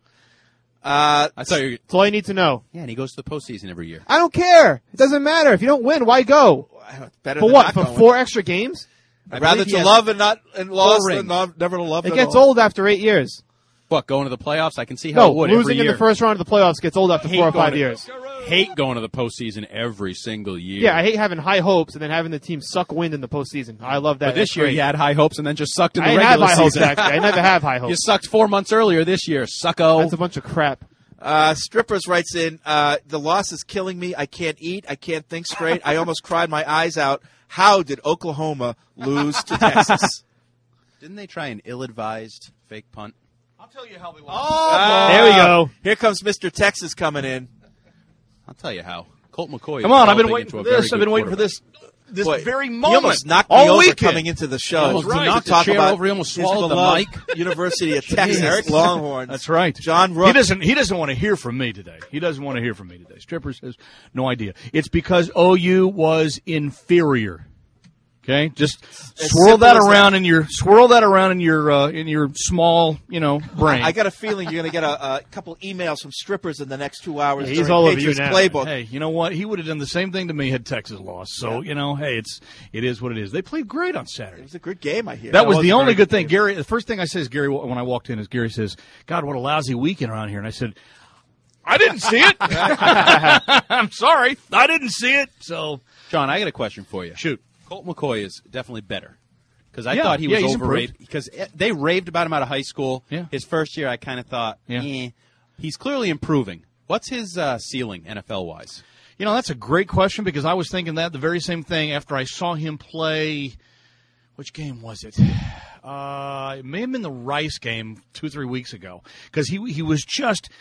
Uh, I thought you. That's all you need to know. Yeah, and he goes to the postseason every year. I don't care. It doesn't matter. If you don't win, why go? Better For than what? not For going. four extra games? I'd rather to love and not and lost than not, never to love. It at gets all. old after eight years. What, going to the playoffs? I can see how No, it would losing every in year. the first round of the playoffs gets old after Hate four or going five to- years. Hate going to the postseason every single year. Yeah, I hate having high hopes and then having the team suck wind in the postseason. I love that. But this That's year great. you had high hopes and then just sucked in the I didn't have regular high hopes, season. actually. I never have high hopes. You sucked four months earlier this year, sucko. That's a bunch of crap. Uh, Strippers writes in, uh, the loss is killing me. I can't eat. I can't think straight. I almost cried my eyes out. How did Oklahoma lose to Texas? Didn't they try an ill-advised fake punt? I'll tell you how they lost. Oh, there we go. Here comes Mister Texas coming in. I'll tell you how. Colt McCoy. Come is on, I've been developing waiting into for a very this. I've good been waiting for quarterback. this this Boy, very He moment. almost knocked me all over weekend. coming into the show. Almost to knocked the talk chair about over. He almost his swallowed the beloved mic. University of Texas Jeez. Longhorns. That's right. John Rook. He doesn't. He doesn't want to hear from me today. He doesn't want to hear from me today. Strippers has no idea. It's because O U was inferior. Okay, just As swirl that simple as around that. in your swirl that around in your uh, in your small, you know, brain. I got a feeling you're going to get a, a couple emails from strippers in the next two hours. He's during all over Patriots you now. Playbook. Hey, you know what? He would have done the same thing to me had Texas lost. So you know, hey, it's it is what it is. They played great on Saturday. It was a good game, I hear. That was was the a only very good good thing. Gary, the first thing I said is Gary when I walked in is Gary says, "God, what a lousy weekend around here." And I said, "I didn't see it. I'm sorry, I didn't see it." So, John, I got a question for you. Shoot. Colt McCoy is definitely better. Because I Yeah, thought he yeah, was he's overrated. Because they raved about him out of high school. Yeah. His first year, I kind of thought, Yeah. eh. He's clearly improving. What's his uh, ceiling, N F L-wise? you know, that's a great question because I was thinking that the very same thing after I saw him play. Which game was it? Uh, it may have been the Rice game two or three weeks ago because he he was just.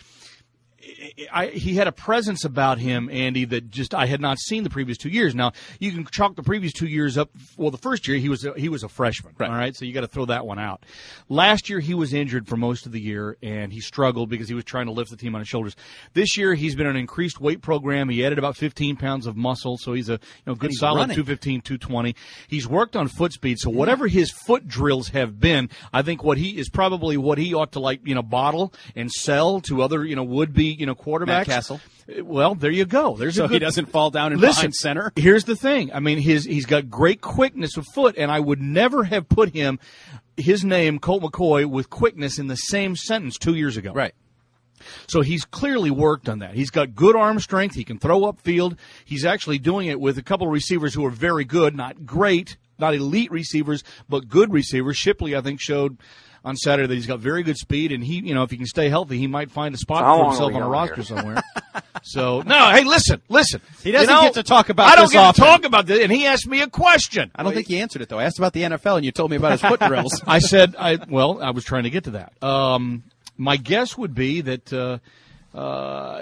I, he had a presence about him, Andy, that just I had not seen the previous two years. Now you can chalk the previous two years up. Well, the first year he was a, he was a freshman, Right. all right. So you got to throw that one out. Last year he was injured for most of the year, and he struggled because he was trying to lift the team on his shoulders. This year he's been on an increased weight program. He added about fifteen pounds of muscle, so he's a you know good he's solid running. two fifteen, two twenty. He's worked on foot speed, so whatever his foot drills have been, I think what he is probably what he ought to like you know bottle and sell to other you know would be you know quarterbacks. Matt Castle. Well, there you go. There's So a good, he doesn't fall down and Listen, behind center? Here's the thing. I mean, his he's got great quickness of foot, and I would never have put him, his name, Colt McCoy, with quickness in the same sentence two years ago. Right. So he's clearly worked on that. He's got good arm strength. He can throw upfield. He's actually doing it with a couple of receivers who are very good, not great, not elite receivers, but good receivers. Shipley, I think, showed on Saturday that he's got very good speed, and he, you know, if he can stay healthy, he might find a spot How for long himself are we on a going roster here? somewhere. So no, hey, listen, listen. He doesn't You know, get to talk about I don't this get often. to talk about this, and he asked me a question. I don't think he answered it, though. I asked about the N F L, and you told me about his foot drills. I said, I well, I was trying to get to that. Um, my guess would be that, uh, uh,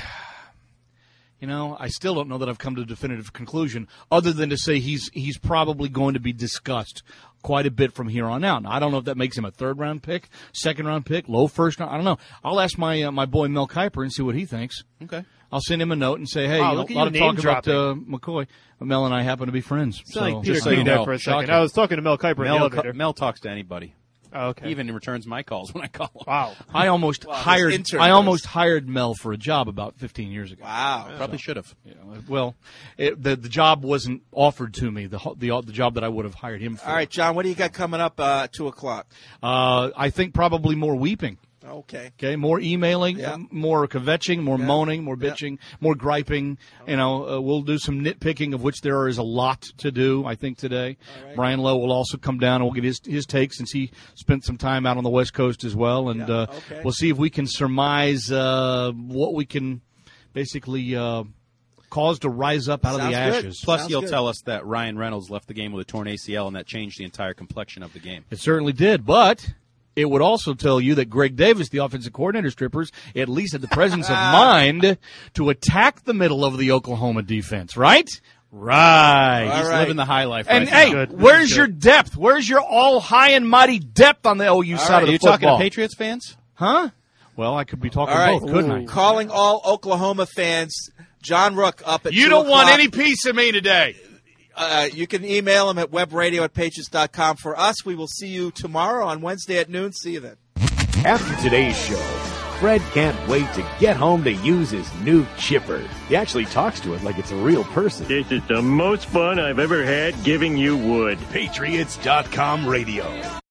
you know, I still don't know that I've come to a definitive conclusion, other than to say he's he's probably going to be discussed quite a bit from here on out. Now, I don't know if that makes him a third round pick, second round pick, low first round. I don't know. I'll ask my uh, my boy Mel Kiper and see what he thinks. Okay. I'll send him a note and say, hey, Wow, you know, look a at lot you of name talk about dropping. uh, McCoy. Mel and I happen to be friends. Sound So, like Peter just so you King there know. for a second. Shocking. I was talking to Mel Kiper in the Mel, elevator. Mel talks to anybody. Oh, okay. He even returns my calls when I call him. Wow. I almost Wow, this hired. intern I does. almost hired Mel for a job about fifteen years ago. Wow. Probably should have. You know, well, it, the the job wasn't offered to me. The ho- the the job that I would have hired him for. All right, John, what do you got coming up uh, at two o'clock? Uh, I think probably more weeping. Okay. Okay, more emailing, Yeah. more kvetching, more Yeah. moaning, more Yeah. bitching, more griping. You know, uh, we'll do some nitpicking, of which there is a lot to do, I think, today. right. Brian Lowe will also come down and we'll get his his take since he spent some time out on the West Coast as well. And Yeah. uh, Okay. we'll see if we can surmise uh, what we can basically uh, cause to rise up out of the Sounds good. ashes. Plus, Sounds he'll good. tell us that Ryan Reynolds left the game with a torn A C L, and that changed the entire complexion of the game. It certainly did, but It would also tell you that Greg Davis, the offensive coordinator, strippers, at least had the presence of mind to attack the middle of the Oklahoma defense, right? Right. He's right. living the high life. And right hey, now. where's your depth? Where's your all high and mighty depth on the O U All side right, of the you football? talking to Patriots fans? Huh? Well, I could be talking All right. both, couldn't I? Calling all Oklahoma fans, John Rook up at You two don't want o'clock. any piece of me today. Uh, you can email him at webradio at patriots dot com. For us, we will see you tomorrow on Wednesday at noon. See you then. After today's show, Fred can't wait to get home to use his new chipper. He actually talks to it like it's a real person. This is the most fun I've ever had giving you wood. Patriots dot com radio.